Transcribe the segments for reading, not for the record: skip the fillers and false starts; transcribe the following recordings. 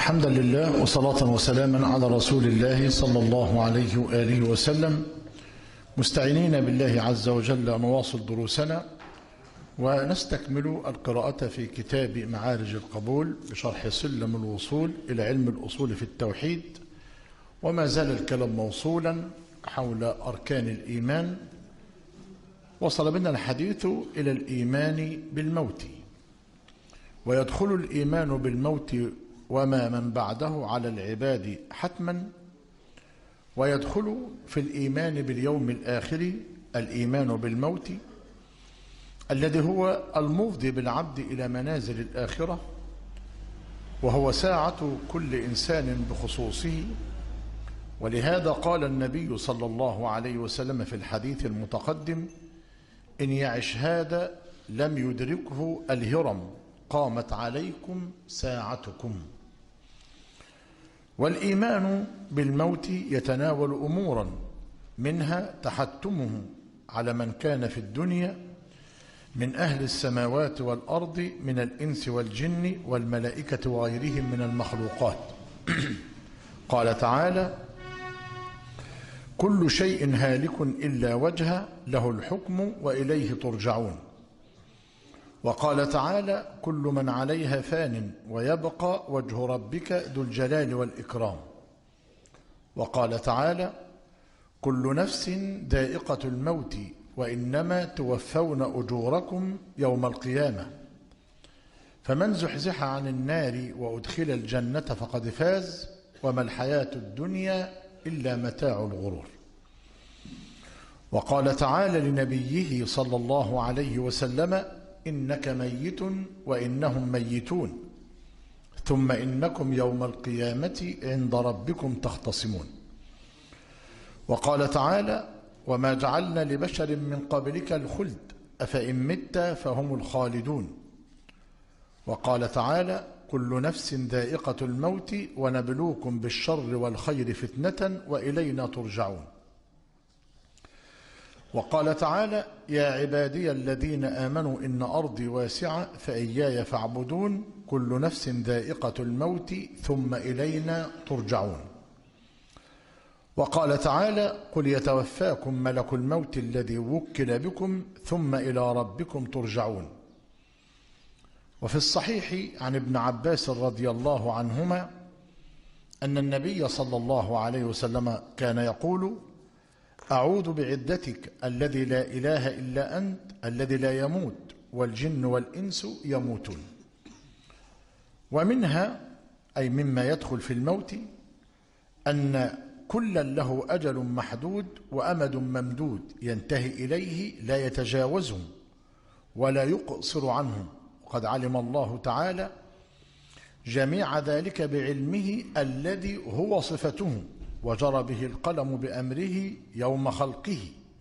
الحمد لله وصلاة وسلاما على رسول الله صلى الله عليه وآله وسلم، مستعينين بالله عز وجل نواصل دروسنا ونستكمل القراءة في كتاب معارج القبول بشرح سلم الوصول إلى علم الأصول في التوحيد، وما زال الكلام موصولا حول أركان الإيمان. وصل بنا الحديث إلى الإيمان بالموت، ويدخل الإيمان بالموت وما من بعده على العباد حتما، ويدخل في الإيمان باليوم الآخر الإيمان بالموت الذي هو المفضي بالعبد إلى منازل الآخرة، وهو ساعة كل إنسان بخصوصه. ولهذا قال النبي صلى الله عليه وسلم في الحديث المتقدم: إن يعش هذا لم يدركه الهرم، قامت عليكم ساعتكم. والإيمان بالموت يتناول أمورا، منها تحتمه على من كان في الدنيا من أهل السماوات والأرض من الإنس والجن والملائكة وغيرهم من المخلوقات. قال تعالى: كل شيء هالك إلا وجهه له الحكم وإليه ترجعون. وقال تعالى: كل من عليها فان ويبقى وجه ربك ذو الجلال والإكرام. وقال تعالى: كل نفس ذائقة الموت وإنما توفون أجوركم يوم القيامة، فمن زحزح عن النار وأدخل الجنة فقد فاز، وما الحياة الدنيا إلا متاع الغرور. وقال تعالى لنبيه صلى الله عليه وسلم: إنك ميت وإنهم ميتون ثم إنكم يوم القيامة عند ربكم تختصمون. وقال تعالى: وما جعلنا لبشر من قبلك الخلد أفإن مت فهم الخالدون. وقال تعالى: كل نفس ذائقة الموت ونبلوكم بالشر والخير فتنة وإلينا ترجعون. وقال تعالى: يا عبادي الذين آمنوا إن أرضي واسعة فإياي فاعبدون، كل نفس ذائقة الموت ثم إلينا ترجعون. وقال تعالى: قل يتوفاكم ملك الموت الذي وكل بكم ثم إلى ربكم ترجعون. وفي الصحيح عن ابن عباس رضي الله عنهما أن النبي صلى الله عليه وسلم كان يقول: أعوذ بعدتك الذي لا إله إلا أنت الذي لا يموت والجن والإنس يموتون. ومنها أي مما يدخل في الموت أن كلا له أجل محدود وأمد ممدود ينتهي إليه لا يتجاوزه ولا يقصر عنه، وقد علم الله تعالى جميع ذلك بعلمه الذي هو صفته، وجرى به القلم بأمره يوم خلقه.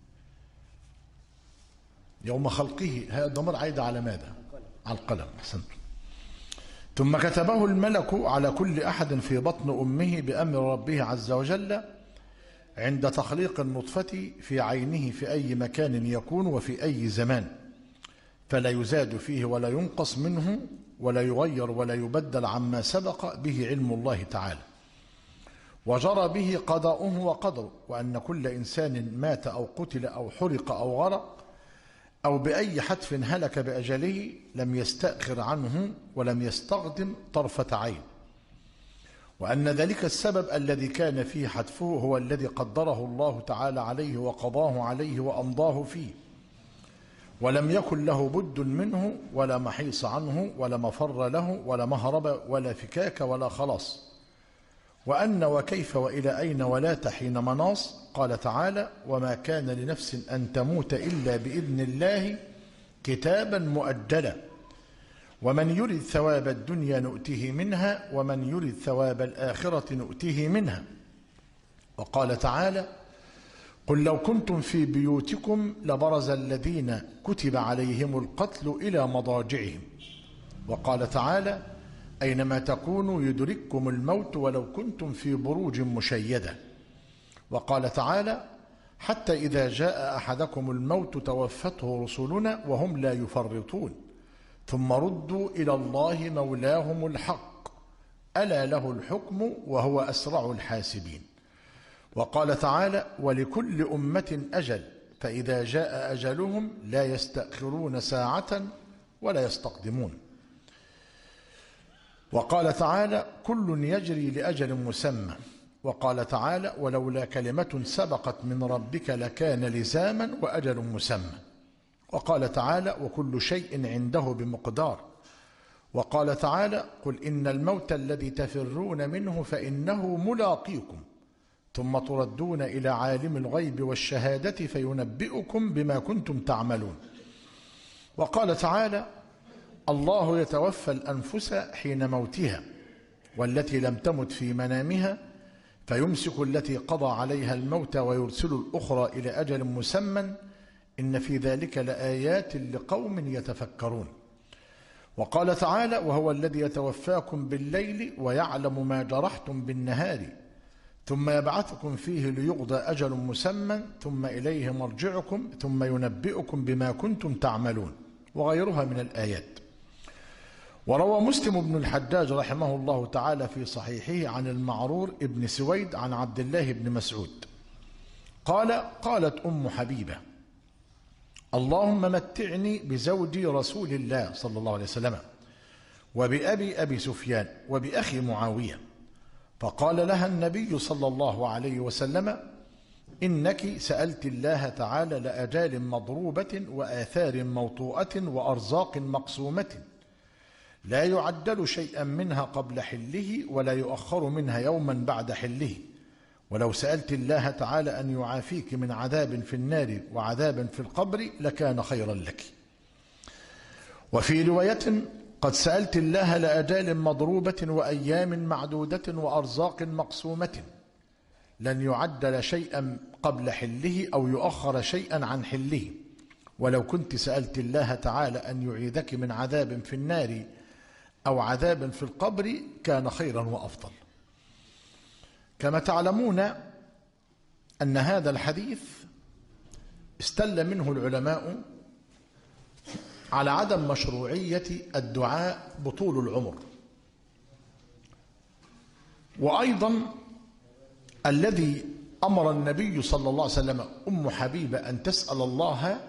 يوم خلقه هذا الضمير عايد على ماذا؟ على القلم. أحسنت. ثم كتبه الملك على كل أحد في بطن أمه بأمر ربه عز وجل عند تخليق النطفة في عينه في أي مكان يكون وفي أي زمان، فلا يزاد فيه ولا ينقص منه ولا يغير ولا يبدل عما سبق به علم الله تعالى. وجرى به قضاؤه وقدره، وأن كل إنسان مات أو قتل أو حرق أو غرق أو بأي حتف هلك بأجله لم يستأخر عنه ولم يستقدم طرفة عين، وأن ذلك السبب الذي كان فيه حتفه هو الذي قدره الله تعالى عليه وقضاه عليه وأمضاه فيه، ولم يكن له بد منه ولا محيص عنه ولا مفر له ولا مهرب ولا فكاك ولا خلاص. وأن وكيف وإلى أين ولا حين مناص. قال تعالى: وما كان لنفس أن تموت إلا بإذن الله كتابا مؤجلا، ومن يرد ثواب الدنيا نؤته منها ومن يرد ثواب الآخرة نؤته منها. وقال تعالى: قل لو كنتم في بيوتكم لبرز الذين كتب عليهم القتل إلى مضاجعهم. وقال تعالى: أينما تكونوا يدرككم الموت ولو كنتم في بروج مشيدة. وقال تعالى: حتى إذا جاء أحدكم الموت توفته رسلنا وهم لا يفرطون ثم ردوا إلى الله مولاهم الحق ألا له الحكم وهو أسرع الحاسبين. وقال تعالى: ولكل أمة أجل فإذا جاء أجلهم لا يستأخرون ساعة ولا يستقدمون. وقال تعالى: كل يجري لأجل مسمى. وقال تعالى: ولولا كلمة سبقت من ربك لكان لزاما وأجل مسمى. وقال تعالى: وكل شيء عنده بمقدار. وقال تعالى: قل إن الموت الذي تفرون منه فإنه ملاقيكم ثم تردون إلى عالم الغيب والشهادة فينبئكم بما كنتم تعملون. وقال تعالى: الله يتوفى الأنفس حين موتها والتي لم تمت في منامها فيمسك التي قضى عليها الموت ويرسل الأخرى إلى أجل مسمى إن في ذلك لآيات لقوم يتفكرون. وقال تعالى: وهو الذي يتوفاكم بالليل ويعلم ما جرحتم بالنهار ثم يبعثكم فيه ليقضى أجل مسمى ثم إليه مرجعكم ثم ينبئكم بما كنتم تعملون، وغيرها من الآيات. وروى مسلم بن الحجاج رحمه الله تعالى في صحيحه عن المعرور ابن سويد عن عبد الله بن مسعود قال: قالت أم حبيبة: اللهم متعني بزوجي رسول الله صلى الله عليه وسلم وبأبي سفيان وبأخي معاوية. فقال لها النبي صلى الله عليه وسلم: إنك سألت الله تعالى لأجال مضروبة وآثار موطوءة وأرزاق مقسومة لا يعدل شيئا منها قبل حله ولا يؤخر منها يوما بعد حله، ولو سألت الله تعالى أن يعافيك من عذاب في النار وعذاب في القبر لكان خيرا لك. وفي رواية: قد سألت الله لأجال مضروبة وأيام معدودة وأرزاق مقسومة لن يعدل شيئا قبل حله أو يؤخر شيئا عن حله، ولو كنت سألت الله تعالى أن يعيذك من عذاب في النار أو عذاب في القبر كان خيرا وأفضل. كما تعلمون أن هذا الحديث استل منه العلماء على عدم مشروعية الدعاء بطول العمر، وأيضا الذي أمر النبي صلى الله عليه وسلم أم حبيبة أن تسأل الله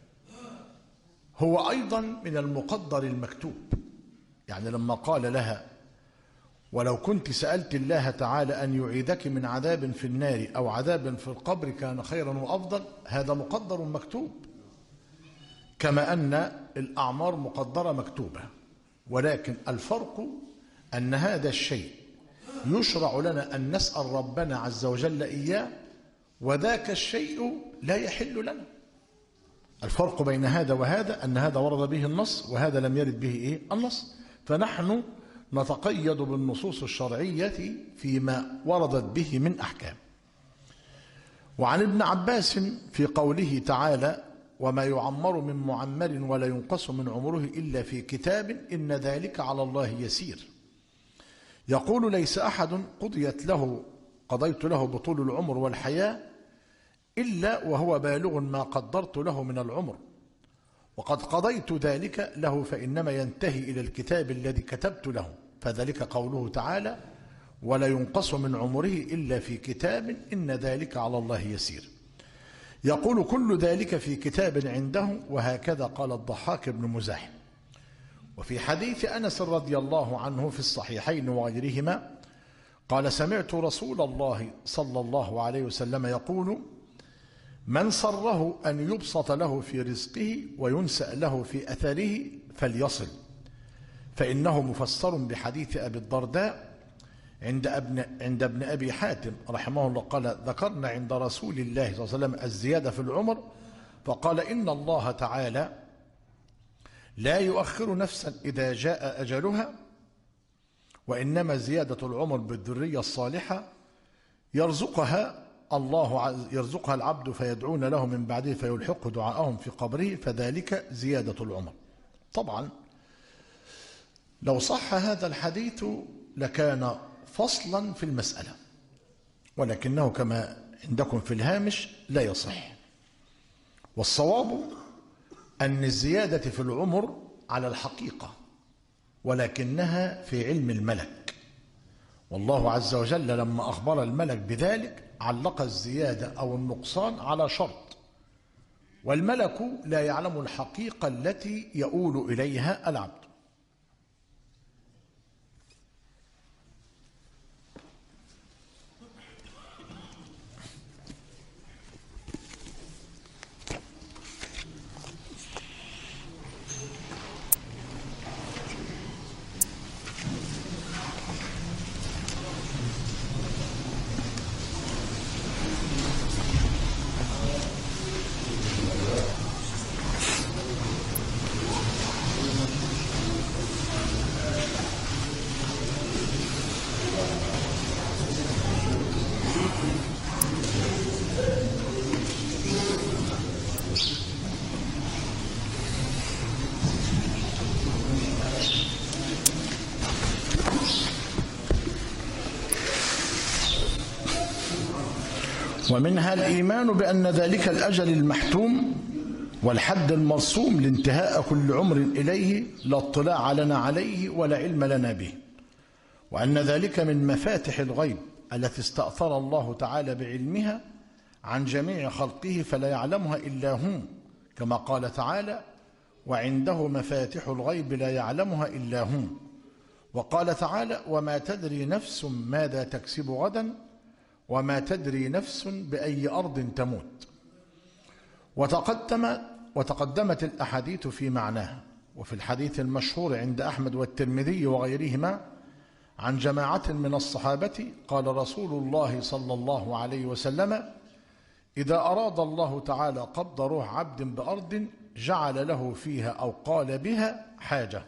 هو أيضا من المقدر المكتوب. يعني لما قال لها: ولو كنت سألت الله تعالى أن يعيذك من عذاب في النار أو عذاب في القبر كان خيرا وأفضل، هذا مقدر مكتوب، كما أن الأعمار مقدرة مكتوبة، ولكن الفرق أن هذا الشيء يشرع لنا أن نسأل ربنا عز وجل إياه، وذاك الشيء لا يحل لنا. الفرق بين هذا وهذا أن هذا ورد به النص وهذا لم يرد به النص، فنحن نتقيد بالنصوص الشرعية فيما وردت به من أحكام. وعن ابن عباس في قوله تعالى: وما يعمر من معمر ولا ينقص من عمره إلا في كتاب إن ذلك على الله يسير، يقول: ليس أحد قضيت له بطول العمر والحياة إلا وهو بالغ ما قدرت له من العمر، وقد قضيت ذلك له فإنما ينتهي إلى الكتاب الذي كتبت له، فذلك قوله تعالى: ولا ينقص من عمره إلا في كتاب إن ذلك على الله يسير. يقول: كل ذلك في كتاب عنده، وهكذا قال الضحاك بن مزاحم. وفي حديث أنس رضي الله عنه في الصحيحين وغيرهما قال: سمعت رسول الله صلى الله عليه وسلم يقول: من صره أن يبسط له في رزقه وينسأ له في أثره فليصل، فإنه مفسر بحديث أبي الدرداء عند ابن أبي حاتم رحمه الله قال: ذكرنا عند رسول الله صلى الله عليه وسلم الزيادة في العمر فقال: إن الله تعالى لا يؤخر نفسا إذا جاء أجلها، وإنما زيادة العمر بالذرية الصالحة يرزقها العبد فيدعون له من بعده فيلحق دعاءهم في قبره، فذلك زيادة العمر. طبعا لو صح هذا الحديث لكان فصلا في المسألة، ولكنه كما عندكم في الهامش لا يصح. والصواب أن الزيادة في العمر على الحقيقة، ولكنها في علم الملك، والله عز وجل لما أخبر الملك بذلك علق الزيادة أو النقصان على شرط، والملك لا يعلم الحقيقة التي يؤول إليها العبد. ومنها الإيمان بأن ذلك الأجل المحتوم والحد المرسوم لانتهاء كل عمر إليه لا اطلاع لنا عليه ولا علم لنا به، وأن ذلك من مفاتح الغيب التي استأثر الله تعالى بعلمها عن جميع خلقه فلا يعلمها إلا هو، كما قال تعالى: وعنده مفاتح الغيب لا يعلمها إلا هو. وقال تعالى: وما تدري نفس ماذا تكسب غدا وما تدري نفس بأي أرض تموت. وتقدمت الأحاديث في معناها. وفي الحديث المشهور عند أحمد والترمذي وغيرهما عن جماعة من الصحابة قال رسول الله صلى الله عليه وسلم: إذا أراد الله تعالى قبض روح عبد بأرض جعل له فيها أو قال بها حاجة.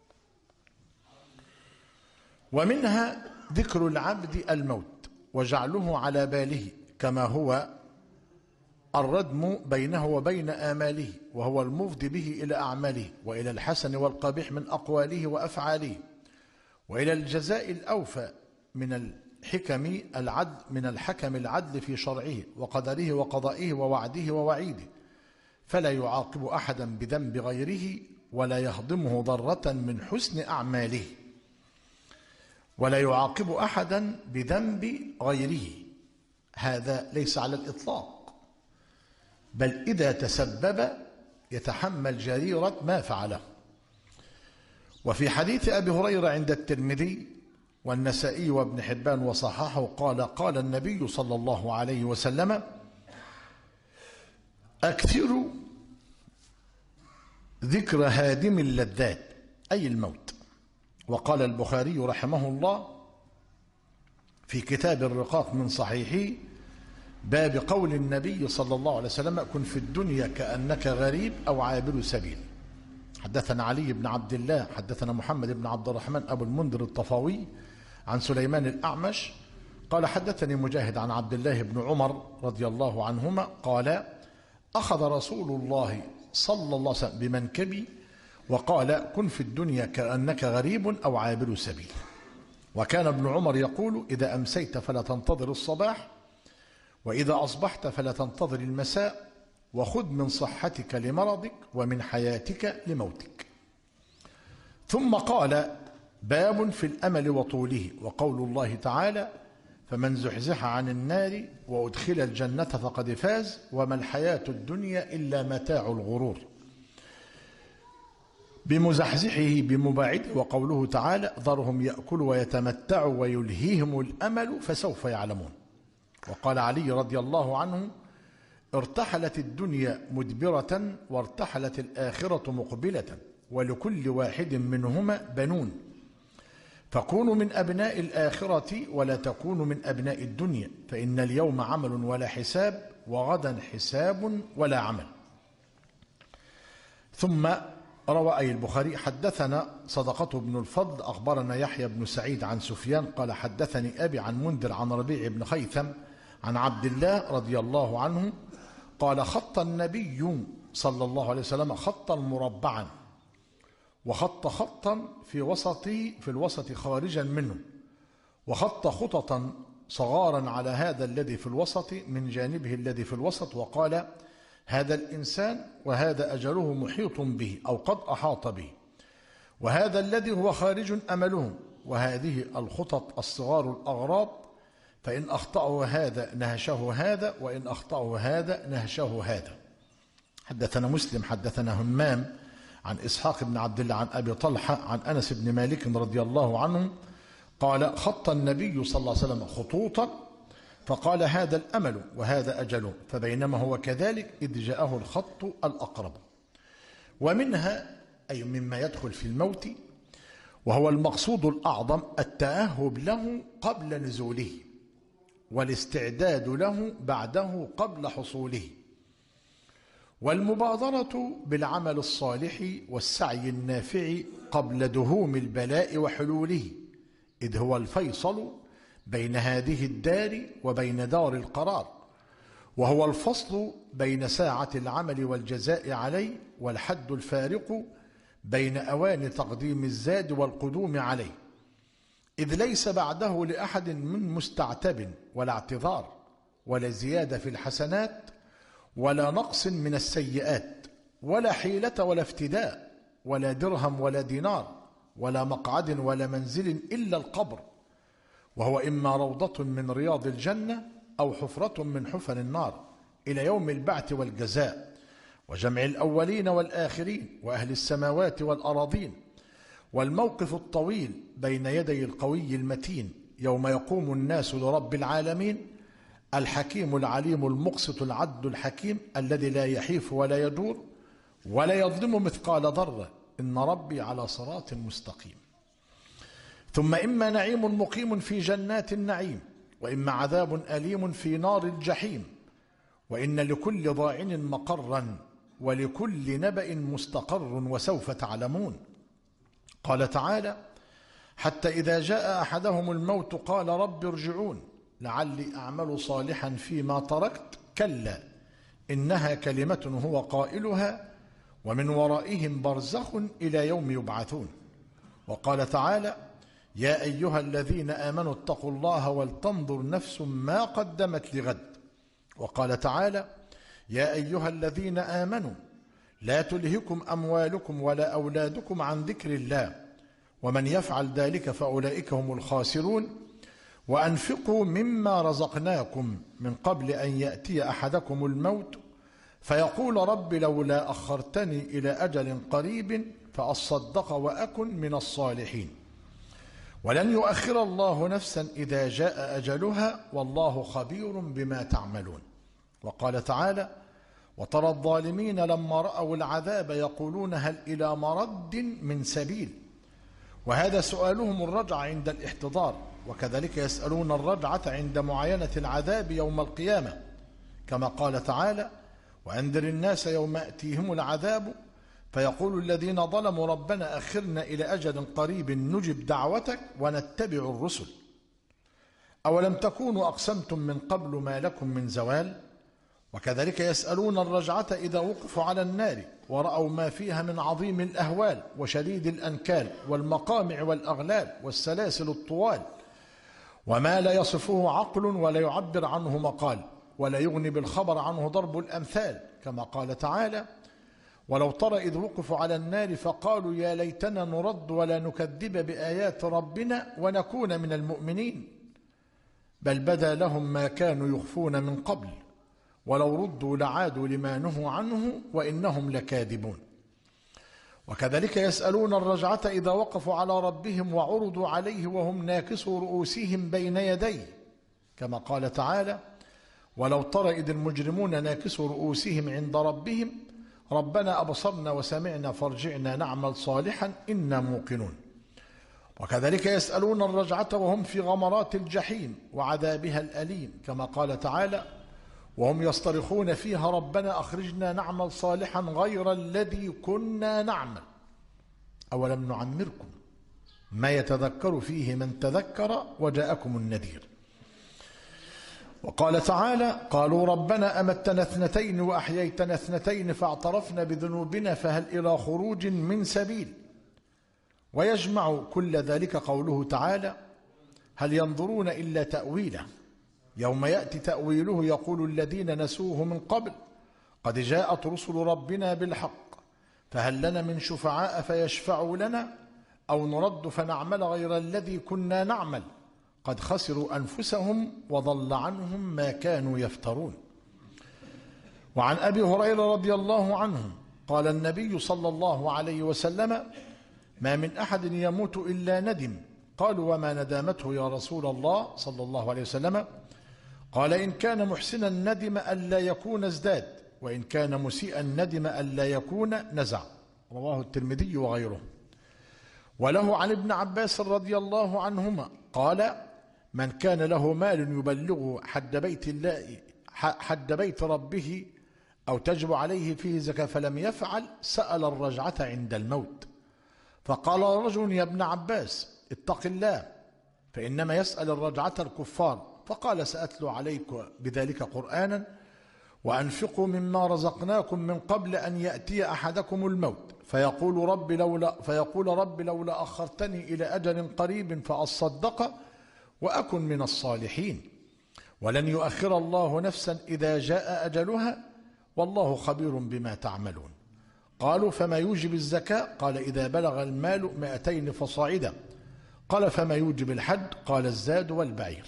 ومنها ذكر العبد الموت وجعله على باله، كما هو الردم بينه وبين آماله، وهو المفضي به إلى أعماله وإلى الحسن والقبيح من أقواله وأفعاله، وإلى الجزاء الأوفى من الحكم العدل في شرعه وقدره وقضائه ووعده ووعيده، فلا يعاقب أحدا بذنب غيره ولا يهضمه ضرة من حسن أعماله، ولا يعاقب أحدا بذنب غيره. هذا ليس على الإطلاق، بل إذا تسبب يتحمل جريرة ما فعله. وفي حديث أبي هريرة عند الترمذي والنسائي وابن حبان وصححه قال النبي صلى الله عليه وسلم: أكثروا ذكر هادم اللذات، أي الموت. وقال البخاري رحمه الله في كتاب الرقاق من صحيحه: باب قول النبي صلى الله عليه وسلم: كن في الدنيا كأنك غريب أو عابر سبيل. حدثنا علي بن عبد الله حدثنا محمد بن عبد الرحمن أبو المنذر الطفاوي عن سليمان الأعمش قال حدثني مجاهد عن عبد الله بن عمر رضي الله عنهما قال: أخذ رسول الله صلى الله عليه وسلم بمنكبي وقال: كن في الدنيا كأنك غريب أو عابر سبيل. وكان ابن عمر يقول: إذا أمسيت فلا تنتظر الصباح، وإذا أصبحت فلا تنتظر المساء، وخذ من صحتك لمرضك ومن حياتك لموتك. ثم قال: باب في الأمل وطوله، وقول الله تعالى: فمن زحزح عن النار وأدخل الجنة فقد فاز وما الحياة الدنيا إلا متاع الغرور. بمزحزحه بمباعده. وقوله تعالى: ذرهم يأكلوا ويتمتعوا ويلهيهم الأمل فسوف يعلمون. وقال علي رضي الله عنه: ارتحلت الدنيا مدبرة وارتحلت الآخرة مقبلة، ولكل واحد منهما بنون، فكونوا من أبناء الآخرة ولا تكونوا من أبناء الدنيا، فإن اليوم عمل ولا حساب، وغدا حساب ولا عمل. ثم روى أي البخاري: حدثنا صدقة بن الفضل أخبرنا يحيى بن سعيد عن سفيان قال: حدثني أبي عن منذر عن ربيع بن خيثم عن عبد الله رضي الله عنه قال: خط النبي صلى الله عليه وسلم خطا مربعا، وخط خطا في الوسط خارجا منه، وخط خططا صغارا على هذا الذي في الوسط من جانبه الذي في الوسط، وقال: هذا الإنسان وهذا أجله محيط به أو قد أحاط به، وهذا الذي هو خارج أمله وهذه الخطط الصغار الأغراض، فإن أخطأوا هذا نهشه هذا، وإن أخطأوا هذا نهشه هذا. حدثنا مسلم حدثنا همام عن إسحاق بن عبد الله عن أبي طلحة عن أنس بن مالك رضي الله عنه قال: خط النبي صلى الله عليه وسلم خطوطا فقال: هذا الأمل وهذا أجله، فبينما هو كذلك إذ جاءه الخط الأقرب. ومنها أي مما يدخل في الموت، وهو المقصود الأعظم التأهب له قبل نزوله، والاستعداد له بعده قبل حصوله، والمبادرة بالعمل الصالح والسعي النافع قبل دهوم البلاء وحلوله، إذ هو الفيصل بين هذه الدار وبين دار القرار، وهو الفصل بين ساعة العمل والجزاء عليه، والحد الفارق بين أوان تقديم الزاد والقدوم عليه، إذ ليس بعده لأحد من مستعتب ولا اعتذار، ولا زيادة في الحسنات، ولا نقص من السيئات، ولا حيلة ولا افتداء، ولا درهم ولا دينار، ولا مقعد ولا منزل إلا القبر، وهو إما روضة من رياض الجنة أو حفرة من حفر النار، إلى يوم البعث والجزاء، وجمع الأولين والآخرين وأهل السماوات والأراضين، والموقف الطويل بين يدي القوي المتين يوم يقوم الناس لرب العالمين، الحكيم العليم المقسط العدل الحكيم الذي لا يحيف ولا يدور ولا يظلم مثقال ذرة، إن ربي على صراط مستقيم. ثم إما نعيم مقيم في جنات النعيم، وإما عذاب أليم في نار الجحيم، وإن لكل ضاعن مقرا ولكل نبأ مستقر وسوف تعلمون. قال تعالى: حتى إذا جاء أحدهم الموت قال رب ارجعون لعلي أعمل صالحا فيما تركت كلا إنها كلمة هو قائلها ومن ورائهم برزخ إلى يوم يبعثون. وقال تعالى: يا أيها الذين آمنوا اتقوا الله ولتنظر نفس ما قدمت لغد. وقال تعالى: يا أيها الذين آمنوا لا تلهكم أموالكم ولا أولادكم عن ذكر الله ومن يفعل ذلك فأولئك هم الخاسرون وأنفقوا مما رزقناكم من قبل أن يأتي أحدكم الموت فيقول رب لولا أخرتني إلى أجل قريب فأصدق وأكن من الصالحين ولن يؤخر الله نفسا إذا جاء أجلها والله خبير بما تعملون. وقال تعالى: وترى الظالمين لما رأوا العذاب يقولون هل إلى مرد من سبيل. وهذا سؤالهم الرجعة عند الاحتضار، وكذلك يسألون الرجعة عند معاينة العذاب يوم القيامة، كما قال تعالى: وأنذر الناس يوم يأتيهم العذاب فيقول الذين ظلموا ربنا أخرنا إلى أجل قريب نجب دعوتك ونتبع الرسل أولم تكونوا أقسمتم من قبل ما لكم من زوال. وكذلك يسألون الرجعة إذا وقفوا على النار ورأوا ما فيها من عظيم الأهوال وشديد الأنكال والمقامع والأغلال والسلاسل الطوال وما لا يصفه عقل ولا يعبر عنه مقال ولا يغني بالخبر عنه ضرب الأمثال، كما قال تعالى: ولو ترى إذ وقفوا على النار فقالوا يا ليتنا نرد ولا نكذب بآيات ربنا ونكون من المؤمنين بل بدا لهم ما كانوا يخفون من قبل ولو ردوا لعادوا لما نهوا عنه وإنهم لكاذبون. وكذلك يسألون الرجعة إذا وقفوا على ربهم وعرضوا عليه وهم ناكسوا رؤوسهم بين يديه، كما قال تعالى: ولو ترى إذ المجرمون ناكسوا رؤوسهم عند ربهم ربنا أبصرنا وسمعنا فارجعنا نعمل صالحا إنا موقنون. وكذلك يسألون الرجعة وهم في غمرات الجحيم وعذابها الأليم، كما قال تعالى: وهم يصطرخون فيها ربنا أخرجنا نعمل صالحا غير الذي كنا نعمل أولم نعمركم ما يتذكر فيه من تذكر وجاءكم النذير. وقال تعالى: قالوا ربنا أمتنا اثنتين وأحييتنا اثنتين فاعترفنا بذنوبنا فهل إلى خروج من سبيل. ويجمع كل ذلك قوله تعالى: هل ينظرون إلا تأويله يوم يأتي تأويله يقول الذين نسوه من قبل قد جاءت رسل ربنا بالحق فهل لنا من شفعاء فيشفعوا لنا أو نرد فنعمل غير الذي كنا نعمل قد خسروا أنفسهم وضل عنهم ما كانوا يفترون. وعن أبي هريرة رضي الله عنه قال النبي صلى الله عليه وسلم: ما من أحد يموت إلا ندم. قالوا: وما ندامته يا رسول الله صلى الله عليه وسلم؟ قال: إن كان محسنا ندم ألا يكون ازداد، وإن كان مسيئا ندم ألا يكون نزع. رواه الترمذي وغيره. وله عن ابن عباس رضي الله عنهما قال: من كان له مال يبلغه حد بيت ربه أو تجب عليه فيه زكاة فلم يفعل سأل الرجعة عند الموت. فقال رجل: يا ابن عباس اتق الله، فإنما يسأل الرجعة الكفار. فقال: سأتلو عليك بذلك قرآنا وأنفقوا مما رزقناكم من قبل أن يأتي أحدكم الموت فيقول رب لولا أخرتني إلى أجل قريب فأصدق وأكن من الصالحين، ولن يؤخر الله نفسا إذا جاء أجلها والله خبير بما تعملون. قالوا: فما يوجب الزكاة؟ قال: إذا بلغ المال 200 فصاعدا. قال: فما يوجب الحد؟ قال: الزاد والبعير.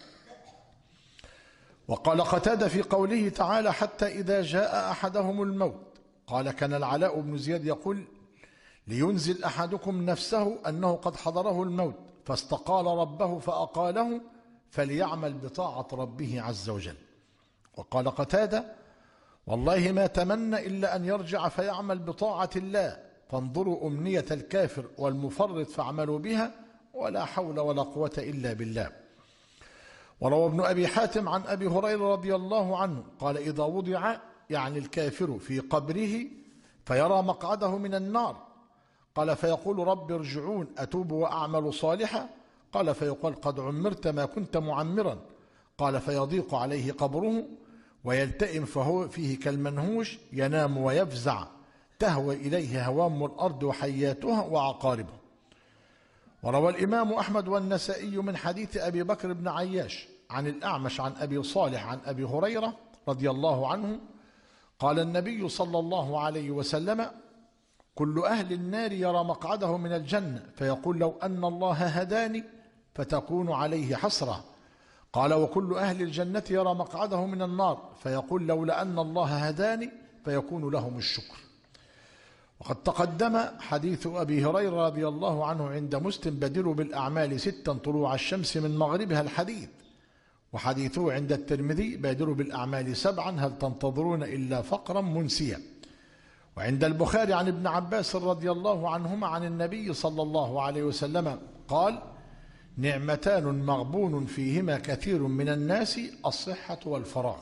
وقال قتادة في قوله تعالى: حتى إذا جاء أحدهم الموت. قال: كان العلاء بن زياد يقول: لينزل أحدكم نفسه أنه قد حضره الموت فاستقال ربه فأقاله فليعمل بطاعة ربه عز وجل. وقال قتادة: والله ما تمنى إلا أن يرجع فيعمل بطاعة الله، فانظروا أمنية الكافر والمفرط فاعملوا بها، ولا حول ولا قوة إلا بالله. وروى ابن أبي حاتم عن أبي هريرة رضي الله عنه قال: إذا وضع يعني الكافر في قبره فيرى مقعده من النار، قال: فيقول: رب ارجعون أتوب وأعمل صالحا. قال: فيقول: قد عمرت ما كنت معمرا. قال: فيضيق عليه قبره ويلتئم فهو فيه كالمنهوش ينام ويفزع تهوى إليه هوام الأرض وحياتها وعقاربها. وروى الإمام أحمد والنسائي من حديث أبي بكر بن عياش عن الأعمش عن أبي صالح عن أبي هريرة رضي الله عنه قال النبي صلى الله عليه وسلم: كل أهل النار يرى مقعده من الجنة فيقول: لو أن الله هداني، فتكون عليه حسرة. قال: وكل أهل الجنة يرى مقعده من النار فيقول: لولا أن الله هداني، فيكون لهم الشكر. وقد تقدم حديث أبي هريرة رضي الله عنه عند مسلم: بدروا بالأعمال 6 طلوع الشمس من مغربها الحديث. وحديثه عند الترمذي: بادروا بالأعمال 7 هل تنتظرون إلا فقرا منسيا. وعند البخاري عن ابن عباس رضي الله عنهما عن النبي صلى الله عليه وسلم قال: نعمتان مغبون فيهما كثير من الناس الصحة والفراغ.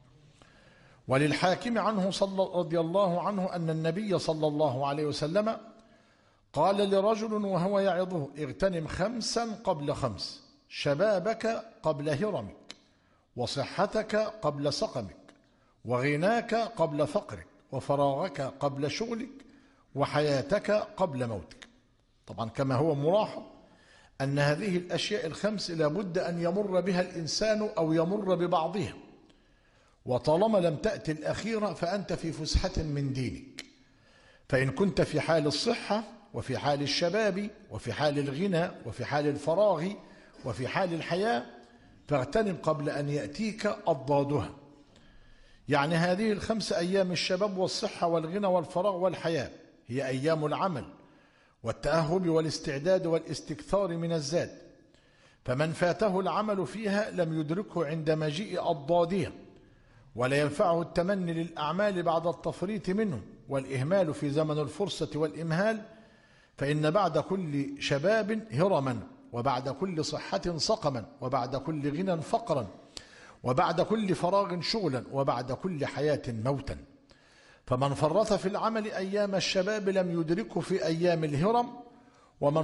وللحاكم عنه رضي الله عنه أن النبي صلى الله عليه وسلم قال لرجل وهو يعظه: اغتنم 5 قبل 5، شبابك قبل هرمك، وصحتك قبل سقمك، وغناك قبل فقرك، وفراغك قبل شغلك، وحياتك قبل موتك. طبعا كما هو ملاحظ أن هذه الأشياء ال5 لابد أن يمر بها الإنسان أو يمر ببعضها، وطالما لم تأتي الأخيرة فأنت في فسحة من دينك. فإن كنت في حال الصحة وفي حال الشباب وفي حال الغنى وفي حال الفراغ وفي حال الحياة فاغتنم قبل أن يأتيك أضدادها. يعني هذه ال5 أيام الشباب والصحة والغنى والفراغ والحياة هي أيام العمل والتأهب والاستعداد والاستكثار من الزاد، فمن فاته العمل فيها لم يدركه عند مجيء أضدادها، ولا ينفعه التمني للأعمال بعد التفريط منه والإهمال في زمن الفرصة والإمهال. فإن بعد كل شباب هرما، وبعد كل صحة سقما، وبعد كل غنى فقرا، وبعد كل فراغ شغلا، وبعد كل حياة موتا. فمن فرط في العمل أيام الشباب لم يدركه في أيام الهرم، ومن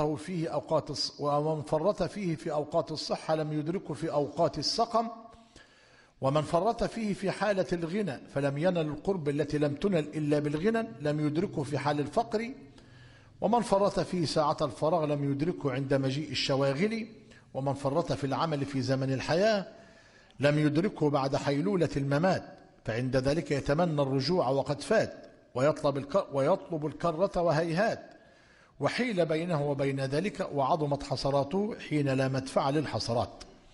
فرط فيه في أوقات الصحة لم يدركه في أوقات السقم، ومن فرط فيه في حالة الغنى فلم ينل القرب التي لم تنل إلا بالغنى لم يدركه في حال الفقر، ومن فرط فيه ساعة الفراغ لم يدركه عند مجيء الشواغل، ومن فرط في العمل في زمن الحياة لم يدركه بعد حيلولة الممات، فعند ذلك يتمنى الرجوع وقد فات، ويطلب الكرة وهيهات، وحيل بينه وبين ذلك، وعظمت حسراته حين لا مدفع للحسرات.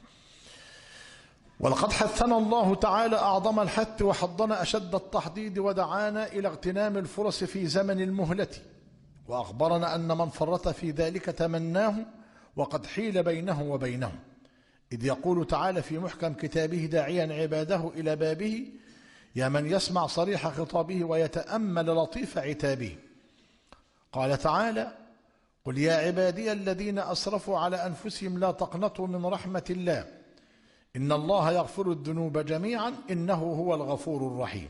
ولقد حثنا الله تعالى أعظم الحث وحضنا أشد التحضيض، ودعانا إلى اغتنام الفرص في زمن المهلة، وأخبرنا أن من فرط في ذلك تمناه وقد حيل بينه وبينه، إذ يقول تعالى في محكم كتابه داعيا عباده إلى بابه: يا من يسمع صريح خطابه ويتأمل لطيف عتابه. قال تعالى: قل يا عبادي الذين أسرفوا على أنفسهم لا تقنطوا من رحمة الله إن الله يغفر الذنوب جميعا إنه هو الغفور الرحيم.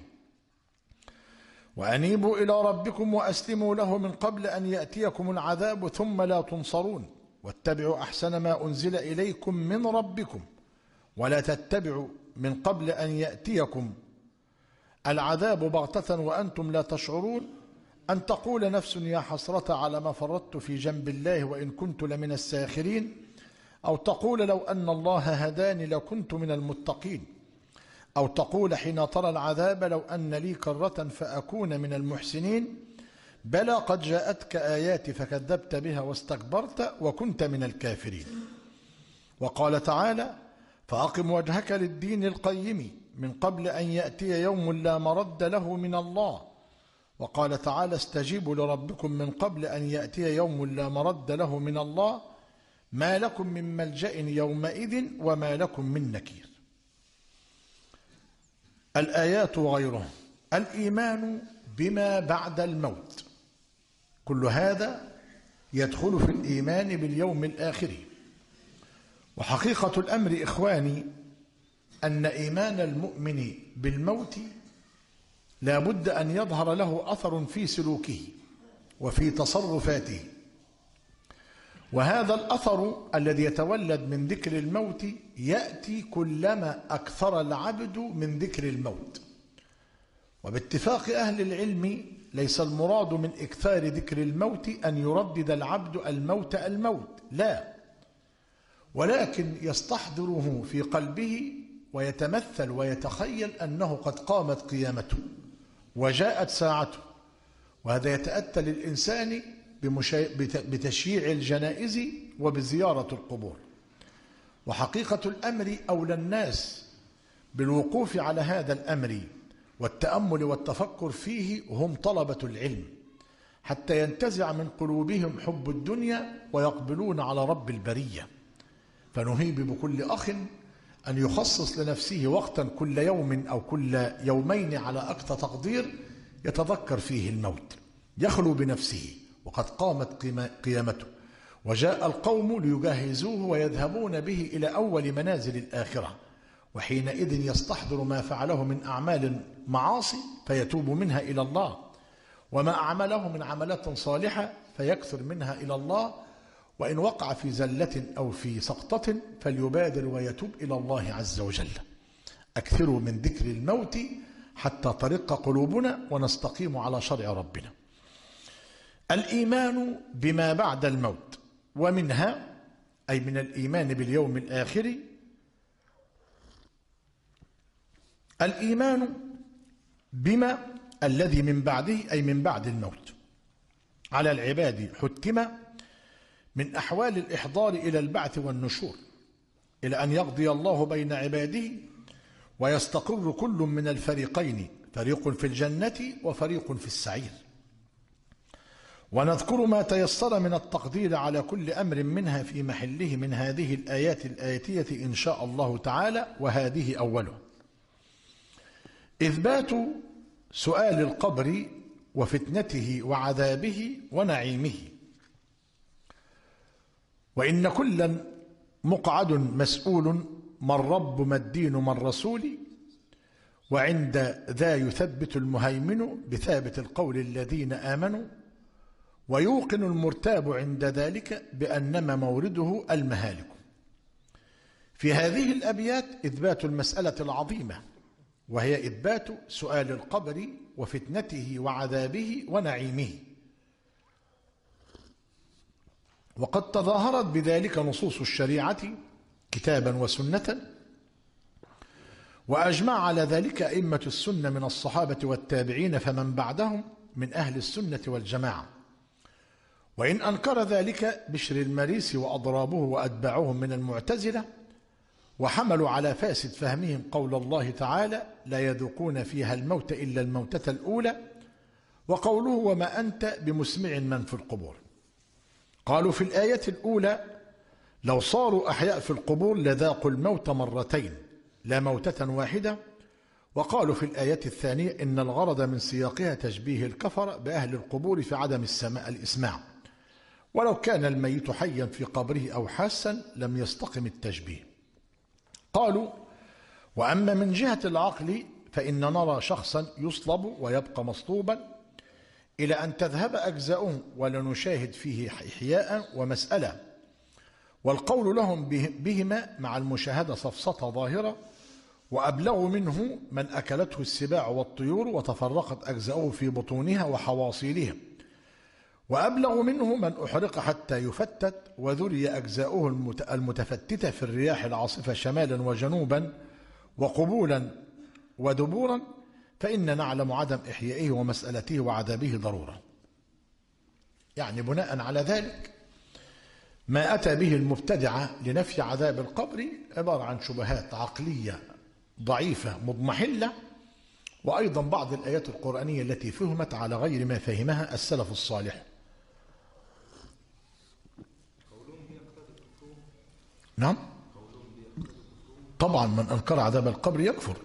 وأنيبوا إلى ربكم وأسلموا له من قبل أن يأتيكم العذاب ثم لا تنصرون، واتبعوا أحسن ما أنزل إليكم من ربكم ولا تتبعوا من قبل أن يأتيكم العذاب بغتة وأنتم لا تشعرون، أن تقول نفس يا حسرة على ما فرطت في جنب الله وإن كنت لمن الساخرين، أو تقول لو أن الله هداني لكنت من المتقين، أو تقول حين ترى العذاب لو أن لي كرة فأكون من المحسنين، بلى قد جاءتك آياتي فكذبت بها واستكبرت وكنت من الكافرين. وقال تعالى: فأقم وجهك للدين القيم من قبل أن يأتي يوم لا مرد له من الله. وقال تعالى: استجيبوا لربكم من قبل أن يأتي يوم لا مرد له من الله ما لكم من ملجأ يومئذ وما لكم من نكير. الآيات وغيرها. الإيمان بما بعد الموت، كل هذا يدخل في الإيمان باليوم الآخر. وحقيقة الأمر إخواني أن إيمان المؤمن بالموت لا بد أن يظهر له أثر في سلوكه وفي تصرفاته، وهذا الأثر الذي يتولد من ذكر الموت يأتي كلما أكثر العبد من ذكر الموت. وباتفاق أهل العلم ليس المراد من إكثار ذكر الموت أن يردد العبد الموت الموت، لا، ولكن يستحضره في قلبه ويتمثل ويتخيل أنه قد قامت قيامته وجاءت ساعته، وهذا يتأتى للإنسان بتشييع الجنائز وبزيارة القبور. وحقيقة الأمر أولى الناس بالوقوف على هذا الأمر والتأمل والتفكر فيه هم طلبة العلم، حتى ينتزع من قلوبهم حب الدنيا ويقبلون على رب البرية. فنهيب بكل أخ أن يخصص لنفسه وقتا كل يوم أو كل يومين على أقصى تقدير يتذكر فيه الموت، يخلو بنفسه وقد قامت قيامته، وجاء القوم ليجهزوه ويذهبون به إلى أول منازل الآخرة، وحينئذ يستحضر ما فعله من أعمال معاصي فيتوب منها إلى الله، وما أعمله من عملات صالحة فيكثر منها إلى الله، وإن وقع في زلة أو في سقطة فليبادر ويتوب إلى الله عز وجل. أكثروا من ذكر الموت حتى ترق قلوبنا ونستقيم على شرع ربنا. الإيمان بما بعد الموت، ومنها أي من الإيمان باليوم الآخر الإيمان بما الذي من بعده أي من بعد الموت. على العباد حتم من أحوال الإحضار إلى البعث والنشور، إلى أن يقضي الله بين عباده ويستقر كل من الفريقين، فريق في الجنة وفريق في السعير. ونذكر ما تيسر من التقدير على كل أمر منها في محله من هذه الآيات الآتية إن شاء الله تعالى، وهذه أوله: إثبات سؤال القبر وفتنته وعذابه ونعيمه. وإن كلا مقعد مسؤول، ما الرب ما الدين ما الرسول، وعند ذا يثبت المهيمن بثابت القول الذين آمنوا، ويوقن المرتاب عند ذلك بأنما مورده المهالك. في هذه الأبيات إثبات المسألة العظيمة، وهي إثبات سؤال القبر وفتنته وعذابه ونعيمه. وقد تظاهرت بذلك نصوص الشريعة كتابا وسنة، وأجمع على ذلك أئمة السنة من الصحابة والتابعين فمن بعدهم من أهل السنة والجماعة. وإن أنكر ذلك بشر المريسي وأضرابه وأتباعهم من المعتزلة، وحملوا على فاسد فهمهم قول الله تعالى: لا يذوقون فيها الموت إلا الموتة الأولى، وقوله: وما أنت بمسمع من في القبور. قالوا في الآية الأولى: لو صاروا أحياء في القبور لذاقوا الموت مرتين لا موتة واحدة. وقالوا في الآية الثانية: إن الغرض من سياقها تشبيه الكفر بأهل القبور في عدم الإسماع، ولو كان الميت حيا في قبره أو حاسا لم يستقم التشبيه. قالوا: وأما من جهة العقل فإن نرى شخصا يصلب ويبقى مصلوبا إلى أن تذهب أجزاؤه ولا نشاهد فيه إحياء ومسألة، والقول لهم بهما مع المشاهدة سفسطة ظاهرة، وأبلغ منه من أكلته السباع والطيور وتفرقت أجزاؤه في بطونها وحواصيلها، وأبلغ منه من أحرق حتى يفتت وذري أجزاؤه المتفتتة في الرياح العاصفة شمالا وجنوبا وقبولا ودبورا، فإن نعلم عدم إحيائه ومسألته وعذابه ضرورة. يعني بناء على ذلك ما أتى به المبتدعة لنفي عذاب القبر عبارة عن شبهات عقلية ضعيفة مضمحلة، وأيضا بعض الآيات القرآنية التي فهمت على غير ما فهمها السلف الصالح. نعم طبعا، من أنكر عذاب القبر يكفر.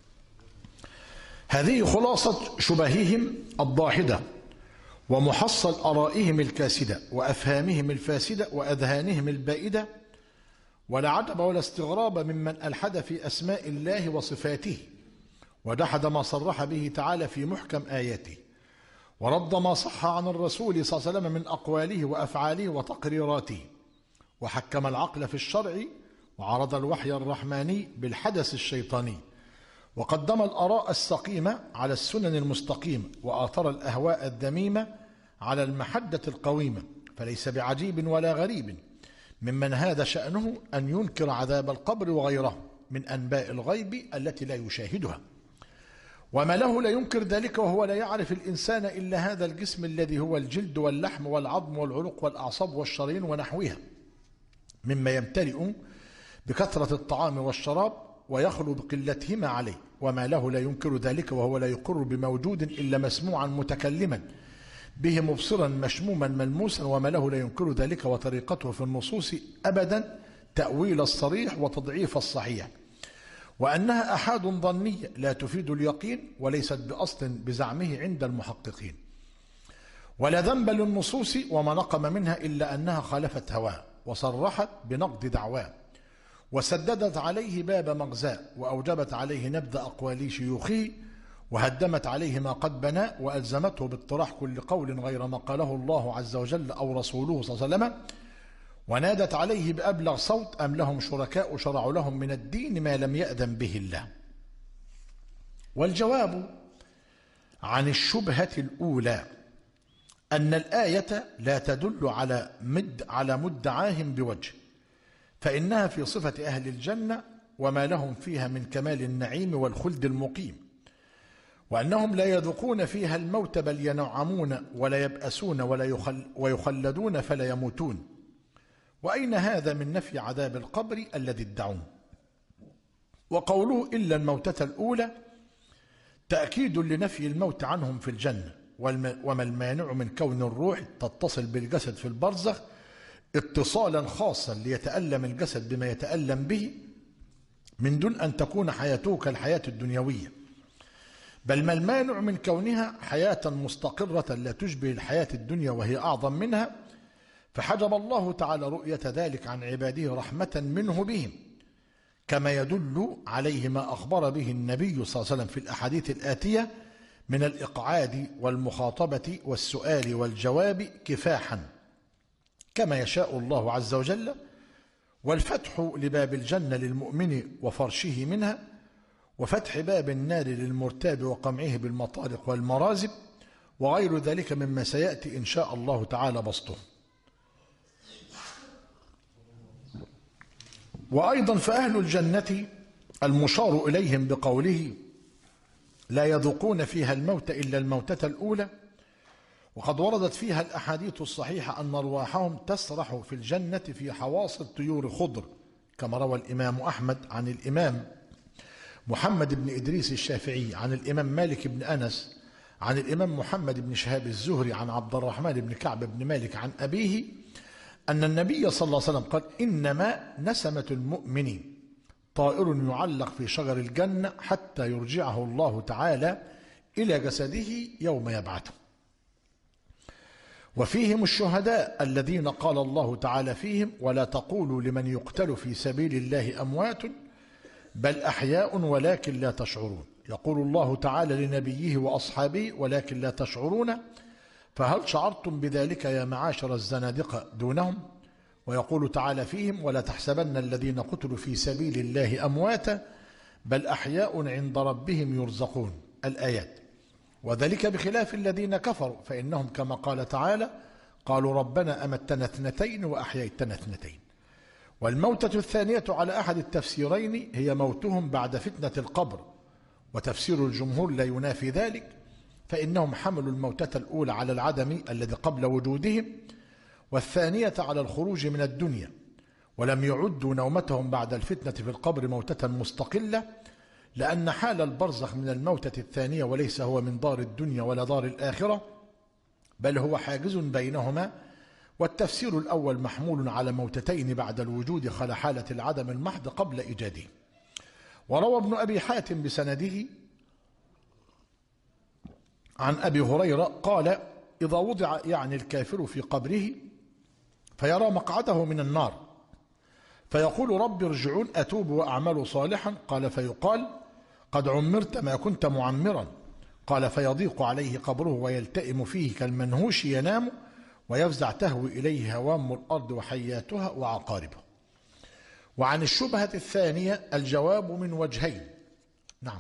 هذه خلاصة شبههم الضاحدة ومحصل آرائهم الكاسدة وأفهامهم الفاسدة وأذهانهم البائدة، ولا عجب ولا استغراب ممن ألحد في أسماء الله وصفاته، وجحد ما صرح به تعالى في محكم آياته، ورد ما صح عن الرسول صلى الله عليه وسلم من أقواله وأفعاله وتقريراته، وحكم العقل في الشرع، وعرض الوحي الرحماني بالحدث الشيطاني، وقدم الآراء السقيمة على السنن المستقيمة، وآثر الأهواء الذميمة على المحجة القويمة. فليس بعجيب ولا غريب ممن هذا شأنه أن ينكر عذاب القبر وغيره من أنباء الغيب التي لا يشاهدها، وما له لا ينكر ذلك وهو لا يعرف الإنسان إلا هذا الجسم الذي هو الجلد واللحم والعظم والعروق والأعصاب والشرايين ونحوها، مما يمتلئ بكثرة الطعام والشراب ويخلو بقلتهما عليه، وما له لا ينكر ذلك وهو لا يقر بموجود إلا مسموعا متكلما به مبصرا مشموما ملموسا، وما له لا ينكر ذلك وطريقته في النصوص أبدا تأويل الصريح وتضعيف الصحيح، وأنها أحاد ظنية لا تفيد اليقين وليست بأصل بزعمه عند المحققين، ولا ذنب للنصوص وما نقم منها إلا أنها خالفت هواه وصرحت بنقد دعواه، وسددت عليه باب مغزاه، وأوجبت عليه نبذ أقوال شيوخه، وهدمت عليه ما قد بنى، وألزمته باطراح كل قول غير ما قاله الله عز وجل أو رسوله صلى الله عليه وسلم، ونادت عليه بأبلغ صوت: أم لهم شركاء شرعوا لهم من الدين ما لم يأذن به الله. والجواب عن الشبهة الأولى أن الآية لا تدل على مدعاهم بوجه، فإنها في صفة أهل الجنة وما لهم فيها من كمال النعيم والخلد المقيم، وأنهم لا يذوقون فيها الموت بل ينعمون ولا يبأسون ويخلدون فلا يموتون. وأين هذا من نفي عذاب القبر الذي ادعوه؟ وقوله إلا الموتة الأولى تأكيد لنفي الموت عنهم في الجنة، وما المانع من كون الروح تتصل بالجسد في البرزخ اتصالا خاصا ليتألم الجسد بما يتألم به من دون أن تكون حياته كالحياة الدنيوية، بل ما المانع من كونها حياة مستقرة لا تشبه الحياة الدنيا وهي أعظم منها، فحجب الله تعالى رؤية ذلك عن عباده رحمة منه بهم، كما يدل عليه ما أخبر به النبي صلى الله عليه وسلم في الأحاديث الآتية من الإقعاد والمخاطبة والسؤال والجواب كفاحا كما يشاء الله عز وجل، والفتح لباب الجنة للمؤمن وفرشه منها، وفتح باب النار للمرتاب وقمعه بالمطارق والمرازب، وغير ذلك مما سيأتي إن شاء الله تعالى بسطه. وأيضا فأهل الجنة المشار إليهم بقوله لا يذوقون فيها الموت إلا الموتة الأولى، وقد وردت فيها الأحاديث الصحيحة أن أرواحهم تسرح في الجنة في حواصل طيور خضر، كما روى الإمام أحمد عن الإمام محمد بن إدريس الشافعي عن الإمام مالك بن أنس عن الإمام محمد بن شهاب الزهري عن عبد الرحمن بن كعب بن مالك عن أبيه أن النبي صلى الله عليه وسلم قال: إنما نسمة المؤمن طائر يعلق في شجر الجنة حتى يرجعه الله تعالى إلى جسده يوم يبعثه. وفيهم الشهداء الذين قال الله تعالى فيهم: ولا تقولوا لمن يقتل في سبيل الله أموات بل أحياء ولكن لا تشعرون. يقول الله تعالى لنبيه وأصحابه: ولكن لا تشعرون، فهل شعرتم بذلك يا معاشر الزنادقة دونهم؟ ويقول تعالى فيهم: ولا تحسبن الذين قتلوا في سبيل الله أمواتا بل أحياء عند ربهم يرزقون. الآيات. وذلك بخلاف الذين كفروا، فإنهم كما قال تعالى: قالوا ربنا أمتنا اثنتين وأحييتنا اثنتين. والموتة الثانية على أحد التفسيرين هي موتهم بعد فتنة القبر، وتفسير الجمهور لا ينافي ذلك، فإنهم حملوا الموتة الأولى على العدم الذي قبل وجودهم، والثانية على الخروج من الدنيا، ولم يعدوا نومتهم بعد الفتنة في القبر موتة مستقلة، لأن حال البرزخ من الموتة الثانية، وليس هو من دار الدنيا ولا دار الآخرة، بل هو حاجز بينهما. والتفسير الأول محمول على موتتين بعد الوجود خلا حالة العدم المحض قبل إيجاده. وروى ابن أبي حاتم بسنده عن أبي هريرة قال: إذا وضع يعني الكافر في قبره فيرى مقعده من النار فيقول: رب ارجعون أتوب وأعمل صالحا. قال: فيقال: قد عمرت ما كنت معمرا. قال: فيضيق عليه قبره ويلتئم فيه كالمنهوش ينام ويفزع تهوي إليه هوام الأرض وحياتها وعقاربها. وعن الشبهة الثانية الجواب من وجهين. نعم.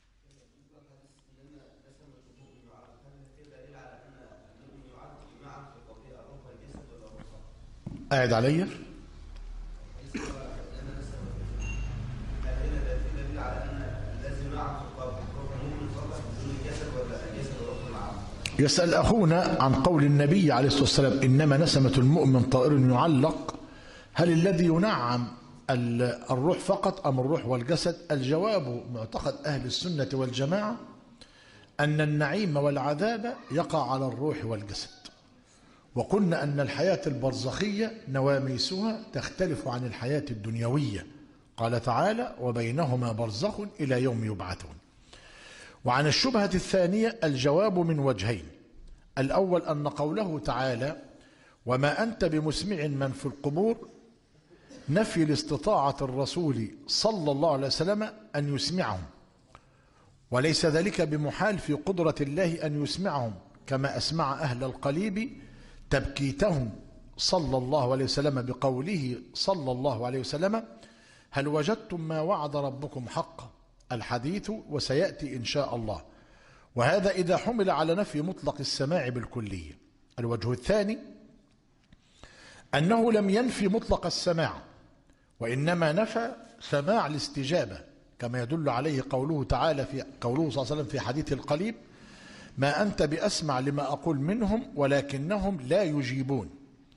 قاعد علي. يسأل أخونا عن قول النبي عليه الصلاة والسلام: إنما نسمة المؤمن طائر يعلق، هل الذي ينعم الروح فقط أم الروح والجسد؟ الجواب: معتقد أهل السنة والجماعة أن النعيم والعذاب يقع على الروح والجسد. وقلنا أن الحياة البرزخية نواميسها تختلف عن الحياة الدنيوية، قال تعالى: وبينهما برزخ إلى يوم يبعثون. وعن الشبهة الثانية الجواب من وجهين. الأول أن قوله تعالى: وما أنت بمسمع من في القبور، نفي لاستطاعة الرسول صلى الله عليه وسلم أن يسمعهم، وليس ذلك بمحال في قدرة الله أن يسمعهم، كما أسمع أهل القليب تبكيتهم صلى الله عليه وسلم بقوله صلى الله عليه وسلم: هل وجدتم ما وعد ربكم حقا؟ الحديث وسيأتي إن شاء الله. وهذا إذا حمل على نفي مطلق السماع بالكلية. الوجه الثاني أنه لم ينفي مطلق السماع، وإنما نفى سماع الاستجابة، كما يدل عليه قوله تعالى قوله صلى الله عليه وسلم في حديث القليب: ما أنت بأسمع لما أقول منهم ولكنهم لا يجيبون.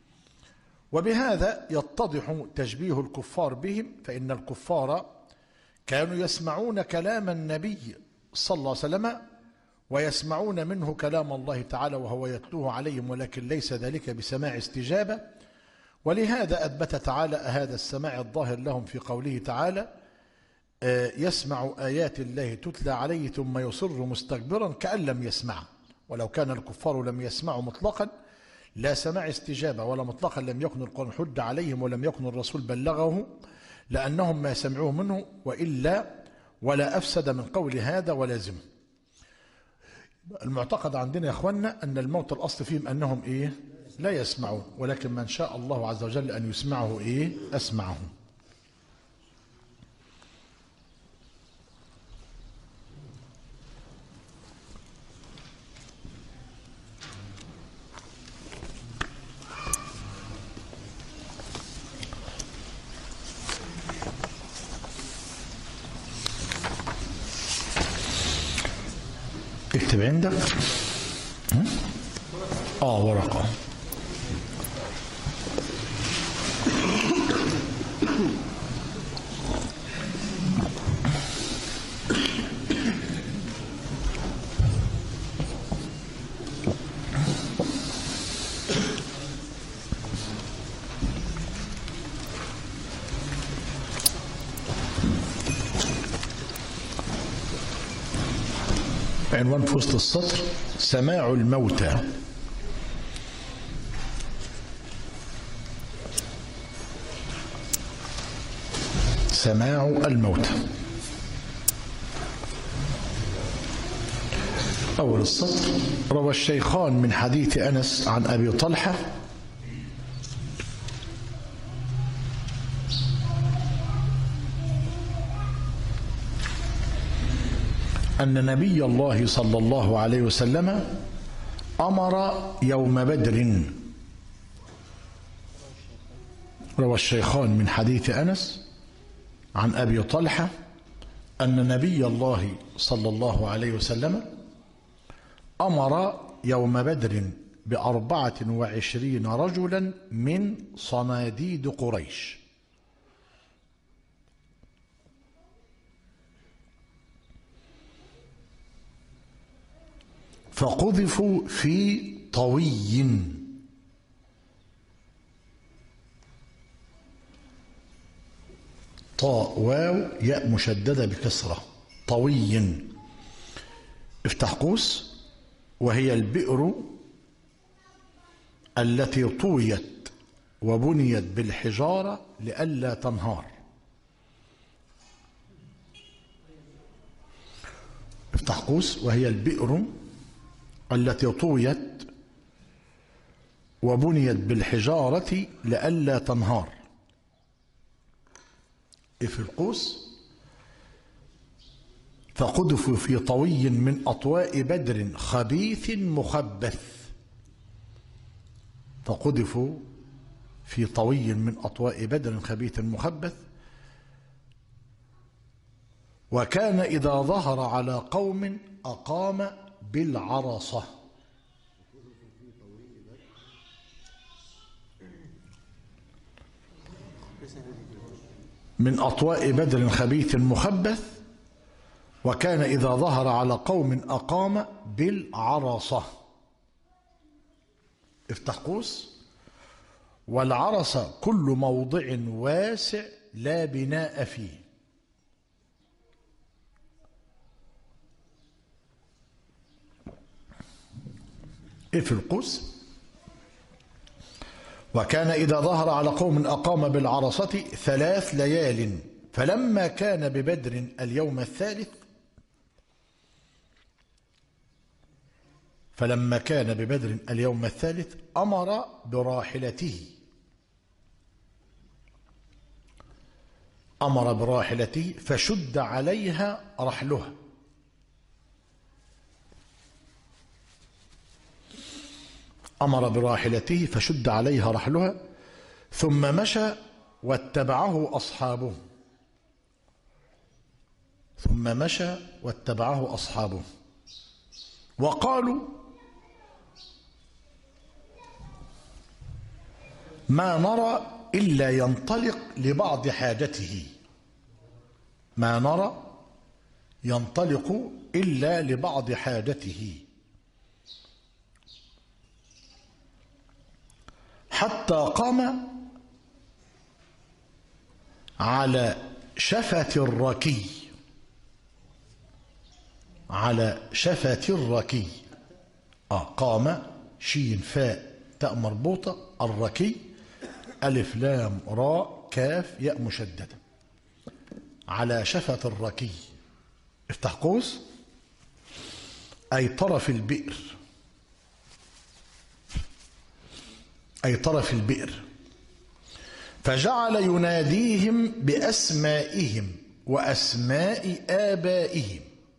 وبهذا يتضح تشبيه الكفار بهم، فإن الكفار كانوا يسمعون كلام النبي صلى الله عليه وسلم ويسمعون منه كلام الله تعالى وهو يتلوه عليهم، ولكن ليس ذلك بسماع استجابة. ولهذا أثبت تعالى هذا السماع الظاهر لهم في قوله تعالى: يسمع آيات الله تتلى عليه ثم يصر مستكبرا كأن لم يسمع. ولو كان الكفار لم يسمعوا مطلقا لا سماع استجابة، ولا مطلقا لم يكن القرآن حج عليهم ولم يكن الرسول بلغه، لأنهم ما سمعوه منه، ولا أفسد من قول هذا ولازمه. المعتقد عندنا يا أخوانا أن الموت الأصل فيهم أنهم لا يسمعون، ولكن من شاء الله عز وجل أن يسمعه أسمعه. اكتب عندك. ورقة. عنوان في وسط السطر: سماع الموتى. سماع الموتى. أول السطر: روى الشيخان من حديث أنس عن أبي طلحة أن نبي الله صلى الله عليه وسلم أمر يوم بدر. روى الشيخان من حديث أنس عن أبي طلحة أن نبي الله صلى الله عليه وسلم أمر يوم بدر ب24 رجلا من صناديد قريش، فقذفوا في طوي، طاء واو ياء مشددة بكسرة، طوي. افتح قوس: وهي البئر التي طويت وبنيت بالحجارة لئلا تنهار. افتح قوس: وهي البئر التي طويت وبنيت بالحجارة لئلا تنهار. في القوس: فقذفوا في طوي من أطواء بدر خبيث مخبث. فقذفوا في طوي من أطواء بدر خبيث مخبث. وكان إذا ظهر على قوم أقام بالعرصة. من أطواء بدر خبيث مخبث. وكان إذا ظهر على قوم أقام بالعرصة. افتح قوس: والعرصة كل موضع واسع لا بناء فيه. في القوس: وكان إذا ظهر على قوم أقام بالعرصة 3 ليال. فلما كان ببدر اليوم الثالث أمر براحلته فشد عليها رحلها. ثم مشى واتبعه أصحابه. وقالوا: ما نرى إلا ينطلق لبعض حاجته. حتى قام على شفة الركي. قام شين فاء تاء مربوطة، الركي ألف لام راء كاف ياء مشددة، على شفة الركي. افتح قوس: أي طرف البئر. فجعل يناديهم بأسمائهم وأسماء آبائهم.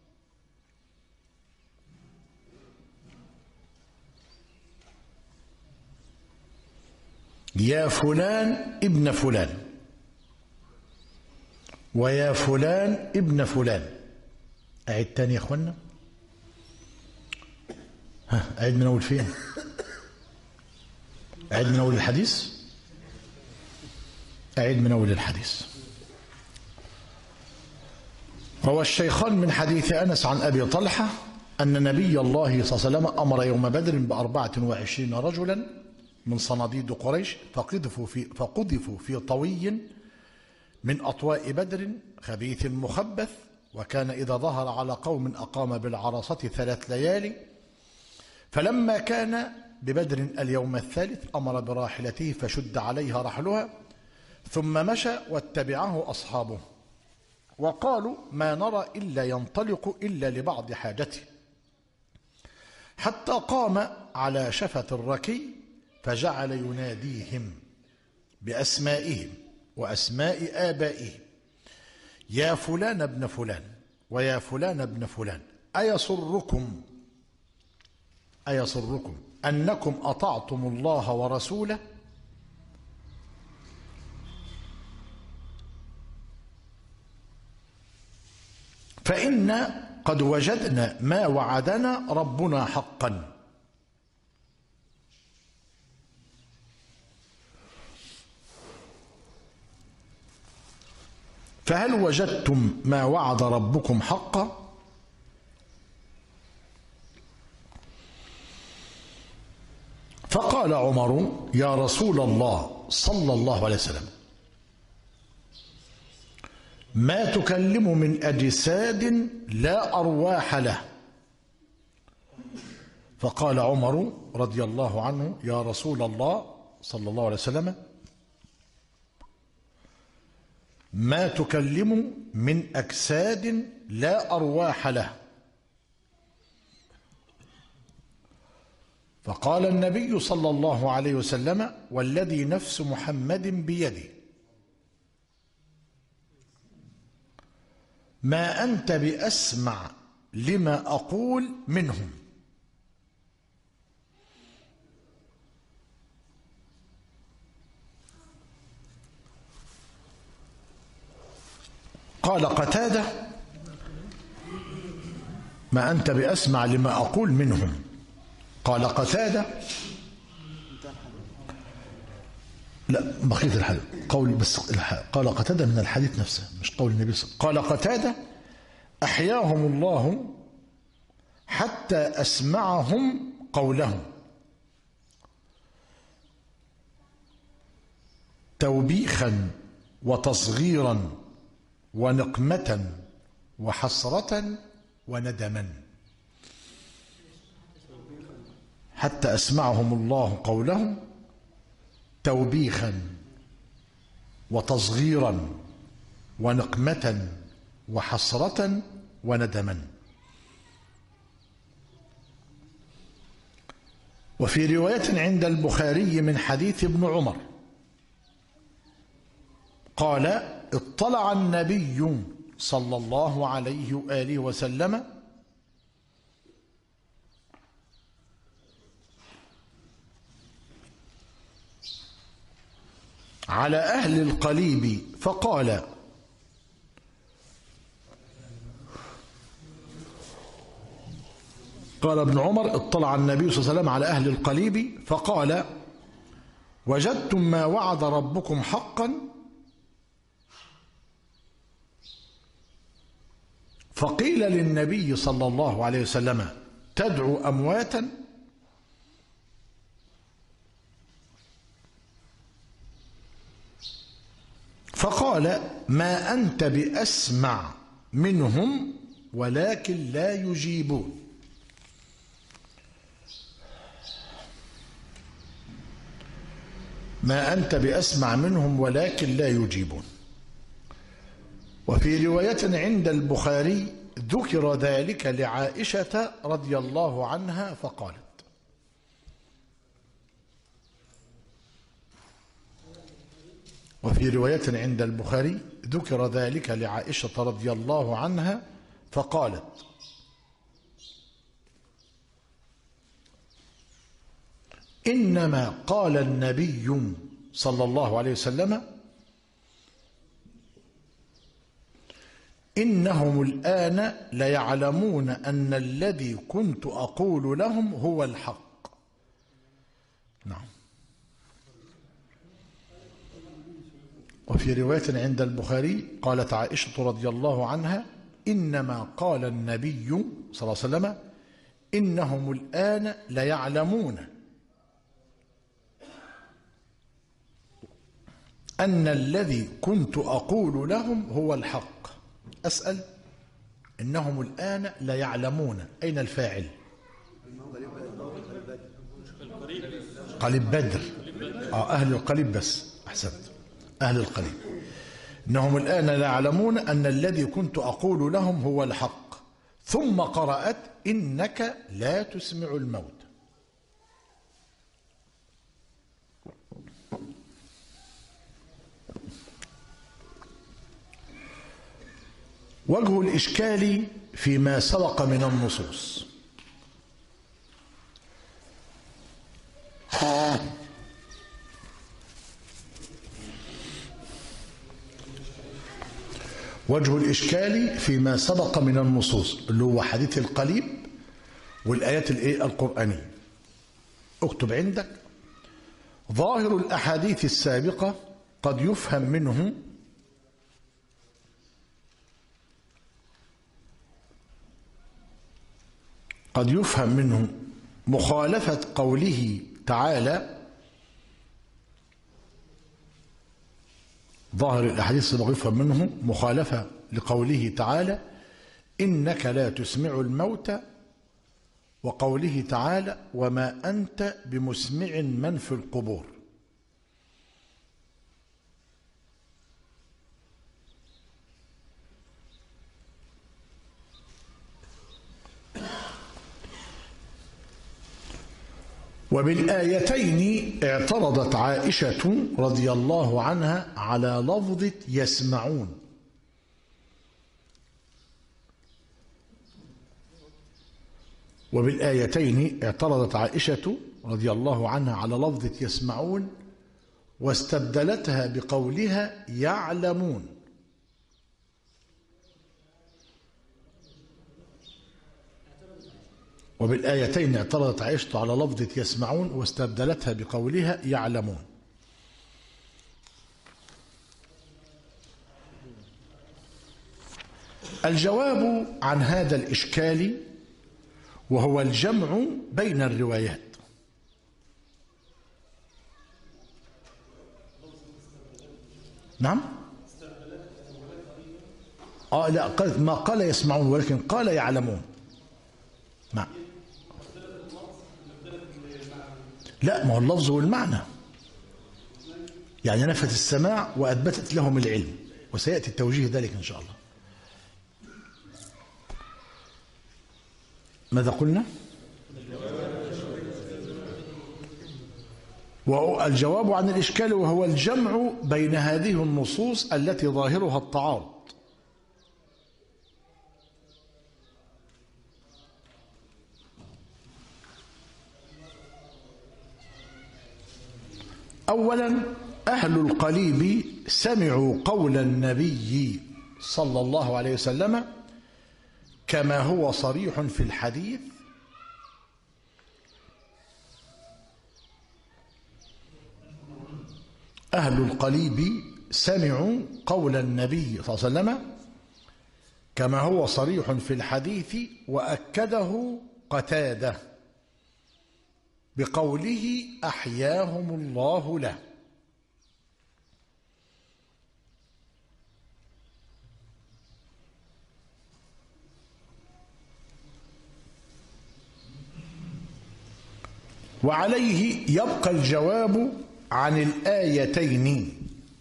يا فلان ابن فلان، ويا فلان ابن فلان. أعد تاني يا أخوانا. أعد من أول فين؟ أعيد من أول الحديث. أعيد من أول الحديث. روى الشيخان من حديث أنس عن أبي طلحة أن نبي الله صلى الله عليه وسلم أمر يوم بدر ب24 رجلا من صناديد قريش فقذفوا في طوي من أطواء بدر خبيث مخبث، وكان إذا ظهر على قوم أقام بالعرصة 3 ليالي، فلما كان ببدر اليوم الثالث أمر براحلته فشد عليها رحلها ثم مشى واتبعه أصحابه، وقالوا ما نرى إلا ينطلق إلا لبعض حاجته، حتى قام على شفة الركي فجعل يناديهم بأسمائهم وأسماء آبائهم: يا فلان ابن فلان ويا فلان ابن فلان، أيسركم أنكم أطعتم الله ورسوله؟ فإن قد وجدنا ما وعدنا ربنا حقا. فهل وجدتم ما وعد ربكم حقا؟ فقال عمر: يا رسول الله صلى الله عليه وسلم، ما تكلم من أجساد لا أرواح له. فقال عمر رضي الله عنه: يا رسول الله صلى الله عليه وسلم، ما تكلم من أجساد لا أرواح له. فقال النبي صلى الله عليه وسلم: والذي نفس محمد بيده، ما أنت بأسمع لما أقول منهم. قال قتادة: ما أنت بأسمع لما أقول منهم. قال قتادة: لا، بقية الحديث قول بس. قال قتادة من الحديث نفسه مش قول النبي صلى الله عليه وسلم. قال قتادة: أحياهم الله حتى أسمعهم قولهم توبيخا وتصغيرا ونقمة وحسرة وندما. حتى أسمعهم الله قولهم توبيخا وتصغيرا ونقمة وحسرة وندما. وفي رواية عند البخاري من حديث ابن عمر قال: اطلع النبي صلى الله عليه وآله وسلم على أهل القليب فقال: قال ابن عمر: اطلع النبي صلى الله عليه وسلم على أهل القليب فقال: وجدتم ما وعد ربكم حقا؟ فقيل للنبي صلى الله عليه وسلم: تدعو أمواتا؟ فقال: ما أنت بأسمع منهم ولكن لا يجيبون. ما أنت بأسمع منهم ولكن لا يجيبون. وفي رواية عند البخاري ذكر ذلك لعائشة رضي الله عنها فقالت: وفي رواية عند البخاري ذكر ذلك لعائشة رضي الله عنها فقالت: إنما قال النبي صلى الله عليه وسلم: إنهم الآن ليعلمون أن الذي كنت أقول لهم هو الحق. نعم. وفي رواية عند البخاري قالت عائشة رضي الله عنها: إنما قال النبي صلى الله عليه وسلم: إنهم الآن ليعلمون أن الذي كنت أقول لهم هو الحق. أسأل: إنهم الآن ليعلمون، أين الفاعل؟ قليب بدر. أهل القليب، بس أحسنت، أهل القليب. إنهم الآن لا يعلمون أن الذي كنت أقول لهم هو الحق. ثم قرأت: إنك لا تسمع الموت. وجه الإشكال فيما سبق من النصوص. وجه الإشكال فيما سبق من النصوص اللي هو حديث القليب والآيات القرآنية. اكتب عندك: ظاهر الأحاديث السابقة قد يفهم منه مخالفة قوله تعالى. ظاهر الأحاديث السابقة يفهم منه مخالفة لقوله تعالى: إنك لا تسمع الموتى، وقوله تعالى: وما أنت بمسمع من في القبور. وبالآيتين اعترضت عائشة رضي الله عنها على لفظة يسمعون. وبالآيتين اعترضت عائشة رضي الله عنها على لفظة يسمعون، واستبدلتها بقولها يعلمون. وبالآيتين اعترضت عائشة على لفظة يسمعون واستبدلتها بقولها يعلمون. الجواب عن هذا الإشكال وهو الجمع بين الروايات. نعم؟ لا، ما قال يسمعون ولكن قال يعلمون. نعم. لا، ما هو اللفظ والمعنى، يعني نفت السماع وأثبتت لهم العلم، وسيأتي التوجيه ذلك إن شاء الله. ماذا قلنا؟ والجواب عن الإشكال وهو الجمع بين هذه النصوص التي ظاهرها التعارض. أولا، أهل القليب سمعوا قول النبي صلى الله عليه وسلم كما هو صريح في الحديث، أهل القليب سمعوا قول النبي صلى الله عليه وسلم كما هو صريح في الحديث، وأكده قتادة بقوله أحياهم الله له. وعليه يبقى الجواب عن الآيتين.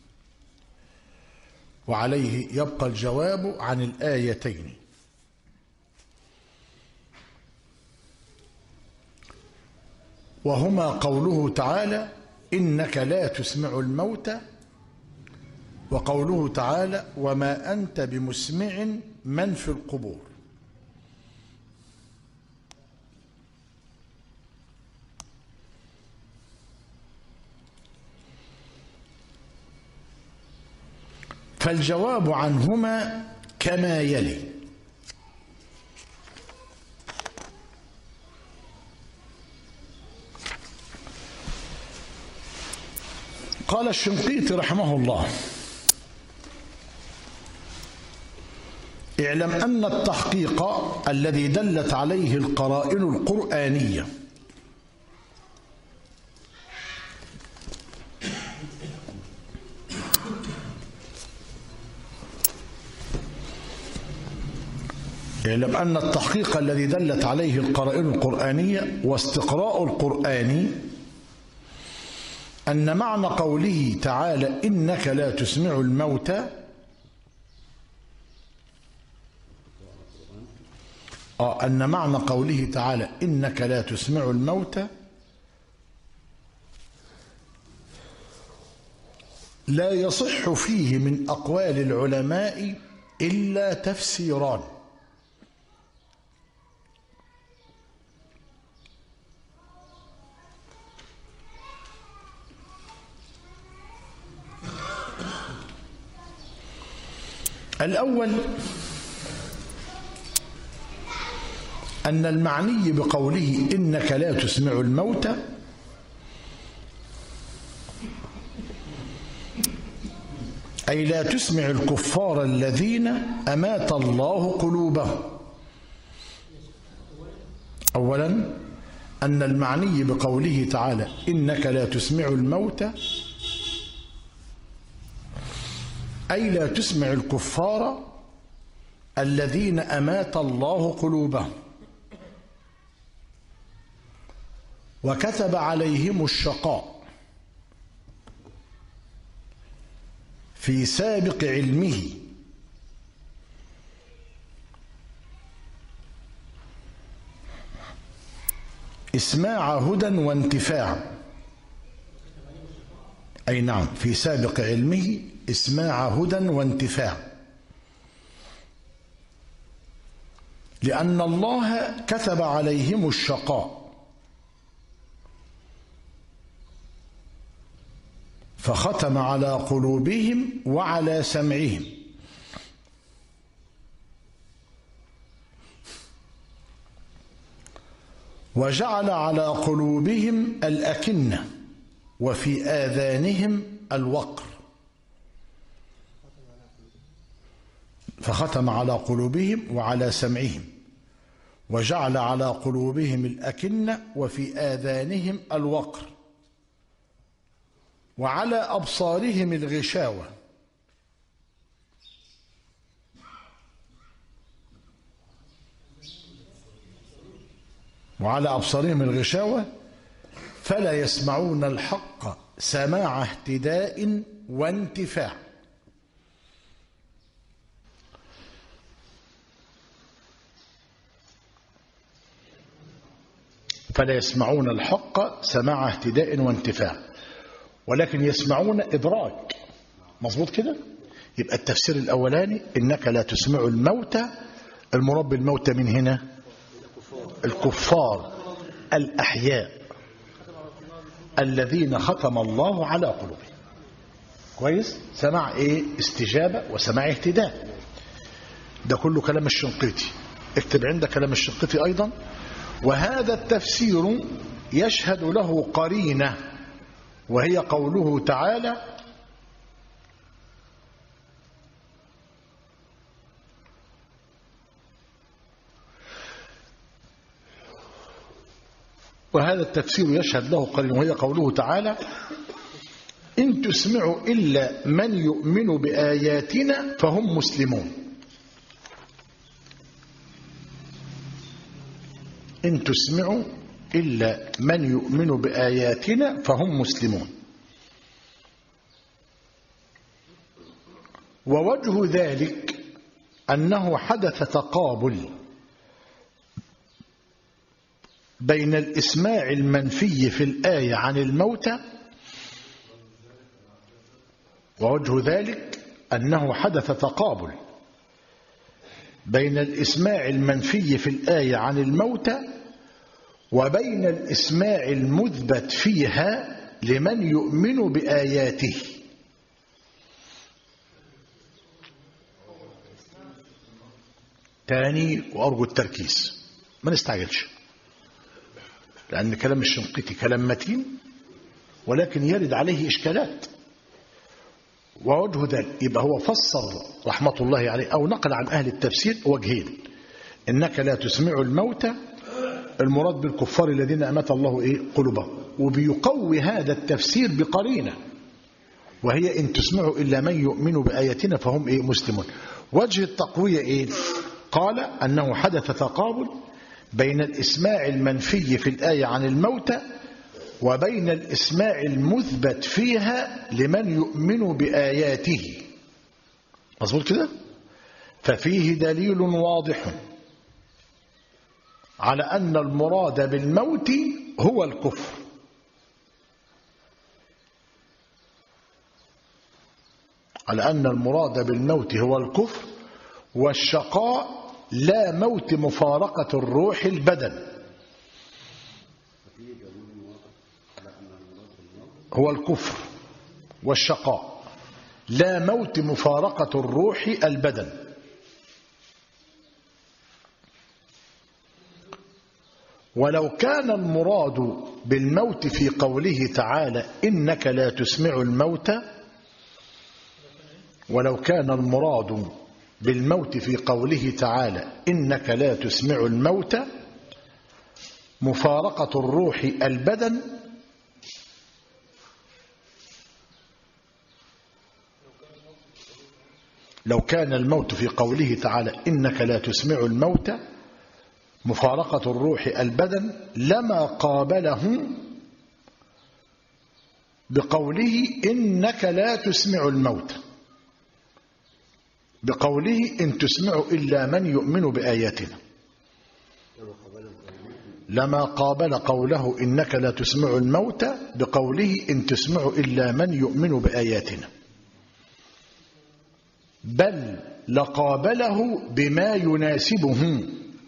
وهما قوله تعالى: إنك لا تسمع الموتى، وقوله تعالى: وما أنت بمسمع من في القبور. فالجواب عنهما كما يلي: قال الشنقيطي رحمه الله: اعلم أن التحقيق الذي دلت عليه القرائن القرآنية اعلم أن التحقيق الذي دلت عليه القرائن القرآنية واستقراء القرآن أن معنى قوله تعالى إنك لا تسمع الموتى أن معنى قوله تعالى إنك لا تسمع الموتى لا يصح فيه من أقوال العلماء إلا تفسيران. الأول أن المعني بقوله إنك لا تسمع الموتى أي لا تسمع الكفار الذين أمات الله قلوبهم. أولا أن المعني بقوله تعالى إنك لا تسمع الموتى أي لا تسمع الكفار الذين أمات الله قلوبهم وكتب عليهم الشقاء في سابق علمه إسماع هدى وانتفاع. أي نعم، في سابق علمه إسماع هدى وانتفاع، لأن الله كتب عليهم الشقاء فختم على قلوبهم وعلى سمعهم وجعل على قلوبهم الأكنة وفي آذانهم الوقر. فختم على قلوبهم وعلى سمعهم وجعل على قلوبهم الأكنة وفي آذانهم الوقر وعلى أبصارهم الغشاوة فلا يسمعون الحق سماع اهتداء وانتفاع. فلا يسمعون الحق سماع اهتداء وانتفاع، ولكن يسمعون إدراك. مظبوط كده؟ يبقى التفسير الأولاني إنك لا تسمع الموتى، المراد بالموتى من هنا الكفار الأحياء الذين ختم الله على قلوبهم. كويس؟ سمع إيه؟ استجابة وسمع اهتداء. ده كله كلام الشنقيطي، اكتب عندك كلام الشنقيطي أيضا. وهذا التفسير يشهد له قرينة وهي قوله تعالى وهي قوله تعالى إن تسمعوا إلا من يؤمن بآياتنا فهم مسلمون. إن تسمعوا إلا من يؤمن بآياتنا فهم مسلمون. ووجه ذلك أنه حدث تقابل بين الإسماع المنفي في الآية عن الموتى ووجه ذلك أنه حدث تقابل بين الإسماع المنفي في الآية عن الموتى وبين الإسماع المثبت فيها لمن يؤمن بآياته. تاني وأرجو التركيز، ما نستعجلش، لأن كلام الشنقيطي كلام متين ولكن يرد عليه إشكالات، ووجه ذلك يبقى هو فسر رحمة الله عليه أو نقل عن أهل التفسير وجهين: إنك لا تسمع الموتى، المراد بالكفار الذين أمات الله قلوبهم، وبيقوي هذا التفسير بقرينة وهي إن تسمعوا إلا من يؤمن بآياتنا فهم مسلمون. وجه التقوية قال أنه حدث تقابل بين الإسماع المنفي في الآية عن الموتى وبين الإسماع المثبت فيها لمن يؤمن بآياته. مظبوط كده؟ ففيه دليل واضح على أن المراد بالموت هو الكفر، على أن المراد بالموت هو الكفر والشقاء لا موت مفارقة الروح البدن. هو الكفر والشقاء لا موت مفارقة الروح البدن. ولو كان المراد بالموت في قوله تعالى إنك لا تسمع الموتى، ولو كان المراد بالموت في قوله تعالى إنك لا تسمع الموتى مفارقة الروح البدن، لو كان الموت في قوله تعالى إنك لا تسمع الموتى مفارقة الروح البدن لما قابله بقوله إنك لا تسمع الموتى، بقوله إن تسمع إلا من يؤمن بآياتنا، لما قابل قوله إنك لا تسمع الموتى بقوله إن تسمع إلا من يؤمن بآياتنا، بل لقابله بما يناسبه.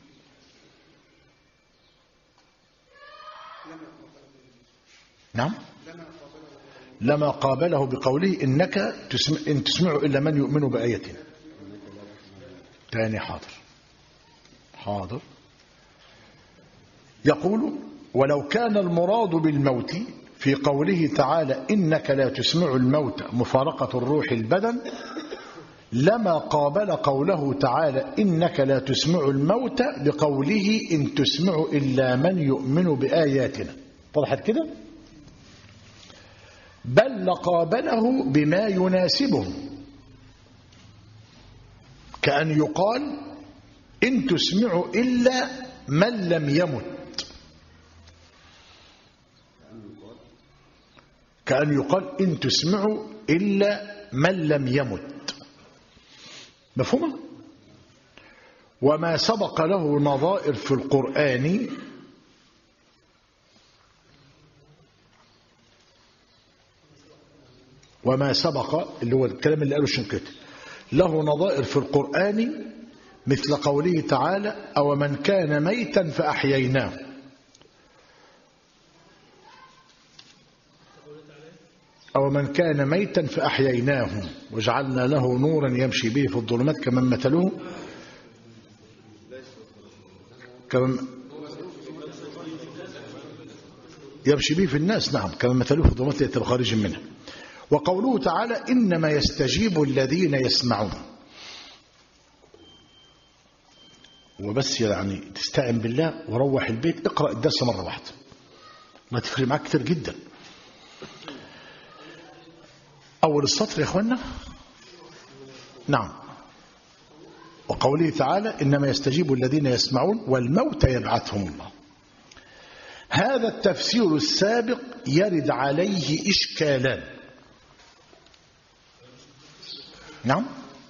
نعم، لما قابله بقوله إنك إن تسمع إلا من يؤمن بآياتنا. تاني حاضر. يقول ولو كان المراد بالموت في قوله تعالى إنك لا تسمع الموت مفارقة الروح البدن لما قابل قوله تعالى إنك لا تسمع الموت بقوله إن تسمع إلا من يؤمن بآياتنا. طرحت كده؟ بل لقابله بما يناسبه، كأن يقال إن تسمع إلا من لم يمت، كأن يقال إن تسمع إلا من لم يمت. مفهوم؟ وما سبق له نظائر في القرآن وما سبق اللي هو الكلام اللي قاله الشنقيطي له نظائر في القرآن مثل قوله تعالى أو من كان ميتا فأحييناه، أو من كان ميتا فأحييناه وجعلنا له نورا يمشي به في الظلمات كمن مثله يمشي به في الناس. نعم، كمن مثله في الظلمات يأتي بخارج منها. وقوله تعالى إنما يستجيب الذين يسمعون. وبس يعني تستعن بالله وروح البيت اقرأ الدرس مرة واحدة، ما تفرق معك كتير جدا. أول السطر يا أخوانا. نعم. وقوله تعالى إنما يستجيب الذين يسمعون والموت يبعثهم الله. هذا التفسير السابق يرد عليه إشكالان. نعم،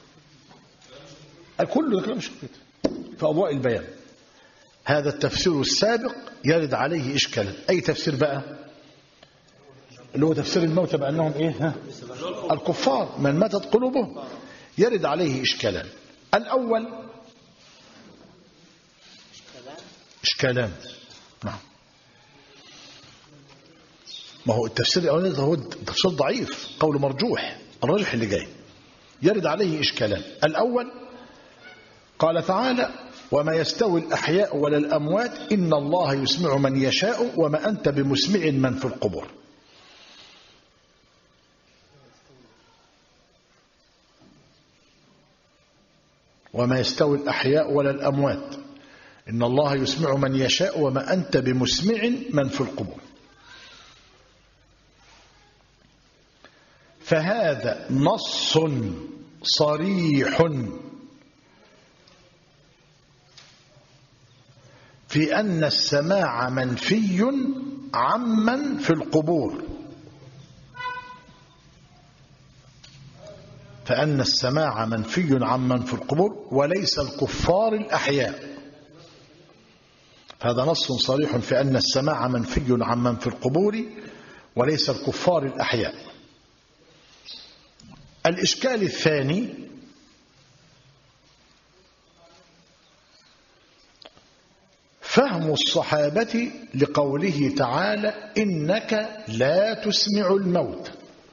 كل كلام شكيت في أضواء البيان. هذا التفسير السابق يرد عليه إشكالا. أي تفسير بقى؟ اللي هو تفسير الموتى بأنهم الكفار من ماتت قلوبهم. يرد عليه إشكالان. الأول إشكالان. نعم، ما هو التفسير الأولاني هو تفسير ضعيف، قول مرجوح، الراجح اللي جاي. يرد عليه إشكالان. الأول قال تعالى وما يستوي الأحياء ولا الأموات إن الله يسمع من يشاء وما أنت بمسمع من في القبور. وما يستوي الأحياء ولا الأموات إن الله يسمع من يشاء وما أنت بمسمع من في القبور. فهذا نص صريح في أن السماع منفي عمن في القبور، فأن السماع منفي عمن في القبور وليس الكفار الأحياء. هذا نص صريح في أن السماع منفي عمن في القبور وليس الكفار الأحياء. الإشكال الثاني فهم الصحابة لقوله تعالى إنك لا تسمع الموت.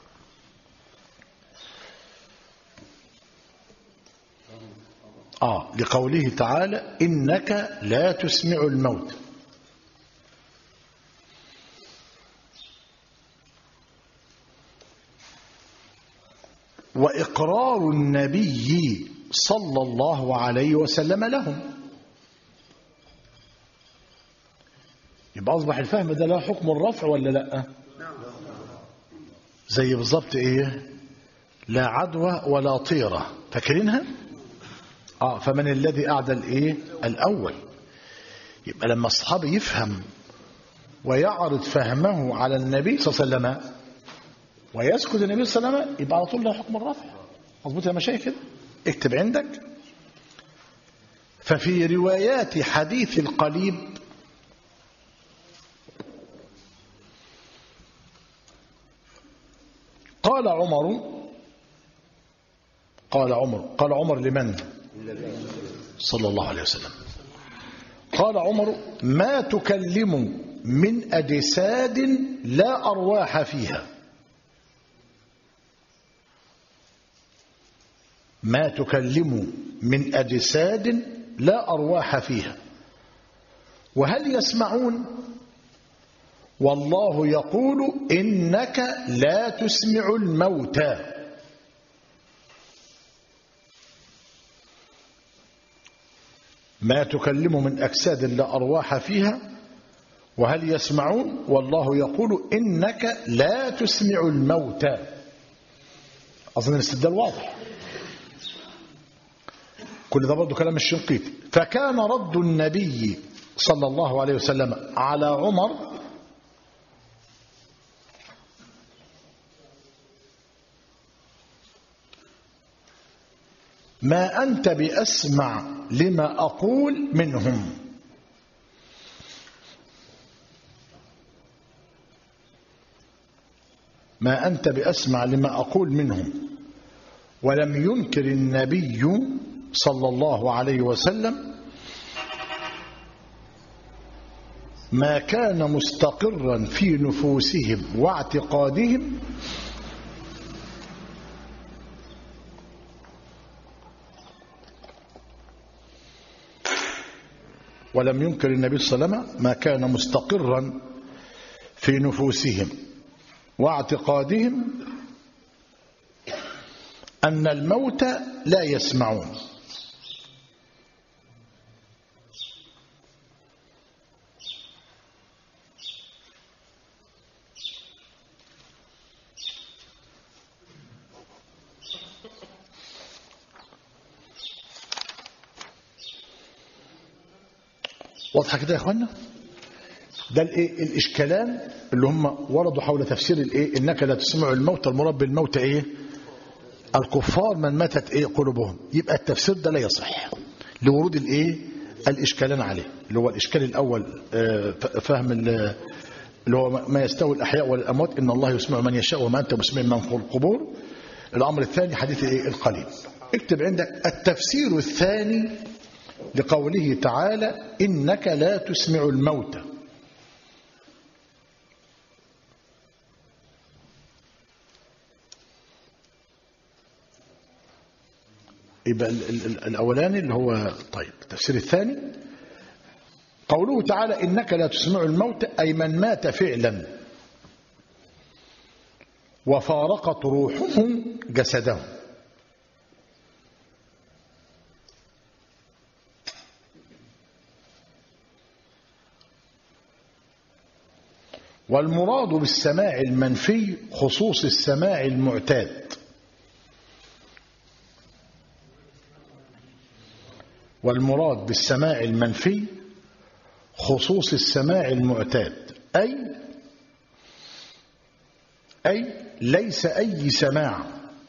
لقوله تعالى إنك لا تسمع الموت. وإقرار النبي صلى الله عليه وسلم لهم. يبقى أصبح الفهم ده له حكم الرفع ولا لا؟ زي بالضبط إيه؟ لا عدوى ولا طيرة، فاكرينها؟ فمن الذي أعدى الإيه؟ الأول. يبقى لما الصحابي يفهم ويعرض فهمه على النبي صلى الله عليه وسلم ويسكت النبي صلى الله عليه وسلم يبقى على طول له حكم الرفع. مظبوط يا مشايخ كده؟ اكتب عندك. ففي روايات حديث القليب قال عمر لمن؟ صلى الله عليه وسلم. قال عمر ما تكلم من أجساد لا أرواح فيها، ما تكلم من أجساد لا أرواح فيها، وهل يسمعون؟ والله يقول إنك لا تسمع الموتى. ما تكلم من أجساد لا أرواح فيها وهل يسمعون؟ والله يقول إنك لا تسمع الموتى. أظن الاستدلال واضح. كل ده برضه كلام الشنقيطي. فكان رد النبي صلى الله عليه وسلم على عمر ما أنت بأسمع لما أقول منهم. ما أنت بأسمع لما أقول منهم. ولم ينكر النبي صلى الله عليه وسلم ما كان مستقرا في نفوسهم واعتقادهم ولم ينكر النبي صلى الله عليه وسلم ما كان مستقرا في نفوسهم واعتقادهم أن الموت لا يسمعون. واضحة كده يا اخوانا؟ ده الايه الاشكالان اللي هم وردوا حول تفسير الايه انك لا تسمع الموت. المراد بالموت ايه؟ الكفار من ماتت ايه قلوبهم. يبقى التفسير ده لا يصح لورود الايه الاشكالان عليه، اللي هو الاشكال الاول فهم اللي هو ما يستوي الاحياء والاموات ان الله يسمع من يشاء وما انت مسمع من في القبور. الامر الثاني حديث ايه القليل. اكتب عندك التفسير الثاني لقوله تعالى إنك لا تسمع الموتى. يبقى الأولاني اللي هو طيب. التفسير الثاني قوله تعالى إنك لا تسمع الموتى أي من مات فعلا وفارقت روحهم جسدهم. والمراد بالسماع المنفي خصوص السماع المعتاد. والمراد بالسماع المنفي خصوص السماع المعتاد، أي ليس أي سماع،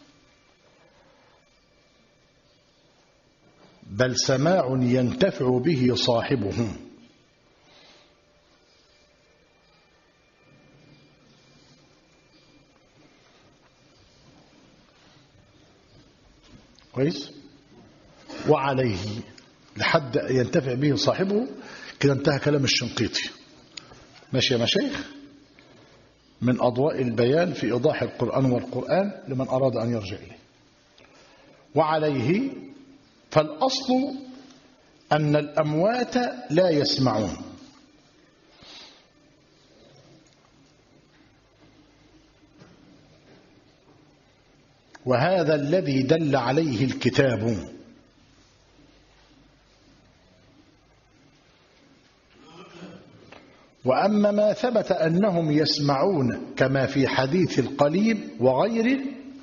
بل سماع ينتفع به صاحبه. كويس؟ وعليه لحد ينتفع به صاحبه. كده انتهى كلام الشنقيطي. ماشي يا مشايخ؟ من أضواء البيان في إيضاح القرآن والقرآن لمن أراد أن يرجع إليه. وعليه فالأصل أن الأموات لا يسمعون، وهذا الذي دل عليه الكتاب. وأما ما ثبت أنهم يسمعون كما في حديث القليب وغيره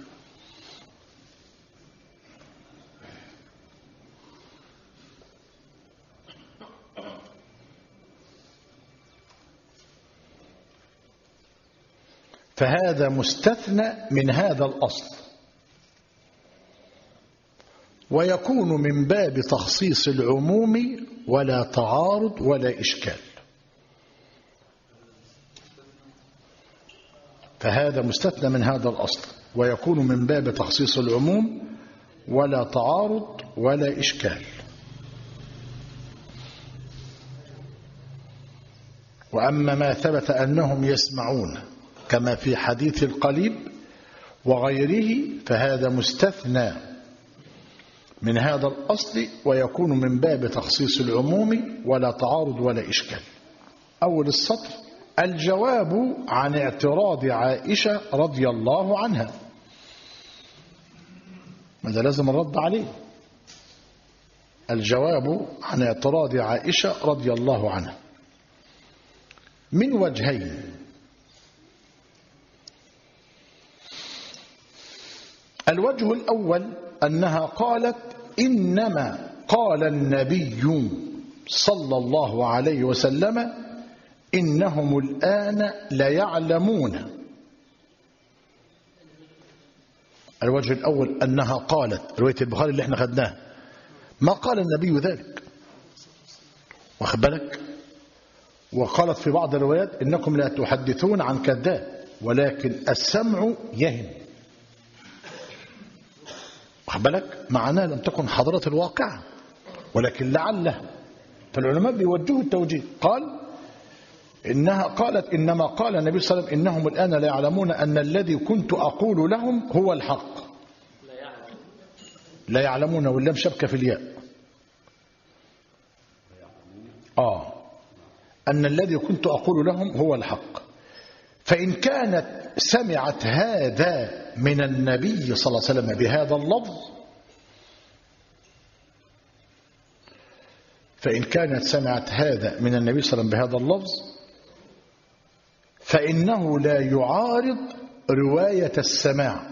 فهذا مستثنى من هذا الأصل، ويكون من باب تخصيص العموم ولا تعارض ولا إشكال. فهذا مستثنى من هذا الأصل ويكون من باب تخصيص العموم ولا تعارض ولا إشكال. وأما ما ثبت أنهم يسمعون كما في حديث القليب وغيره فهذا مستثنى من هذا الأصل ويكون من باب تخصيص العموم ولا تعارض ولا إشكال. أول السطر: الجواب عن اعتراض عائشة رضي الله عنها. ماذا لازم الرد عليه؟ الجواب عن اعتراض عائشة رضي الله عنها من وجهين: الوجه الأول أنها قالت: إنما قال النبي صلى الله عليه وسلم إنهم الآن ليعلمون. الوجه الأول أنها قالت، رواية البخاري اللي احنا خدناها، ما قال النبي ذلك، واخد بالك؟ وقالت في بعض الروايات: إنكم لا تحدثون عن كذاب ولكن السمع يهم، واخد بالك؟ معناه لم تكن حضرة الواقع ولكن لعله. فالعلماء بيوجهوا التوجيه. قال إنها قالت: إنما قال النبي صلى الله عليه وسلم إنهم الآن لا يعلمون أن الذي كنت أقول لهم هو الحق. لا يعلمون واللام شبكة في الياء. أن الذي كنت أقول لهم هو الحق. فإن كانت سمعت هذا من النبي صلى الله عليه وسلم بهذا اللفظ، فإن كانت سمعت هذا من النبي صلى الله عليه وسلم بهذا اللفظ فإنه لا يعارض رواية السماع.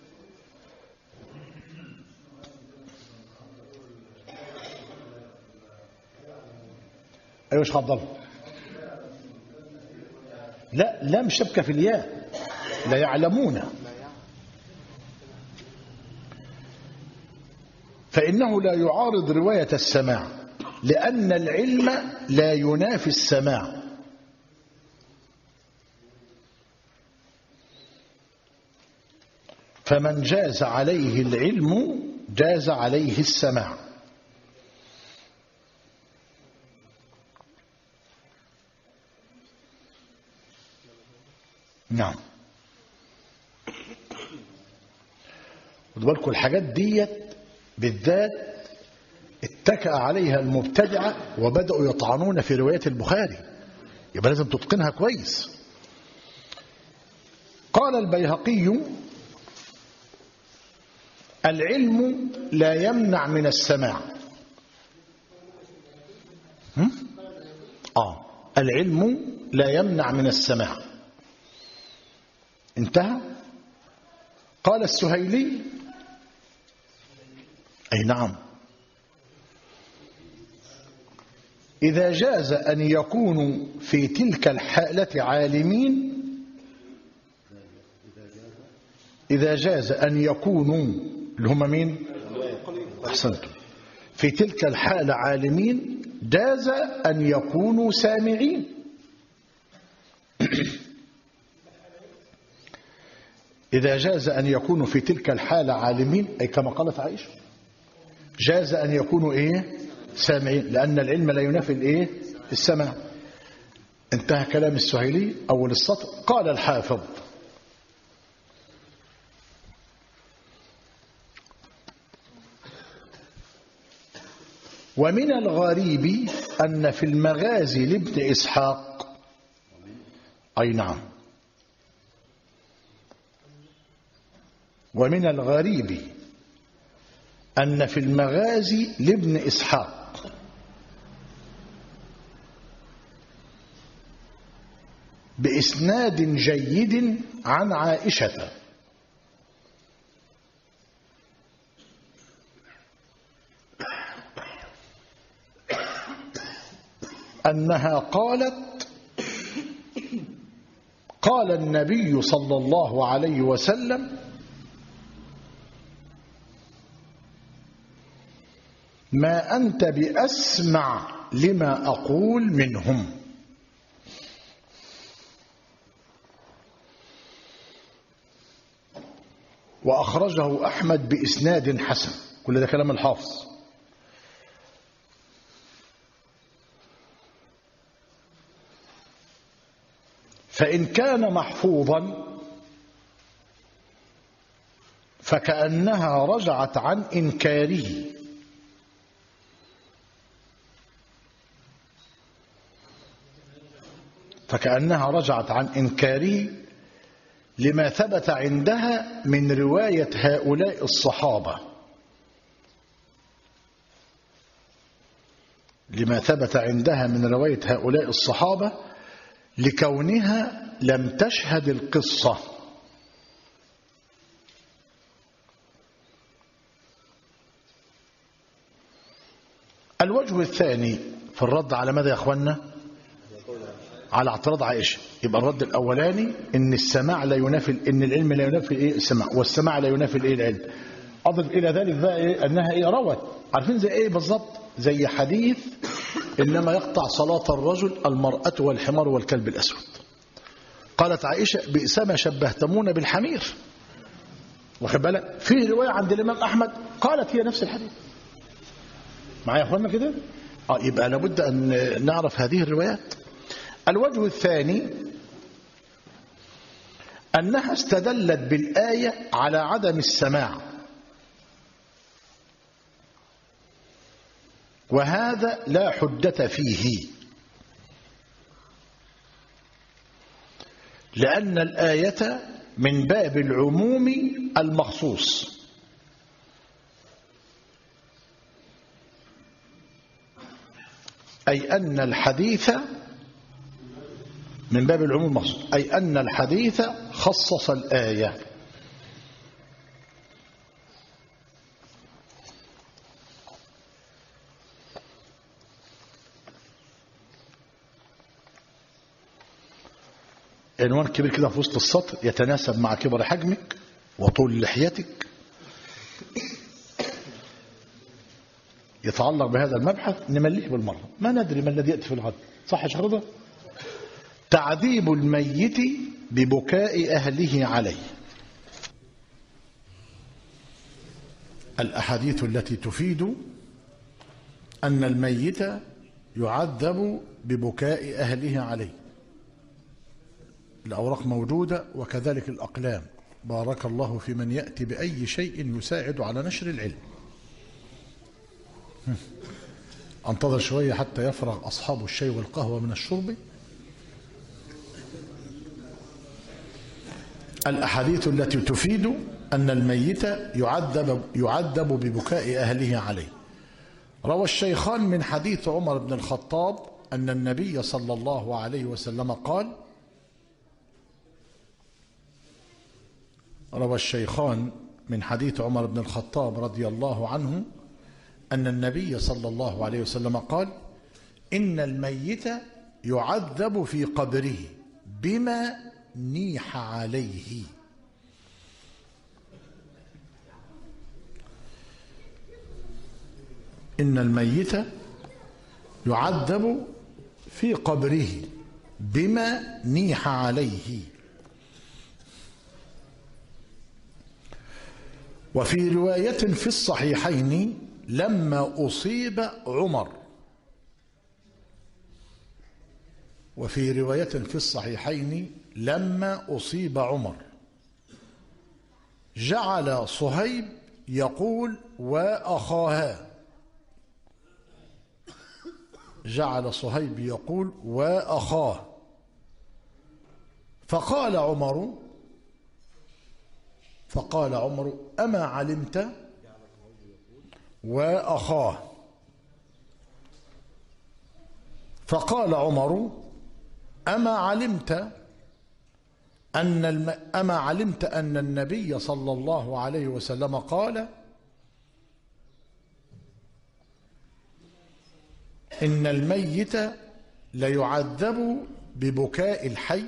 أيوة خضر. لا، لم شبكة في الياء، لا يعلمون. فإنه لا يعارض رواية السماع لأن العلم لا ينافي السماع. فمن جاز عليه العلم جاز عليه السماع. نعم. خدوا بالكم الحاجات ديت بالذات اتكأ عليها المبتدعة وبدأوا يطعنون في رواية البخاري، يبقى لازم تتقنها كويس. قال البيهقي: العلم لا يمنع من السماع. العلم لا يمنع من السماع. انتهى. قال السهيلي: أي نعم، إذا جاز أن يكونوا في تلك الحالة عالمين، إذا جاز أن يكونوا اللي هم مين؟ أحسنتم. في تلك الحالة عالمين جاز أن يكونوا سامعين. إذا جاز أن يكونوا في تلك الحالة عالمين، أي كما قالت عائشة، جاز أن يكونوا إيه؟ سامعين، لأن العلم لا ينافي الإيه؟ السماع. انتهى كلام السهيلي أول السطر. قال الحافظ: ومن الغريب أن في المغازي لابن إسحاق، أي نعم، ومن الغريب أن في المغازي لابن إسحاق بإسناد جيد عن عائشة أنها قالت: قال النبي صلى الله عليه وسلم: ما أنت بأسمع لما أقول منهم. وأخرجه أحمد بإسناد حسن. كل ده كلام الحافظ. فإن كان محفوظا فكأنها رجعت عن إنكاره، لما ثبت عندها من رواية هؤلاء الصحابة، لكونها لم تشهد القصة. الوجه الثاني في الرد على ماذا يا أخوانا؟ على اعتراض عائشة. يبقى الرد الأولاني إن السماع لا ينافي، إن العلم لا ينافي إيه؟ السماع، والسماع لا ينافي إيه؟ العلم. أضف إلى ذلك بقى إيه؟ أنها إيه؟ روت. عارفين زي إيه بالضبط؟ زي حديث إنما يقطع صلاة الرجل المرأة والحمار والكلب الأسود. قالت عائشة: بئس ما شبهتمون بالحمير. واخد بالك؟ في رواية عند الإمام أحمد قالت هي نفس الحديث. معايا يا أخوانا كده؟ يبقى لابد أن نعرف هذه الروايات. الوجه الثاني أنها استدلت بالآية على عدم السماع، وهذا لا حجة فيه، لأن الآية من باب العموم المخصوص، أي أن الحديث من باب العموم المخصوص، أي أن الحديث خصص الآية. عنوان كبير كده في وسط السطر يتناسب مع كبر حجمك وطول لحيتك، يتعلق بهذا المبحث، نمليه بالمرة، ما ندري ما الذي يأتي في الغد. صح يا شيخ رضا؟ تعذيب الميت ببكاء أهله عليه. الأحاديث التي تفيد أن الميت يعذب ببكاء أهله عليه. الأوراق موجودة وكذلك الأقلام. بارك الله في من يأتي بأي شيء يساعد على نشر العلم. انتظر شوية حتى يفرغ أصحاب الشاي والقهوة من الشرب. الأحاديث التي تفيد أن الميت يعذب ببكاء أهله عليه. روى الشيخان من حديث عمر بن الخطاب أن النبي صلى الله عليه وسلم قال: روى الشيخان من حديث عمر بن الخطاب رضي الله عنه أن النبي صلى الله عليه وسلم قال: إن الميت يعذب في قبره بما نيح عليه. إن الميت يعذب في قبره بما نيح عليه. وفي رواية في الصحيحين لما أصيب عمر، وفي رواية في الصحيحين لما أصيب عمر جعل صهيب يقول: وأخاها. جعل صهيب يقول: وأخاه. فقال عمر: أما علمت وأخاه. فقال عمر: أما علمت أن النبي صلى الله عليه وسلم قال: إن الميت ليعذب ببكاء الحي.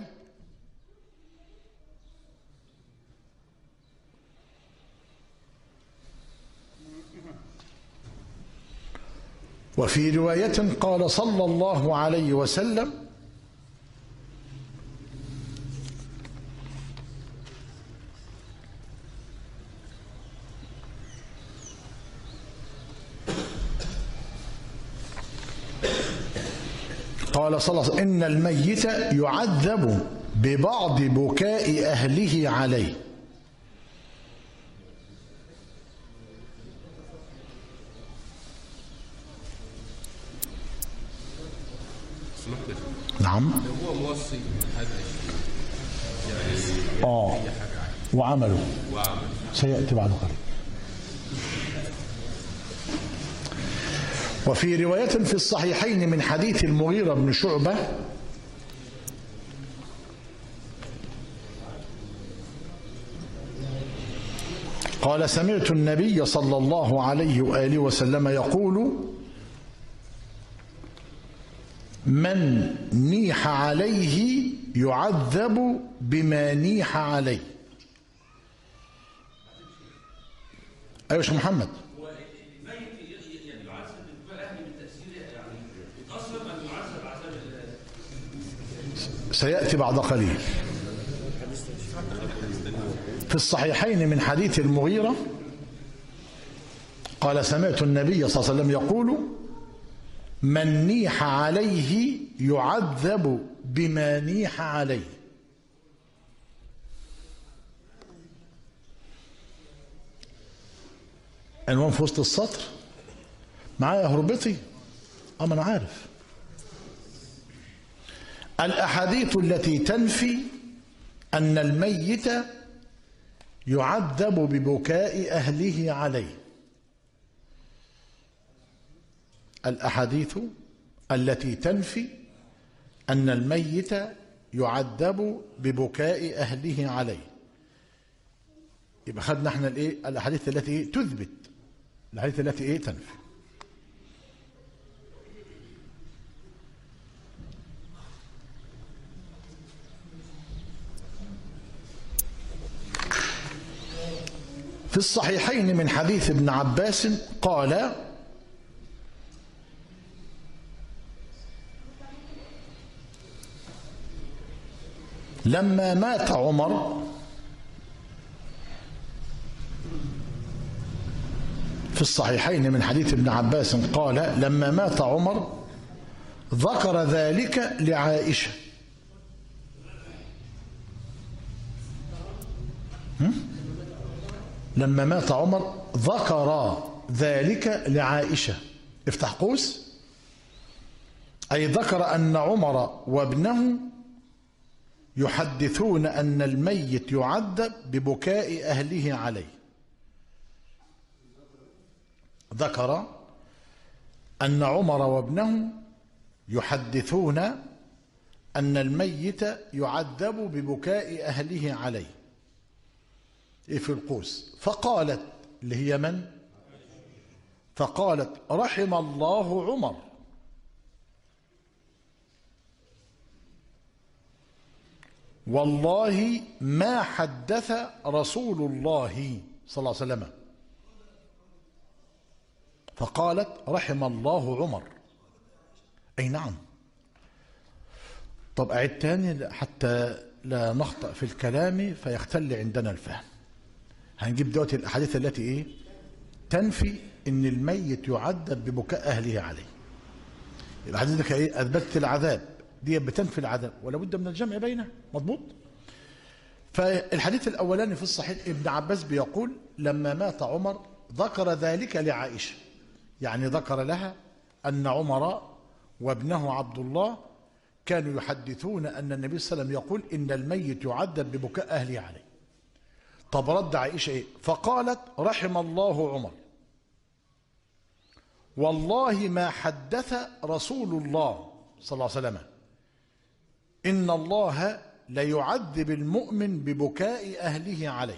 وفي رواية قال صلى الله عليه وسلم: قال صلى الله عليه وسلم: إن الميت يعذب ببعض بكاء أهله عليه. نعم. هو موصي وعمله سيأتي بعد قليل. وفي رواية في الصحيحين من حديث المغيرة بن شعبة قال: سمعت النبي صلى الله عليه وآله وسلم يقول: من نيح عليه يعذب بما نيح عليه. أيوة يا شيخ محمد. سيأتي بعد قليل. في الصحيحين من حديث المغيرة قال: سمعت النبي صلى الله عليه وسلم يقول: من نيح عليه يعذب بما نيح عليه. عنوان في وسط السطر معايا هربتي؟ ما أنا عارف. الأحاديث التي تنفي أن الميت يعذب ببكاء أهله عليه. الأحاديث التي تنفي أن الميت يعذب ببكاء أهله عليه. يبقى خدنا احنا الأحاديث التي تثبت، الأحاديث التي تنفي. في الصحيحين من حديث ابن عباس قال: لما مات عمر، في الصحيحين من حديث ابن عباس قال: لما مات عمر ذكر ذلك لعائشة. لما مات عمر ذكر ذلك لعائشة، افتح قوس، أي ذكر أن عمر وابنه يحدثون أن الميت يعذب ببكاء أهله عليه. ذكر أن عمر وابنه يحدثون أن الميت يعذب ببكاء أهله عليه. في القوس. فقالت، اللي هي من؟ فقالت رحم الله عمر. والله ما حدث رسول الله صلى الله عليه وسلم. فقالت رحم الله عمر. أي نعم. طب أعد تاني حتى لا نخطأ في الكلام فيختل عندنا الفهم. هنجيب دلوقتي الأحاديث التي تنفي إن الميت يعذب ببكاء أهله عليه. الحديث دي أثبتت العذاب، دي بتنفي العذاب ولا بد من الجمع بينها. مضبوط. فالحديث الأولاني في الصحيح ابن عباس بيقول لما مات عمر ذكر ذلك لعائشة، يعني ذكر لها أن عمر وابنه عبد الله كانوا يحدثون أن النبي صلى الله عليه وسلم يقول إن الميت يعذب ببكاء أهله عليه. طب رد عائشة فقالت رحم الله عمر. والله ما حدث رسول الله صلى الله عليه وسلم إن الله ليعذب المؤمن ببكاء أهله عليه.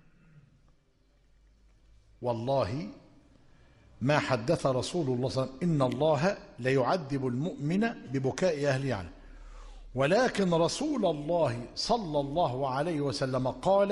والله ما حدث رسول الله صلى الله عليه وسلم إن الله ليعذب المؤمن ببكاء أهله عليه، ولكن رسول الله صلى الله عليه وسلم قال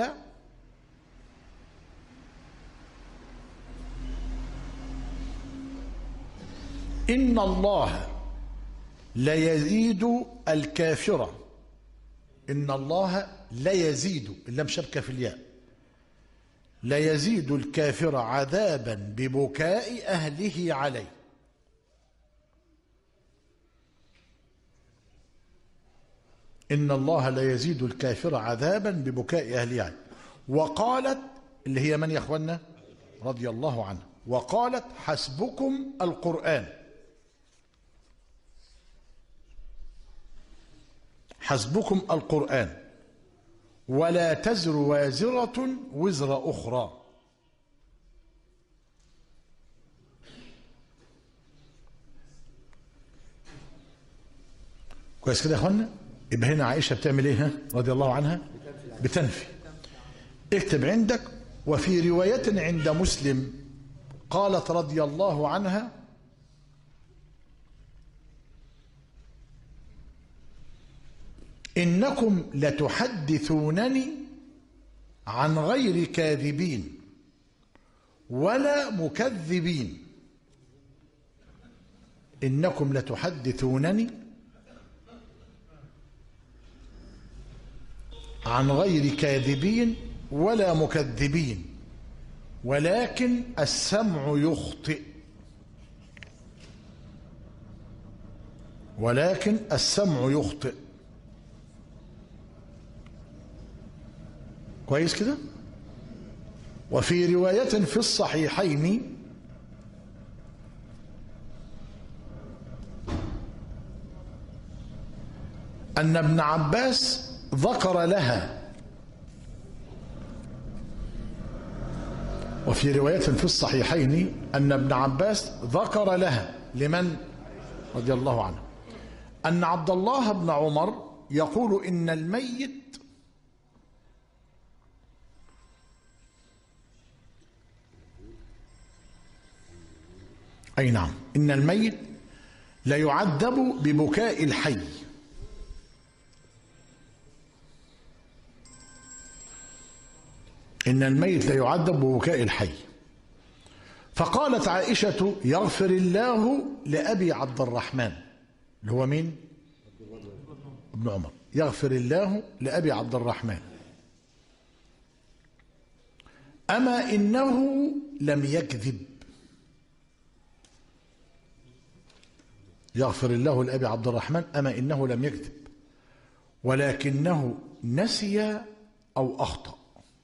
إن الله ليزيد الكافر. إن الله ليزيد، اللام شبكة في الياء، ليزيد الكافر عذابا ببكاء أهله عليه. إن الله ليزيد الكافر عذابا ببكاء أهله عليه. وقالت، اللي هي من يا أخوانا؟ رضي الله عنه. وقالت حسبكم القرآن. حسبكم القرآن ولا تزر وازرة وزر أخرى. كويس كده يا اخوانا؟ يبقى هنا عائشة بتعمل ايه رضي الله عنها؟ بتنفي. اكتب عندك وفي رواية عند مسلم قالت رضي الله عنها إنكم لتحدثونني عن غير كاذبين ولا مكذبين. إنكم لتحدثونني عن غير كاذبين ولا مكذبين ولكن السمع يخطئ. ولكن السمع يخطئ. كويس كده؟ وفي رواية في الصحيحين أن ابن عباس ذكر لها، وفي رواية في الصحيحين أن ابن عباس ذكر لها لمن؟ رضي الله عنه، أن عبد الله بن عمر يقول إن الميت أي نعم، إن الميت ليعذب ببكاء الحي. إن الميت ليعذب ببكاء الحي. فقالت عائشة يغفر الله لأبي عبد الرحمن، اللي هو مين؟ ابن عمر. يغفر الله لأبي عبد الرحمن، أما إنه لم يكذب. يغفر الله لأبي عبد الرحمن أما إنه لم يكذب ولكنه نسي أو أخطأ.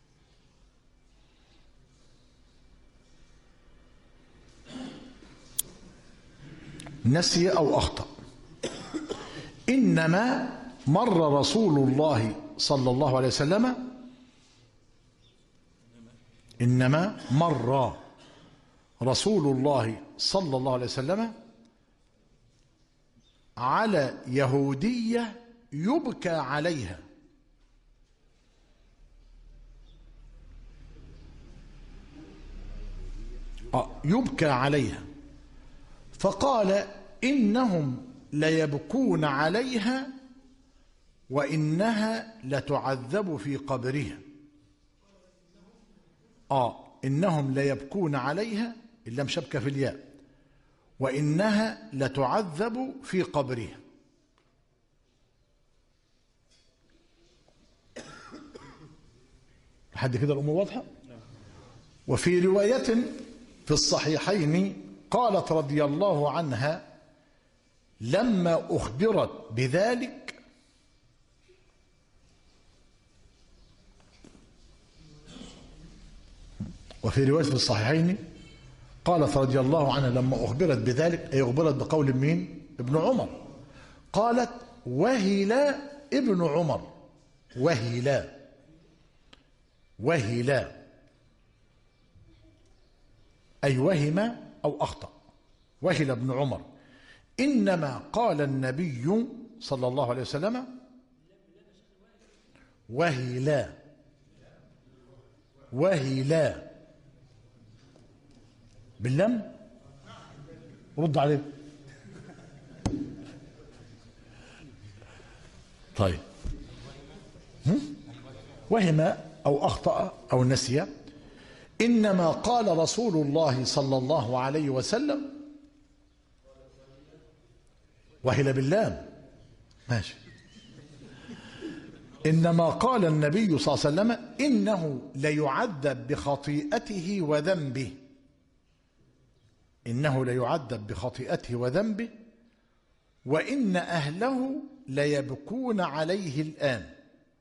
نسي أو أخطأ. إنما مر رسول الله صلى الله عليه وسلم، إنما مر رسول الله صلى الله عليه وسلم على يهودية يبكى عليها، يبكى عليها، فقال إنهم ليبكون عليها وإنها لتعذب في قبرها. إنهم ليبكون عليها، اللام شبكة في الياء، وإنها لتعذب في قبرها. لحد كده الأمور واضحة. وفي رواية في الصحيحين قالت رضي الله عنها لما أخبرت بذلك وفي رواية في الصحيحين قالت رضي الله عنها لما أخبرت بذلك، أي أخبرت بقول مين؟ ابن عمر. قالت وهلا ابن عمر، وهلا أي وهم أو أخطأ، وهل ابن عمر. إنما قال النبي صلى الله عليه وسلم وهلا باللم. رد عليه. طيب، وهم أو أخطأ أو نسي. إنما قال رسول الله صلى الله عليه وسلم وهل باللام، ماشي. إنما قال النبي صلى الله عليه وسلم إنه ليعذب بخطيئته وذنبه، إنه ليعذب بخطيئته وذنبه، وإن أهله ليبكون عليه الآن.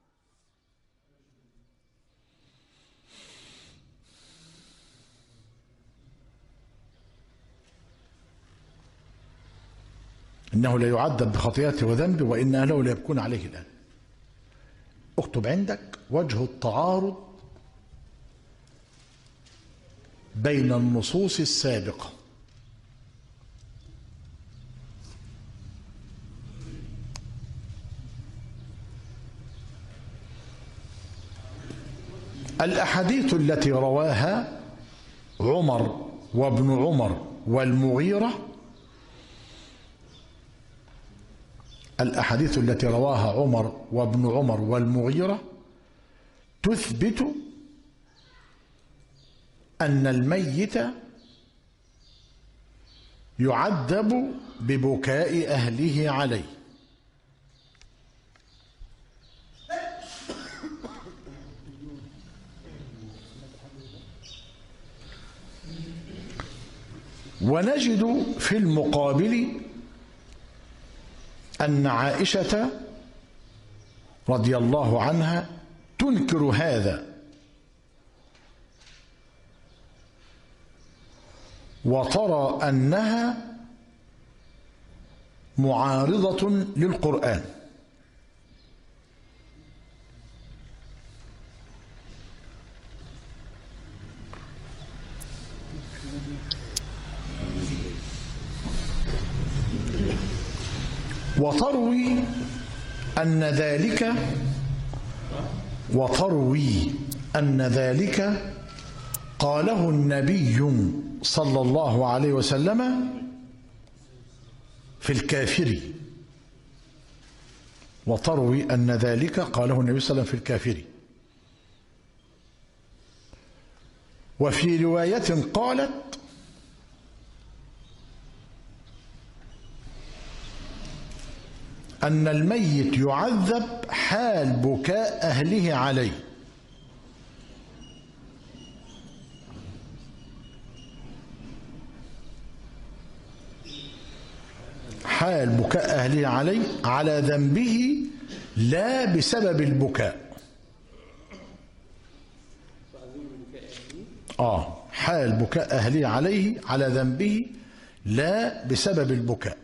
إنه لا يعذب بخطيئته وذنبه وإن أهله لا يبكون عليه الآن. اكتب عندك وجه التعارض بين النصوص السابقة. الأحاديث التي رواها عمر وابن عمر والمغيرة، الأحاديث التي رواها عمر وابن عمر والمغيرة تثبت أن الميت يعذب ببكاء أهله عليه. ونجد في المقابل أن عائشة رضي الله عنها تنكر هذا وترى أنها معارضة للقرآن. وتروي أن ذلك قاله النبي صلى الله عليه وسلم في الكافر. وتروي أن ذلك قاله النبي صلى الله عليه وسلم في الكافر. وفي رواية قالت أن الميت يعذب حال بكاء أهله عليه. حال بكاء أهله عليه على ذنبه لا بسبب البكاء. حال بكاء أهله عليه على ذنبه لا بسبب البكاء.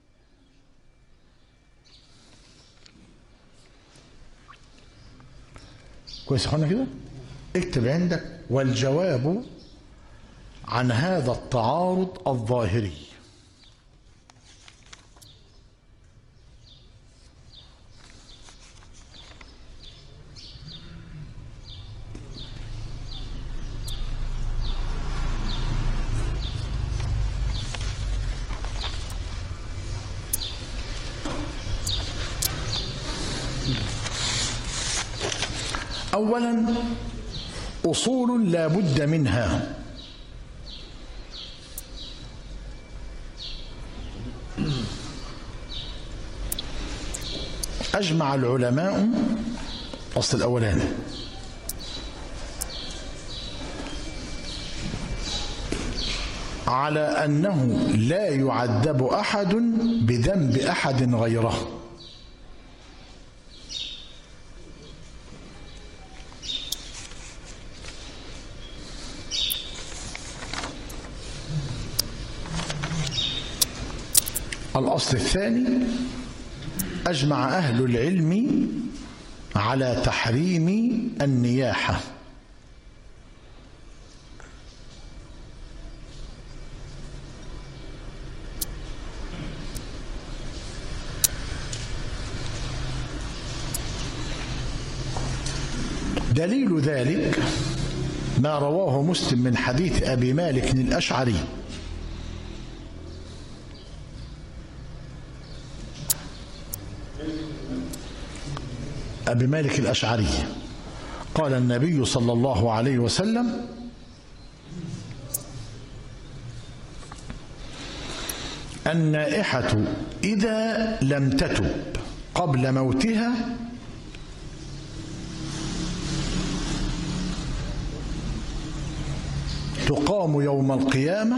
كويس يا اخوانا كده؟ اكتب عندك والجواب عن هذا التعارض الظاهري. أولا أصول لا بد منها. أجمع العلماء أصل الأولاني على أنه لا يعذب أحد بذنب أحد غيره. الأصل الثاني أجمع أهل العلم على تحريم النياحة. دليل ذلك ما رواه مسلم من حديث أبي مالك الأشعري أبي مالك الأشعري قال النبي صلى الله عليه وسلم: النائحة إذا لم تتب قبل موتها تقام يوم القيامة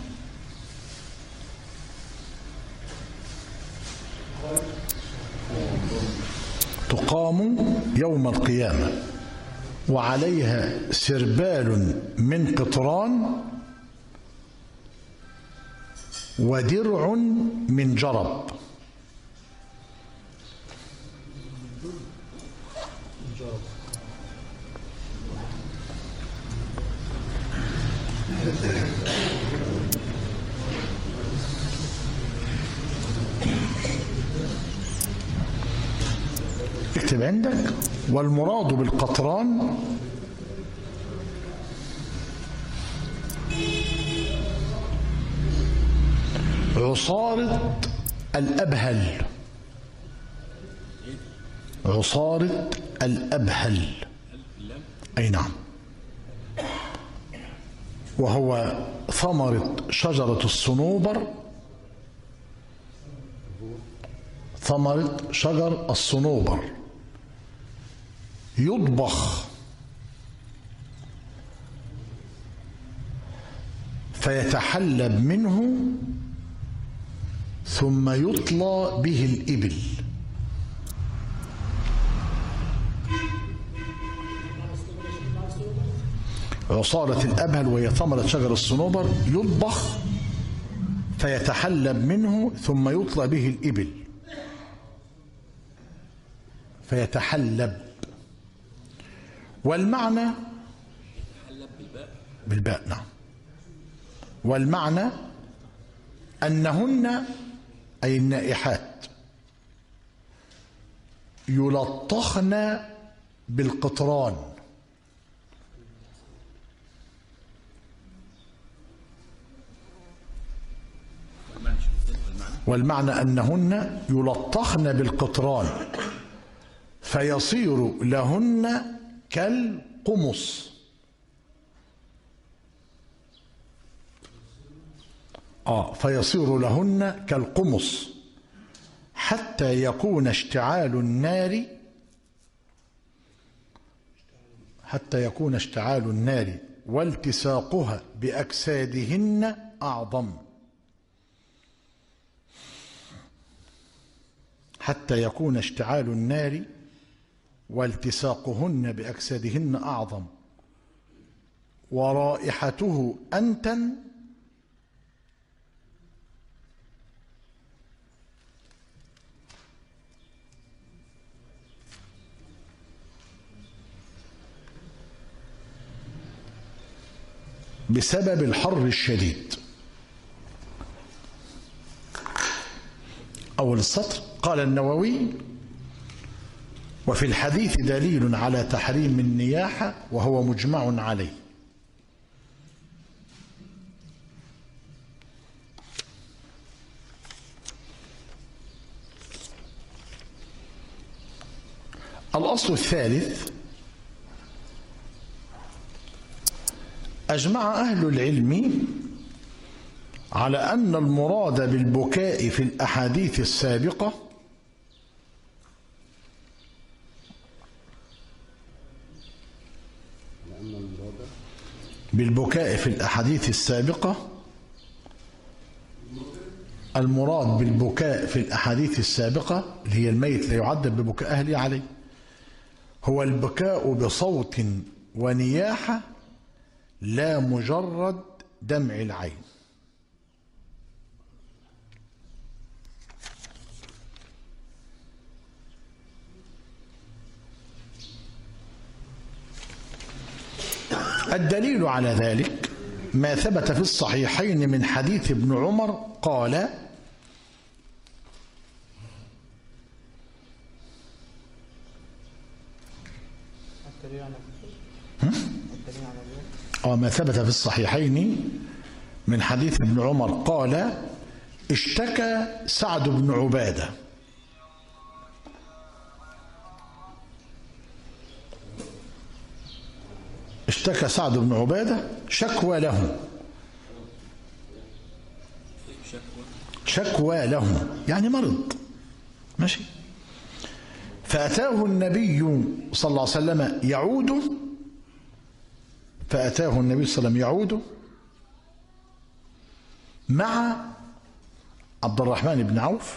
وعليها سربال من قطران ودرع من جرب. اكتب عندك: والمراد بالقطران عصارة الأبهل. عصارة الأبهل، أي نعم، وهو ثمرة شجرة الصنوبر. ثمرة شجر الصنوبر يطبخ فيتحلب منه ثم يطلى به الإبل. عصارة الأبهل وهي ثمرة شجر الصنوبر يطبخ فيتحلب منه ثم يطلى به الإبل. فيتحلب، والمعنى بالباء، نعم، والمعنى أنهن أي النائحات يلطخن بالقطران. والمعنى أنهن يلطخن بالقطران فيصير لهن كالقمص. فيصير لهن كالقمص حتى يكون اشتعال النار والتصاقها بأجسادهن أعظم. حتى يكون اشتعال النار والتصاقهن بأجسادهن أعظم ورائحته أنتن بسبب الحر الشديد. أول السطر قال النووي: وفي الحديث دليل على تحريم النياحة وهو مجمع عليه. الأصل الثالث أجمع أهل العلم على أن المراد بالبكاء في الأحاديث السابقة المراد بالبكاء في الأحاديث السابقة اللي هي الميت لا يعذب ببكاء أهله عليه هو البكاء بصوت ونياحة لا مجرد دمع العين. الدليل على ذلك ما ثبت في الصحيحين من حديث ابن عمر قال: ما ثبت في الصحيحين من حديث ابن عمر قال: اشتكى سعد بن عبادة شكوى له يعني مرض، ماشي، فأتاه النبي صلى الله عليه وسلم يعود مع عبد الرحمن بن عوف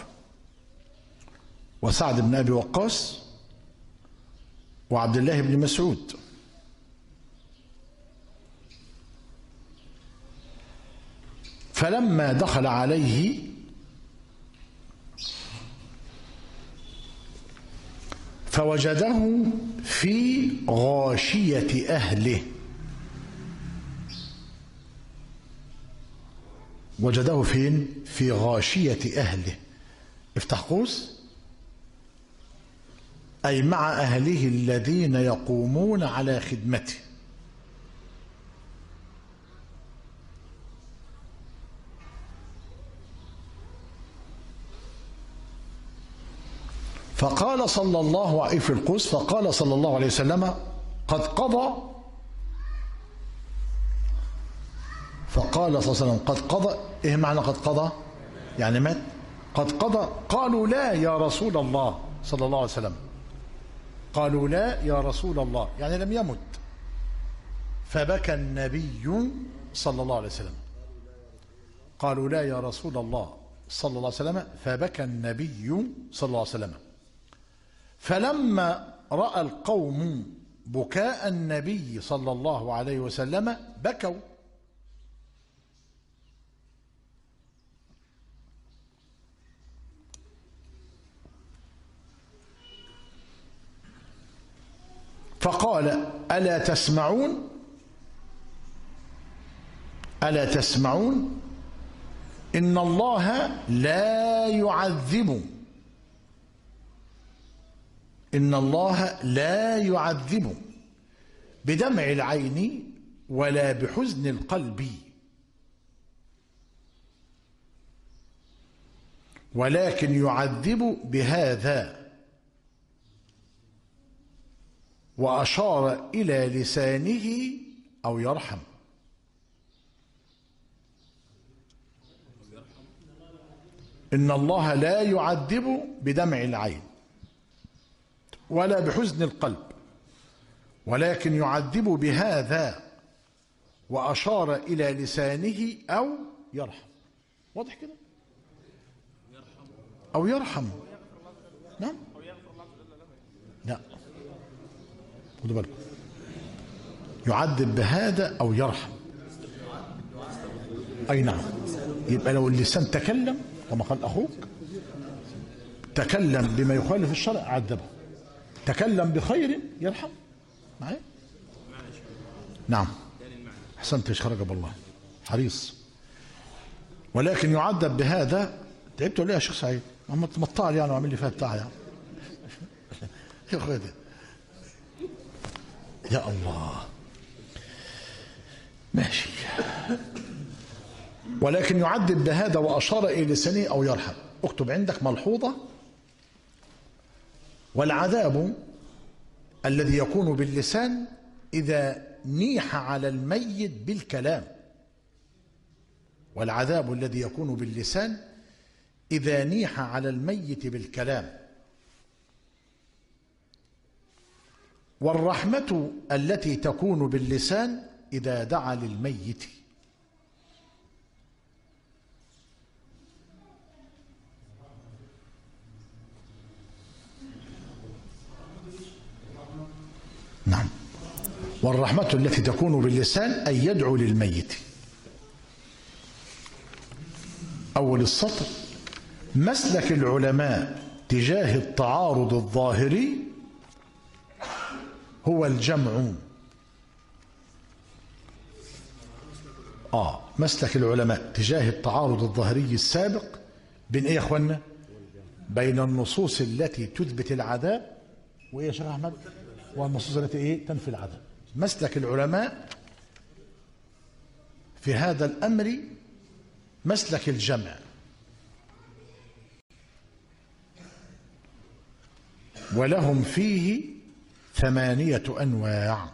وسعد بن أبي وقاص وعبد الله بن مسعود، فلما دخل عليه فوجده في غاشية أهله، وجده فين؟ في غاشية أهله، افتح قوس، أي مع أهله الذين يقومون على خدمته. فقال صلى الله عليه في القوس، فقال صلى الله عليه وسلم: قد قضى. فقال صلى الله عليه وسلم: قد قضى. ايه معنى قد قضى؟ يعني مات. قد قضى. قالوا: لا يا رسول الله صلى الله عليه وسلم. قالوا: لا يا رسول الله، يعني لم يمت. فبكى النبي صلى الله عليه وسلم. قالوا: لا يا رسول الله صلى الله عليه وسلم. فبكى النبي صلى الله عليه وسلم. فلما رأى القوم بكاء النبي صلى الله عليه وسلم بكوا. فقال: ألا تسمعون إن الله لا يعذب بدمع العين ولا بحزن القلب، ولكن يعذب بهذا، وأشار إلى لسانه أو يرحم. إن الله لا يعذب بدمع العين ولا بحزن القلب، ولكن يعذب بهذا، وأشار إلى لسانه أو يرحم. واضح كده؟ أو يرحم. نعم؟ لا، خدوا بالكم، يعذب بهذا أو يرحم. أي نعم. يبقى لو اللسان تكلم كما قال أخوك، تكلم بما يخالف الشرع عذبه، تكلم بخير يرحم. معايا؟ نعم، أحسنت، يشكرك بالله، حريص. ولكن يعذب بهذا. تعبت ولا يا شيخ سعيد؟ ما تمطع يعني وعمل لي فيها بتاع يعني. يا أخوي يا الله، ماشي. ولكن يعذب بهذا وأشار إلى لسانه أو يرحم. اكتب عندك ملحوظة: والعذاب الذي يكون باللسان إذا نيح على الميت بالكلام، والعذاب الذي يكون باللسان إذا نيح على الميت بالكلام، والرحمة التي تكون باللسان إذا دعا للميت. نعم، والرحمة التي تكون باللسان أن يدعو للميت. أول السطر: مسلك العلماء تجاه التعارض الظاهري هو الجمع. مسلك العلماء تجاه التعارض الظاهري السابق بين ايه يا اخوانا؟ بين النصوص التي تثبت العذاب وايه يا شيخ احمد؟ والنصوص التي ايه؟ تنفي العذاب. مسلك العلماء في هذا الامر مسلك الجمع، ولهم فيه 8 أنواع.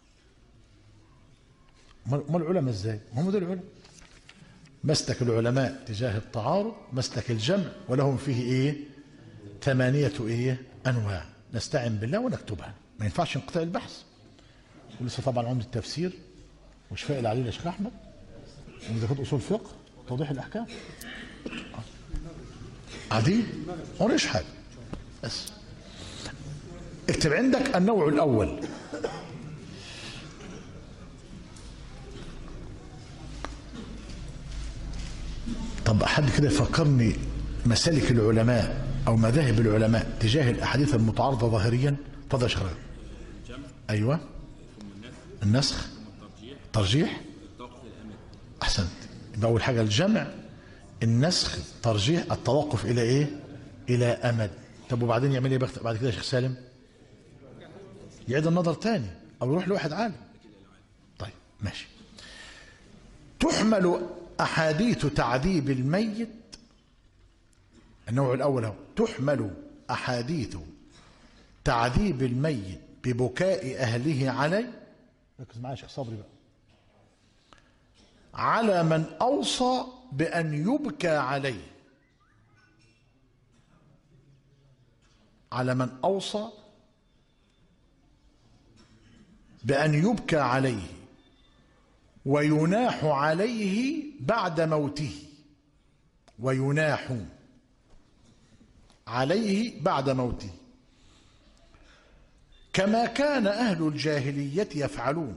ما العلماء ازاي؟ هم دول العلماء. مسلك العلماء تجاه التعارض مسلك الجمع، ولهم فيه ايه؟ 8 ايه؟ أنواع. نستعن بالله ونكتبها، ما ينفعش انقطاع البحث. ولسه طبعا عمد التفسير وشفاء العليل يا شيخ احمد، ومذاكرة اصول فقه وتوضيح الاحكام. عادي ما وريش حاجه. بس اكتب عندك النوع الاول: طب حد كده يفكرني مسالك العلماء او مذاهب العلماء تجاه الاحاديث المتعارضه ظاهريا. اتفضل يا شيخ. ايوه، النسخ، ترجيح. احسنت. يبقى اول حاجه الجمع، النسخ، ترجيح، التوقف الى ايه؟ الى امد. طب وبعدين يعمل ايه بعد كده يا شيخ سالم؟ يعيد النظر تاني او يروح لواحد عالم. طيب ماشي. تحمل احاديث تعذيب الميت، النوع الاول اهو: تحمل احاديث تعذيب الميت ببكاء اهله عليه. ركز معايا يا شيخ صبري بقى. على من اوصى بان يبكى عليه، على من اوصى بأن يبكى عليه ويناح عليه بعد موته، ويناح عليه بعد موته، كما كان أهل الجاهلية يفعلون.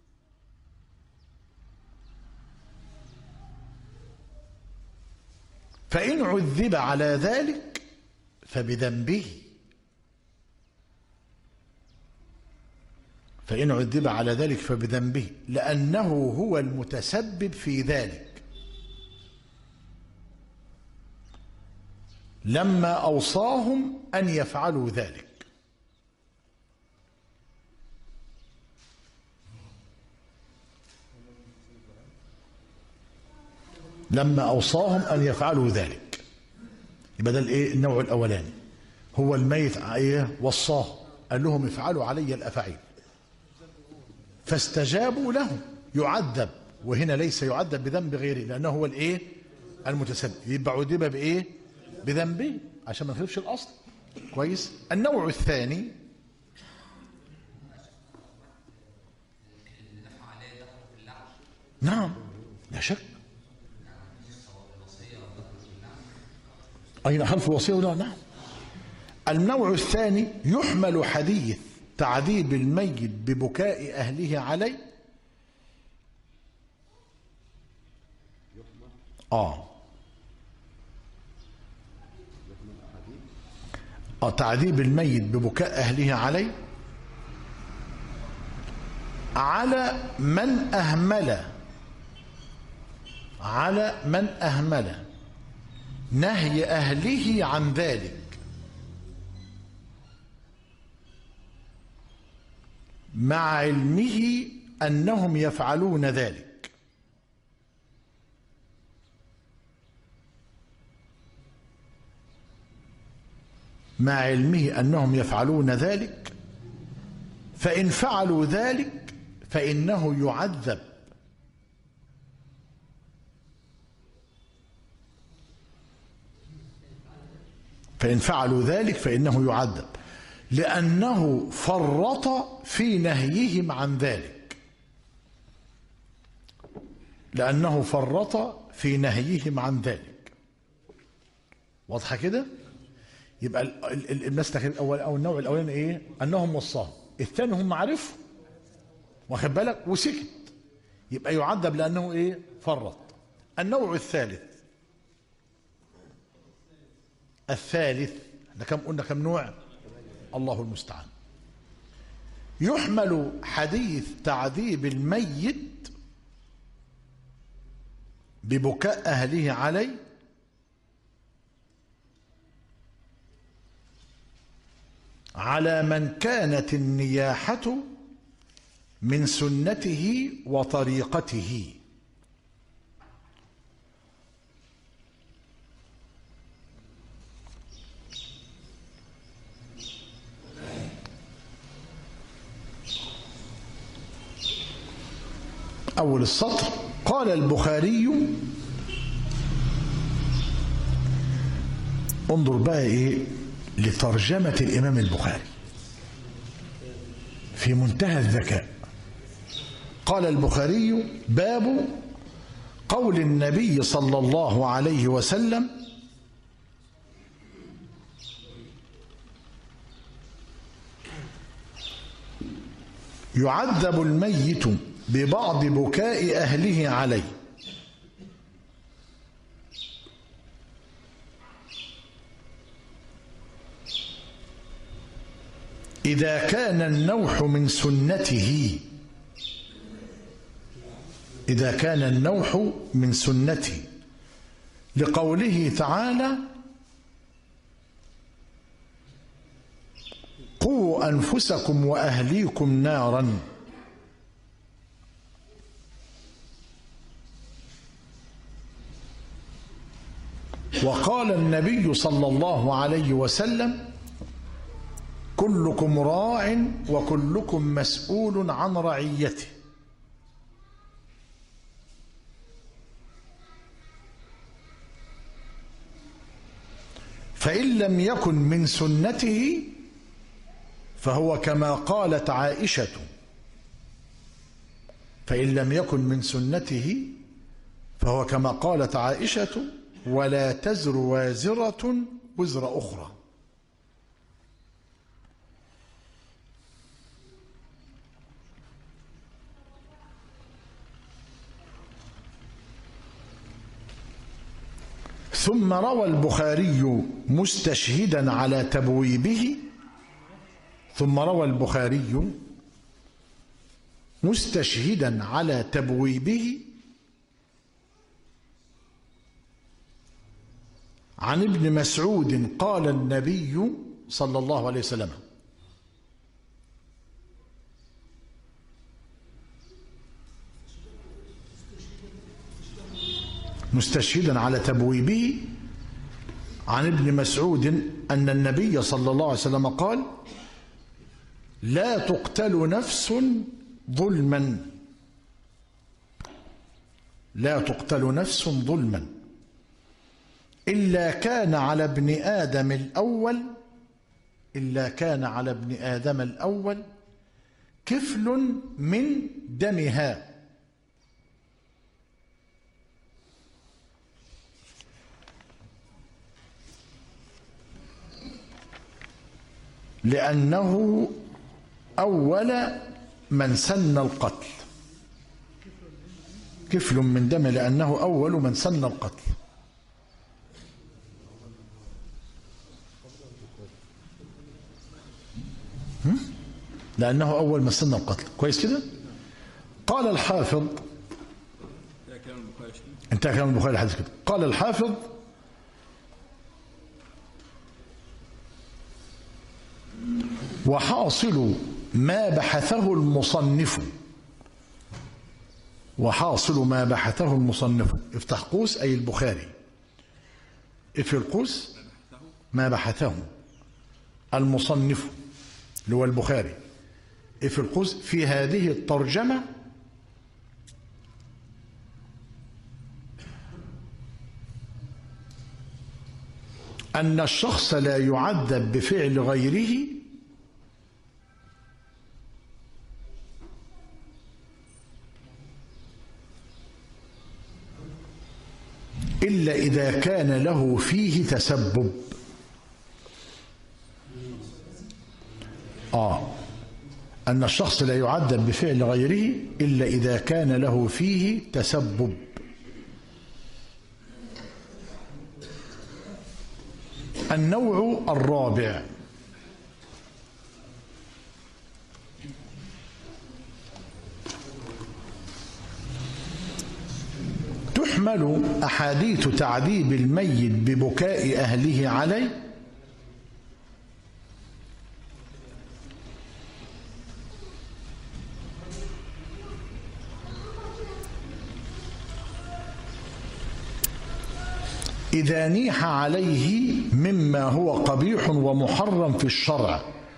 فإن عذب على ذلك فبذنبه، فإن عذب على ذلك فبذنبه لأنه هو المتسبب في ذلك لما أوصاهم أن يفعلوا ذلك. لما أوصاهم أن يفعلوا ذلك. يبقى ده الايه؟ النوع الأولاني. هو الميت ايه؟ وصاه، قال لهم افعلوا علي الأفعيل فاستجابوا له، يعذب. وهنا ليس يعذب بذنب غيره لأنه هو الايه؟ المتسبب. يبقى عذب بايه؟ بذنبه عشان ما نخالفش الأصل. كويس. النوع الثاني: نعم لا شك. أين حرف الوصية ولا؟ نعم. النوع الثاني: يحمل حديث تعذيب الميت ببكاء أهله عليه. تعذيب الميت ببكاء أهله عليه على من أهمل، على من أهمل نهي أهله عن ذلك، مع علمه أنهم يفعلون ذلك. مع علمه أنهم يفعلون ذلك فإن فعلوا ذلك فإنه يعذب. فإن فعلوا ذلك فإنه يعذب لأنه فرط في نهيهم عن ذلك. لأنه فرط في نهيهم عن ذلك. واضحة كده؟ يبقى الناس أو النوع الأولاني إيه؟ أنهم وصاهم. الثاني هم عرفوا، واخد بالك، وسكت، يبقى يعذب لأنه إيه؟ فرط. النوع الثالث احنا قلنا كم نوع؟ الله المستعان. يحمل حديث تعذيب الميت ببكاء أهله عليه على من كانت النياحة من سنته وطريقته. أول السطر قال البخاري، انظر بقى إيه لترجمة الإمام البخاري في منتهى الذكاء. قال البخاري: باب قول النبي صلى الله عليه وسلم: يعذب الميت ببعض بكاء أهله عليه إذا كان النوح من سنته. إذا كان النوح من سنته، لقوله تعالى: قوا أنفسكم وأهليكم نارا. وقال النبي صلى الله عليه وسلم: كلكم راع وكلكم مسؤول عن رعيته. فإن لم يكن من سنته فهو كما قالت عائشة. فإن لم يكن من سنته فهو كما قالت عائشة: ولا تزر وازرة وزر أخرى. ثم روى البخاري مستشهدا على تبويبه ثم روى البخاري مستشهدا على تبويبه عن ابن مسعود قال النبي صلى الله عليه وسلم: مستشهدا على تبويبه عن ابن مسعود أن النبي صلى الله عليه وسلم قال: لا تقتل نفس ظلما. لا تقتل نفس ظلما إلا كان على ابن آدم الأول كفل من دمها. لأنه أول من سن القتل. كفل من دم لأنه أول من سن القتل. لأنه أول من سن القتل. كويس كده؟ قال الحافظ، انتهى كلام البخاري الحديث كده. قال الحافظ: وحاصل ما بحثه المصنف. وحاصل ما بحثه المصنف، افتح قوس أي البخاري، اقفل القوس، ما بحثه المصنف اللي هو البخاري في القوس في هذه الترجمة أن الشخص لا يعذب بفعل غيره إلا إذا كان له فيه تسبب. أن الشخص لا يعذب بفعل غيره إلا إذا كان له فيه تسبب. النوع الرابع: تحمل أحاديث تعذيب الميت ببكاء أهله عليه إذا نيح عليه مما هو قبيح ومحرم في الشرع.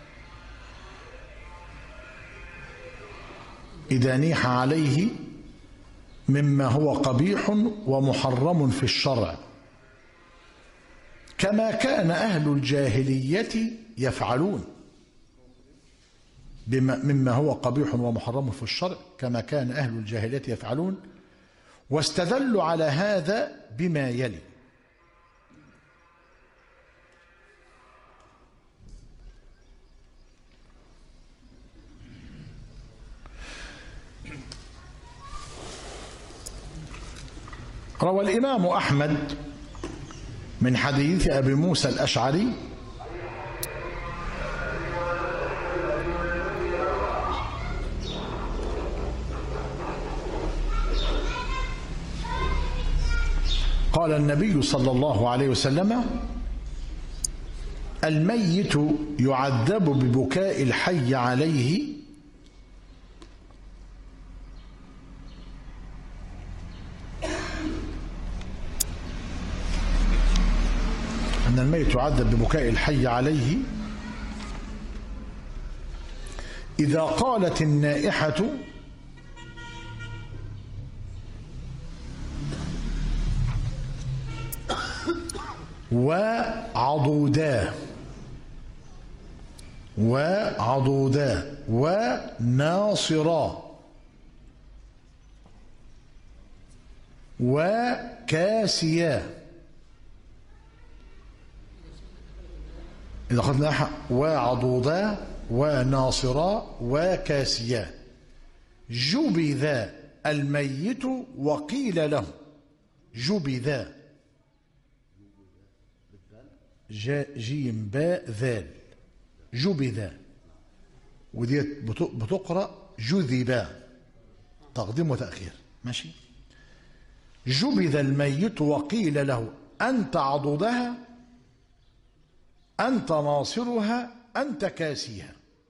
إذا نيح عليه مما هو قبيح ومحرم في الشرع، كما كان أهل الجاهلية يفعلون. مما هو قبيح ومحرم في الشرع كما كان أهل الجاهلية يفعلون. واستدلوا على هذا بما يلي: روى الإمام أحمد من حديث أبي موسى الأشعري قال النبي صلى الله عليه وسلم: الميت يعذب ببكاء الحي عليه أن الميت يعذب ببكاء الحي عليه إذا قالت النائحة وعضودا وناصرا وكاسيا. إذا أخذنا وعضودا وناصرا وكاسيا جبذ الميت وقيل له جبذ جيم باء ذال جبذ، ودي بتقرأ جذبا تقديم وتأخير. ماشي. جبذ الميت وقيل له أنت عضدها أنت ناصرها أنت كاسيها.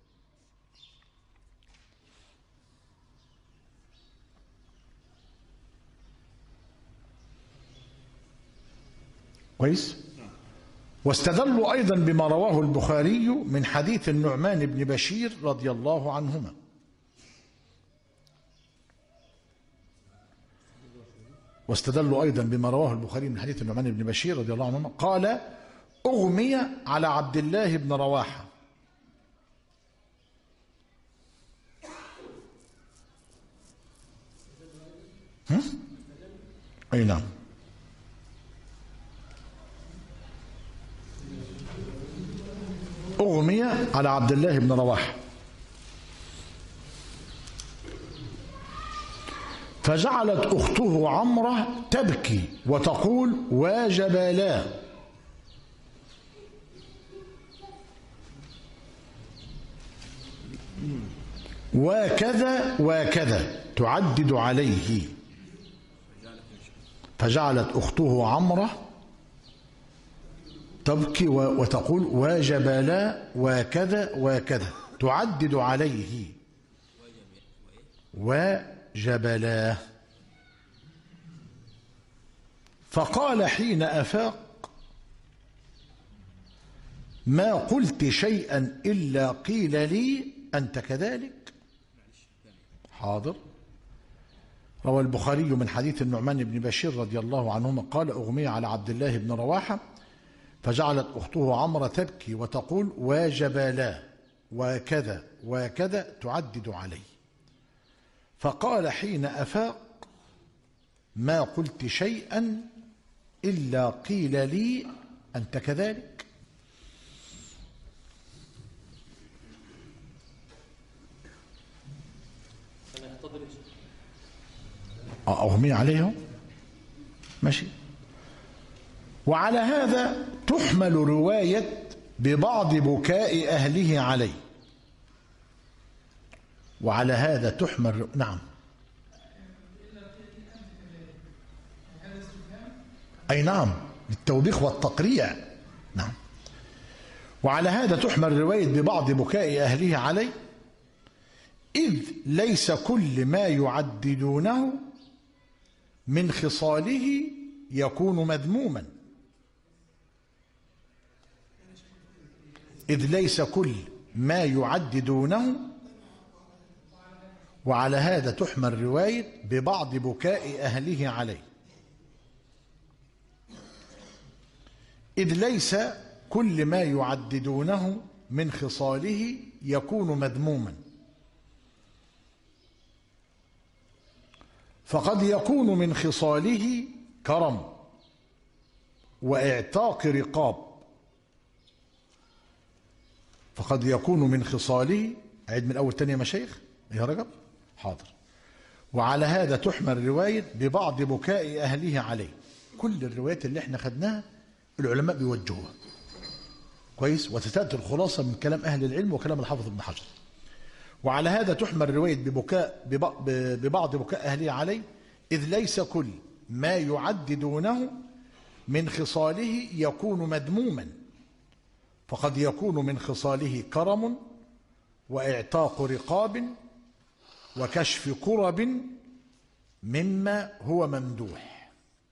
كويس. واستدلوا أيضا بما رواه البخاري من حديث النعمان بن بشير رضي الله عنهما قال: أغمي على عبد الله بن رواحة أي نعم. أغمي على عبد الله بن رواحة فجعلت أخته عمرة تبكي وتقول: وجبلا، وكذا وكذا، تعدد عليه. فجعلت أخته عمرة تبكي وتقول: وجبلا وكذا وكذا، تعدد عليه وجبلا. فقال حين أفاق: ما قلت شيئا إلا قيل لي أنت كذلك؟ حاضر. روى البخاري من حديث النعمان بن بشير رضي الله عنهما قال أغمي على عبد الله بن رواحة فجعلت أخته عمرة تبكي وتقول وجبلا وكذا وكذا تعدد عليه، فقال حين أفاق ما قلت شيئا إلا قيل لي أنت كذلك. أغمي عليه ماشي. وعلى هذا تحمل رواية ببعض بكاء أهله عليه، وعلى هذا تحمل نعم أي نعم للتوبيخ والتقريع نعم. وعلى هذا تحمل رواية ببعض بكاء أهله عليه، إذ ليس كل ما يعددونه من خصاله يكون مذموما، إذ ليس كل ما يعددونه. وعلى هذا تحمل رواية ببعض بكاء أهله عليه، إذ ليس كل ما يعددونه من خصاله يكون مذموما، فقد يكون من خصاله كرم واعتاق رقاب، فقد يكون من خصاله. عيد من الأول تاني يا مشايخ يا رجب حاضر. وعلى هذا تحمل رواية ببعض بكاء أهله عليه. كل الروايات اللي احنا خدناها العلماء بيوجهوها كويس، وتتأتي الخلاصة من كلام أهل العلم وكلام الحافظ ابن حجر. وعلى هذا تحمل رواية ببعض بكاء أهله عليه، إذ ليس كل ما يعددونه من خصاله يكون مذموما، فقد يكون من خصاله كرم واعتاق رقاب وكشف كرب مما هو ممدوح.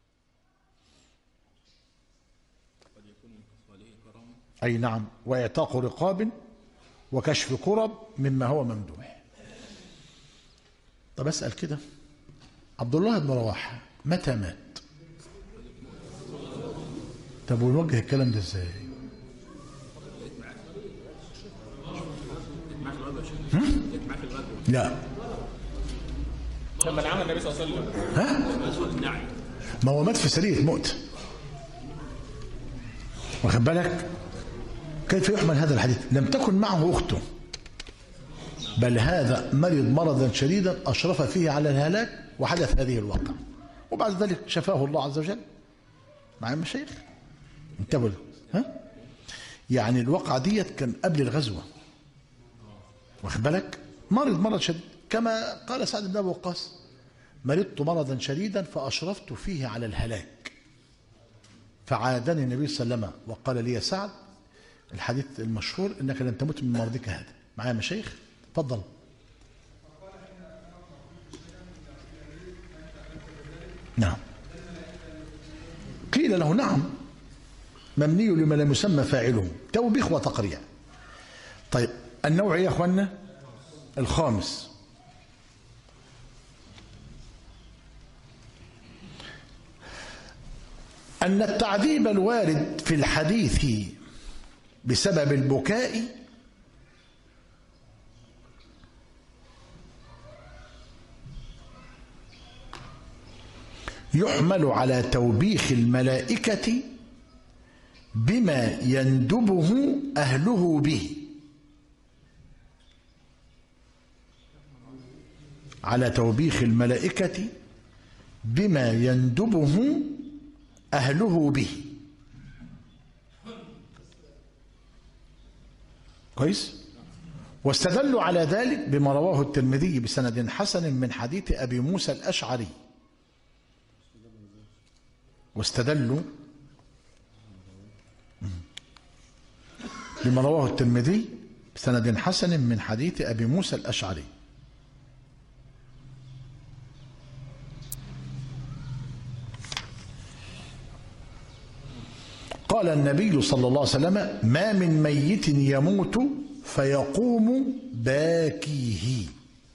أي نعم، واعتاق رقاب وكشف كرب مما هو ممدوح. طب أسأل كده، عبد الله بن رواحة متى مات؟ طب ونوجه الكلام ده ازاي؟ لا لما عمل النبي صلى الله عليه وسلم ها؟ ما هو مات في سرية مؤتة، واخد بالك؟ كيف يحمل هذا الحديث؟ لم تكن معه أخته، بل هذا مرض مرضا شديدا أشرف فيه على الهلاك وحدث هذه الواقع، وبعد ذلك شفاه الله عز وجل. مع المشايخ انتبهوا ها؟ يعني الواقعة ديت كان قبل الغزوة، واخد بالك؟ مرض شديد، كما قال سعد بن أبي وقاص مرضت مرضا شديدا فأشرفت فيه على الهلاك فعادني النبي صلى الله عليه وسلم وقال لي يا سعد الحديث المشهور انك لن تموت من مرضك هذا. معايا يا مشايخ؟ اتفضل. نعم قيل له نعم، مبني لما لم يسمى فاعله، توبيخ وتقريع. طيب النوع يا اخوانا الخامس، أن التعذيب الوارد في الحديث بسبب البكاء يحمل على توبيخ الملائكة بما يندبه أهله به، على توبيخ الملائكة بما يندبه أهله به. كويس؟ واستدلوا على ذلك بما رواه الترمذي بسند حسن من حديث أبي موسى الأشعري، واستدلوا بما رواه الترمذي بسند حسن من حديث أبي موسى الأشعري. قال النبي صلى الله عليه وسلم ما من ميت يموت فيقوم باكيه.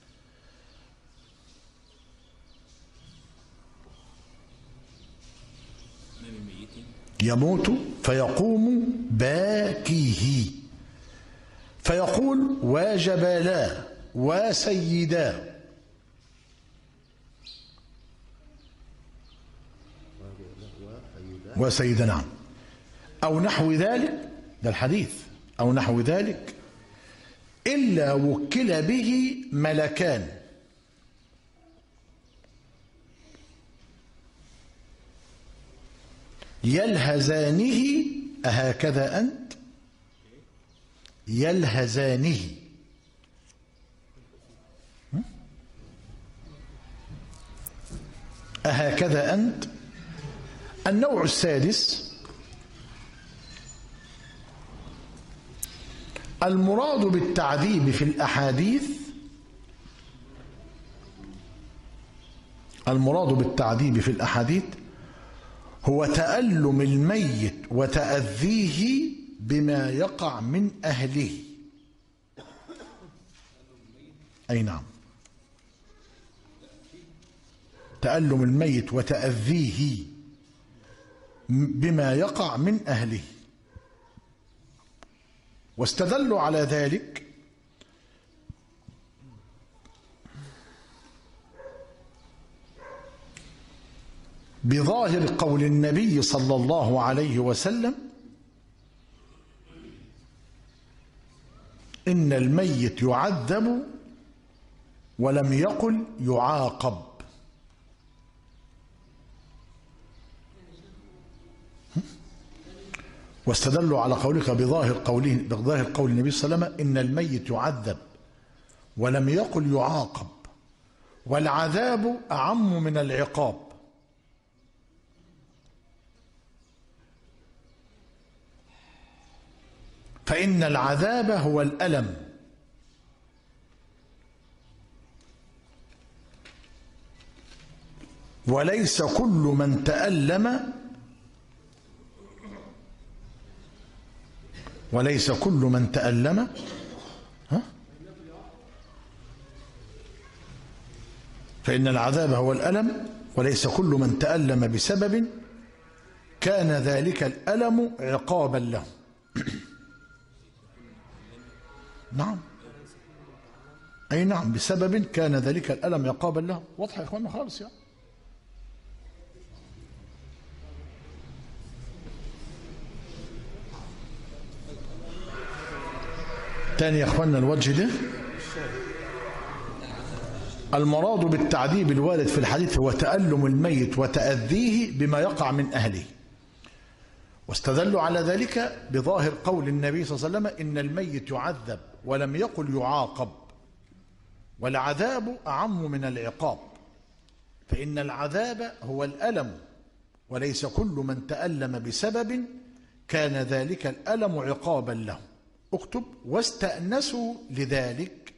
يموت فيقوم باكيه فيقول وجبلا وسيدا. وسيدا نعم. أو نحو ذلك، ده الحديث، أو نحو ذلك، إلا وكل به ملكان يلهزانه أهكذا أنت، يلهزانه، أهكذا أنت. النوع السادس المراد بالتعذيب في الأحاديث، المراد بالتعذيب في الأحاديث هو تألم الميت وتأذيه بما يقع من أهله. أي نعم، تألم الميت وتأذيه بما يقع من أهله. واستدلوا على ذلك بظاهر قول النبي صلى الله عليه وسلم إن الميت يعذب ولم يقل يعاقب. واستدلوا على قولك بظاهر قول النبي صلى الله عليه وسلم إن الميت يعذب ولم يقل يعاقب، والعذاب أعم من العقاب. فإن العذاب هو الألم، وليس كل من تألم، وليس كل من تألم فإن العذاب هو الألم، وليس كل من تألم بسبب كان ذلك الألم عقابا له. نعم، أي نعم، بسبب كان ذلك الألم عقابا له. واضح يا إخواننا خالص يعني. تاني يا إخواننا الوجه ده، المراد بالتعذيب الوارد في الحديث هو تألم الميت وتأذيه بما يقع من أهله. واستدلوا على ذلك بظاهر قول النبي صلى الله عليه وسلم إن الميت يعذب ولم يقل يعاقب، والعذاب أعم من العقاب، فإن العذاب هو الألم، وليس كل من تألم بسبب كان ذلك الألم عقابا له. اكتب: واستأنسوا لذلك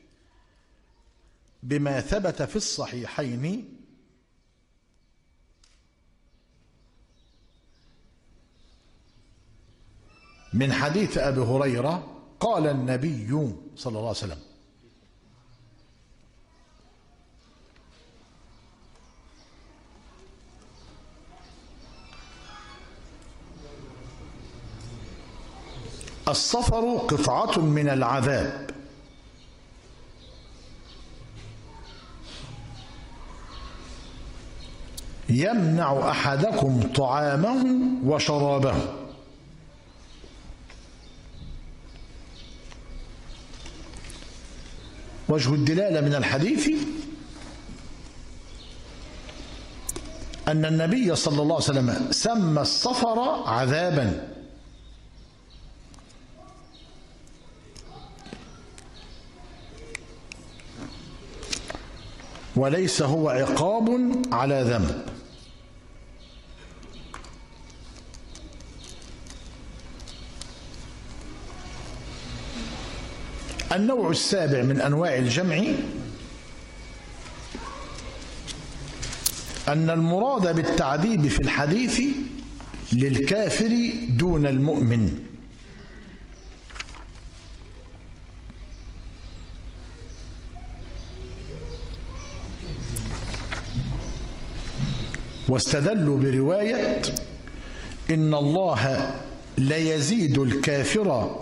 بما ثبت في الصحيحين من حديث أبي هريرة قال النبي صلى الله عليه وسلم: السفر قطعة من العذاب، يمنع أحدكم طعامه وشرابه. وجه الدلالة من الحديث أن النبي صلى الله عليه وسلم سمى السفر عذابا، وليس هو عقاب على ذنب. النوع السابع من أنواع الجمع أن المراد بالتعذيب في الحديث للكافر دون المؤمن. واستدلوا برواية إن الله ليزيد الكافر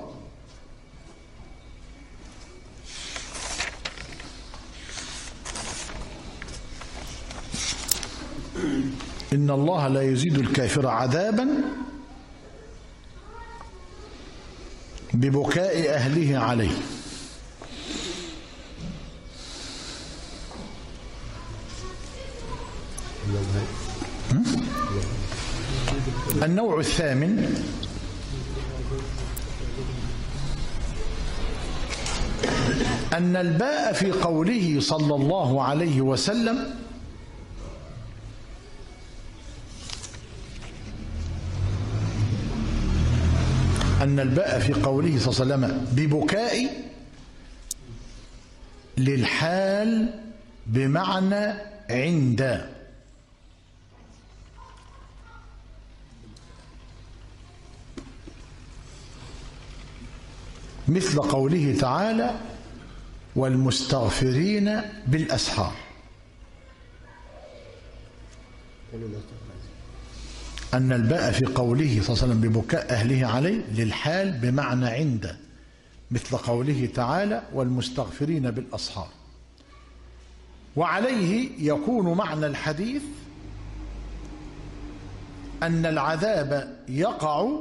إن الله لا يزيد الكافر عذابا ببكاء أهله عليه. النوع الثامن أن الباء في قوله صلى الله عليه وسلم أن الباء في قوله صلى الله عليه وسلم ببكاء للحال بمعنى عند، مثل قوله تعالى والمستغفرين بالأسحار. أن الباء في قوله صلى الله عليه وسلم ببكاء أهله عليه للحال بمعنى عند، مثل قوله تعالى والمستغفرين بالأسحار. وعليه يكون معنى الحديث أن العذاب يقع،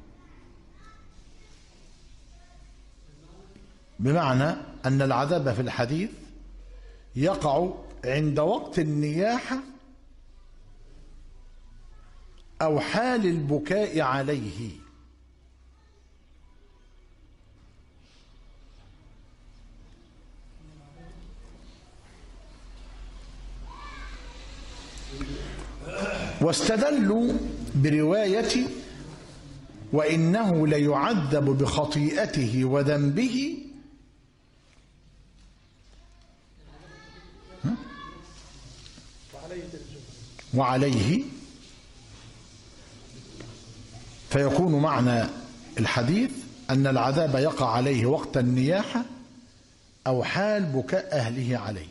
بمعنى أن العذاب في الحديث يقع عند وقت النياحة أو حال البكاء عليه. واستدلوا برواية وإنه ليعذب بخطيئته وذنبه وعليه، فيكون معنى الحديث أن العذاب يقع عليه وقت النياحة أو حال بكاء أهله عليه.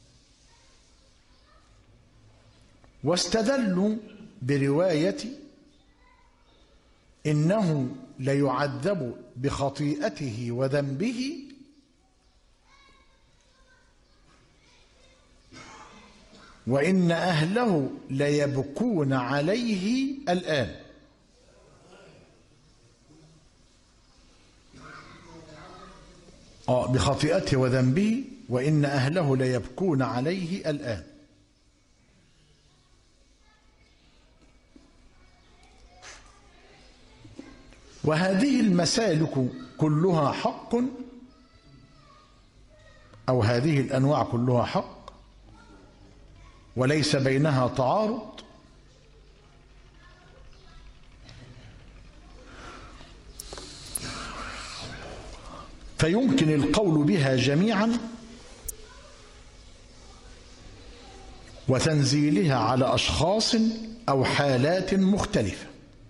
واستدلوا برواية إنه ليعذب بخطيئته وذنبه وإن أهله ليبكون عليه الآن. بخطيئته وذنبه وإن أهله ليبكون عليه الآن. وهذه المسالك كلها حق، أو هذه الأنواع كلها حق وليس بينها تعارض، فيمكن القول بها جميعا وتنزيلها على أشخاص أو حالات مختلفة.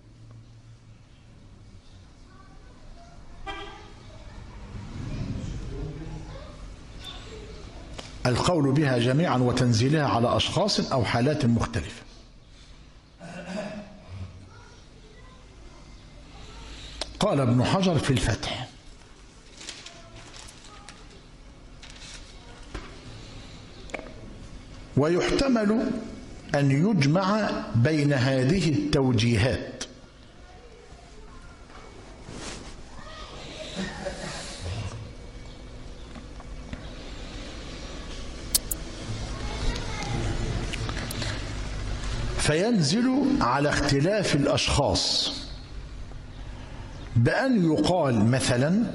القول بها جميعا وتنزيلها على أشخاص أو حالات مختلفة. قال ابن حجر في الفتح: ويحتمل أن يجمع بين هذه التوجيهات، فينزل على اختلاف الأشخاص بأن يقال مثلا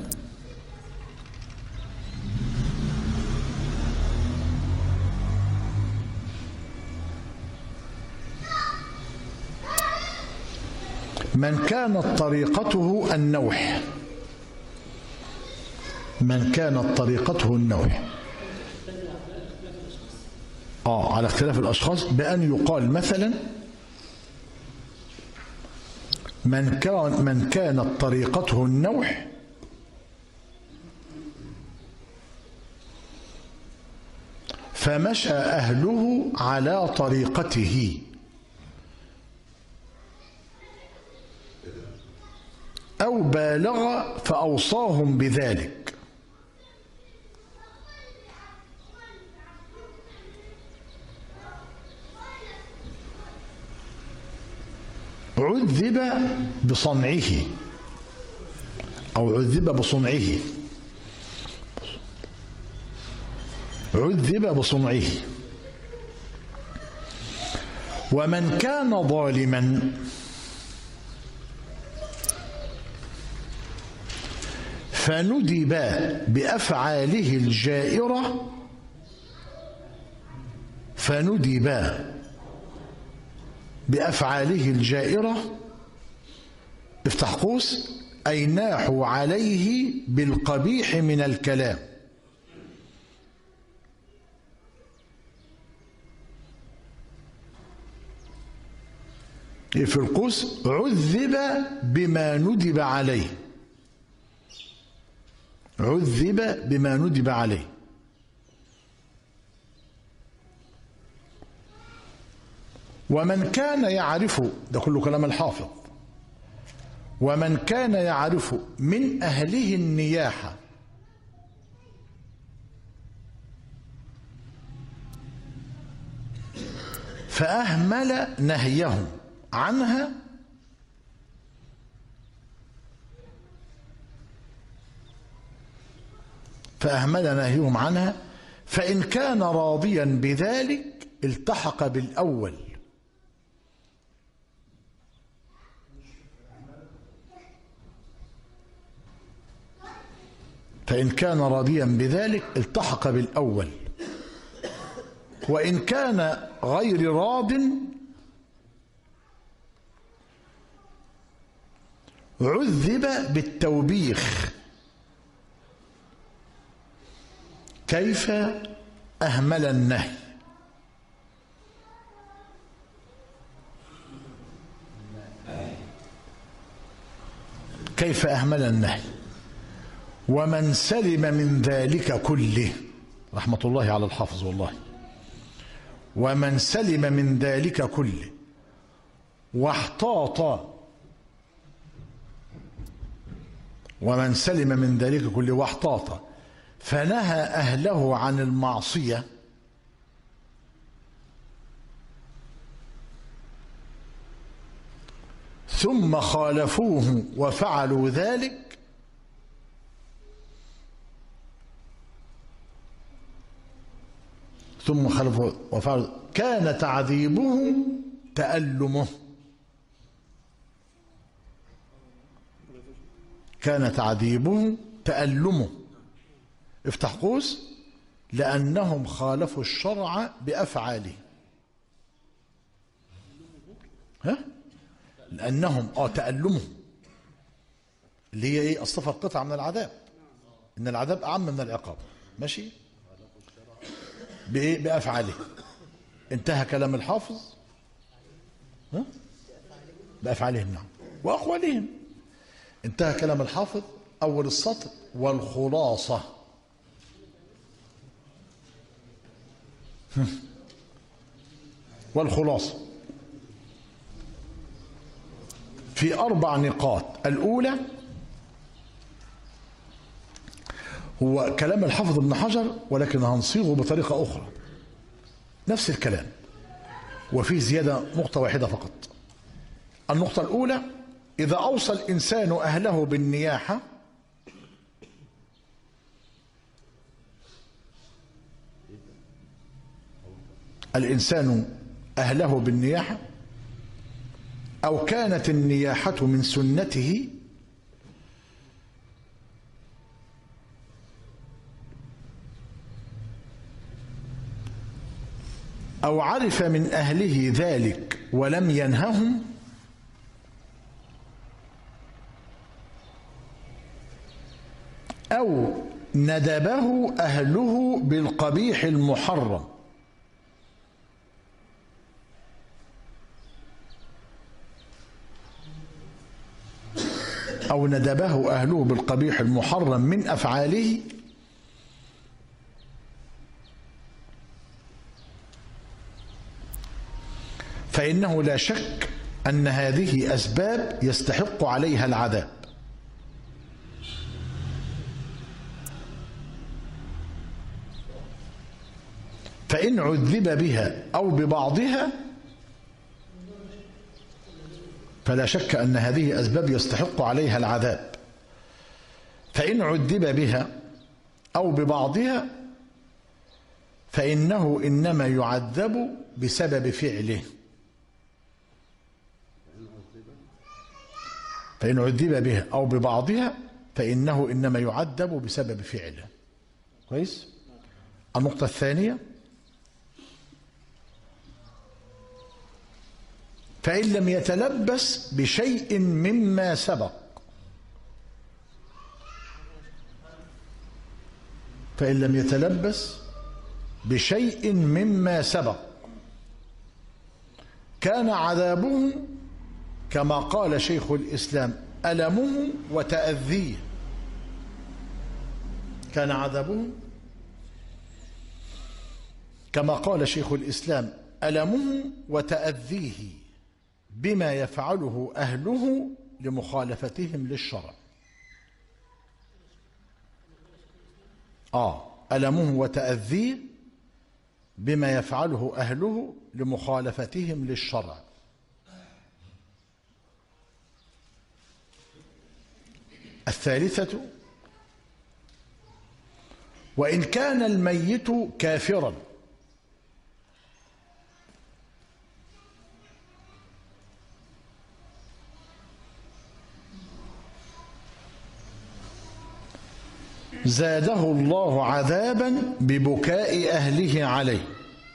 من كانت طريقته النوح، من كانت طريقته النوح على اختلاف الأشخاص، بأن يقال مثلا من كانت طريقته النوح فمشى أهله على طريقته، أو بالغ فأوصاهم بذلك. عذب بصنعه أو عذب بصنعه، عذب بصنعه. ومن كان ظالما فندب بأفعاله الجائرة، فندب بأفعاله الجائرة افتح قوس أي ناحوا عليه بالقبيح من الكلام. في القوس عذب بما ندب عليه، عذب بما ندب عليه. ومن كان يعرف، ده كله كلام الحافظ، ومن كان يعرف من أهله النياحة فأهمل نهيهم عنها فإن كان راضيا بذلك التحق بالأول. فإن كان راضيا بذلك التحق بالأول، وإن كان غير راض عذب بالتوبيخ. كيف أهمل النهي؟ كيف أهمل النهي؟ ومن سلم من ذلك كله، رحمة الله على الحافظ والله، ومن سلم من ذلك كله واحتاط، ومن سلم من ذلك كله واحتاط فنهى أهله عن المعصية ثم خالفوه وفعلوا ذلك ثم خالفوه وفعلوا كان تعذيبه تألمه، كان تعذيبه تألمه افتح قوس لأنهم خالفوا الشرع بأفعاله. ها؟ لأنهم تألمه اللي هي ايه؟ الصفة قطعة من العذاب، إن العذاب أعم من العقاب. ماشي؟ بإيه؟ بأفعاله. انتهى كلام الحافظ. ها؟ بأفعالهم نعم وأقوالهم. انتهى كلام الحافظ أول السطر. والخلاصة والخلاصة في 4 نقاط. الأولى هو كلام الحافظ ابن حجر ولكن هنصيغه بطريقة أخرى، نفس الكلام وفي زيادة نقطة واحدة فقط. النقطة الأولى: إذا أوصى الإنسان أهله بالنياحة أو كانت النياحة من سنته أو عرف من أهله ذلك ولم ينههم أو ندبه أهله بالقبيح المحرم من أفعاله فإنه لا شك أن هذه أسباب يستحق عليها العذاب. فإن عذب بها أو ببعضها فلا شك أن هذه أسباب يستحق عليها العذاب. فإن عذب بها أو ببعضها فإنه إنما يعذب بسبب فعله. فإن عذب بها أو ببعضها فإنه إنما يعذب بسبب فعله. كويس؟ النقطة الثانية: فإن لم يتلبس بشيء مما سبق. فإن لم يتلبس بشيء مما سبق كان عذابه كما قال شيخ الإسلام ألمه وتأذيه. كان عذابه كما قال شيخ الإسلام ألمه وتأذيه بما يفعله أهله لمخالفتهم للشرع. ألمه وتأذيه بما يفعله أهله لمخالفتهم للشرع. الثالثة: وإن كان الميت كافرا زاده الله عذابا ببكاء أهله عليه،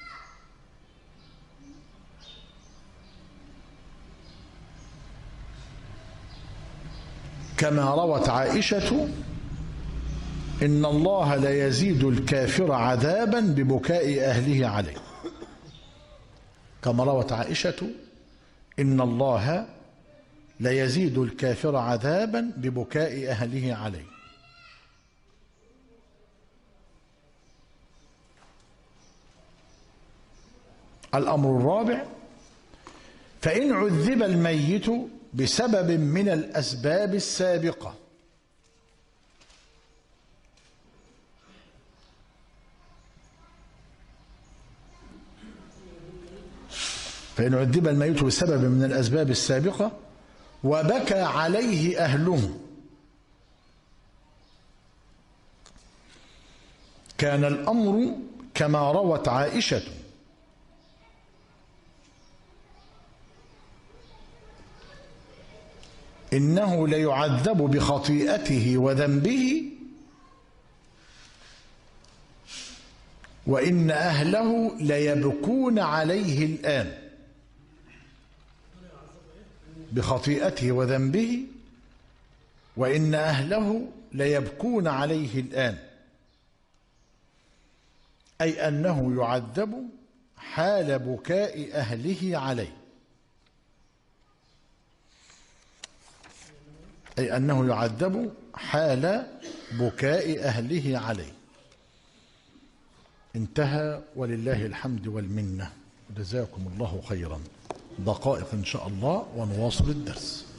كما روت عائشة إن الله لا يزيد الكافر عذابا ببكاء أهله عليه. كما روت عائشة إن الله لا يزيد الكافر عذابا ببكاء أهله عليه. الأمر الرابع: فإن عذب الميت بسبب من الأسباب السابقة فإن عذب الميت بسبب من الأسباب السابقة وبكى عليه أهله كان الأمر كما روت عائشة إنه ليعذب بخطيئته وذنبه وإن أهله ليبكون عليه الآن. بخطيئته وذنبه وإن أهله ليبكون عليه الآن، أي أنه يعذب حال بكاء أهله عليه. أي أنه يعذب حال بكاء أهله عليه. انتهى ولله الحمد والمنة. جزاكم الله خيرا. دقائق إن شاء الله ونواصل الدرس.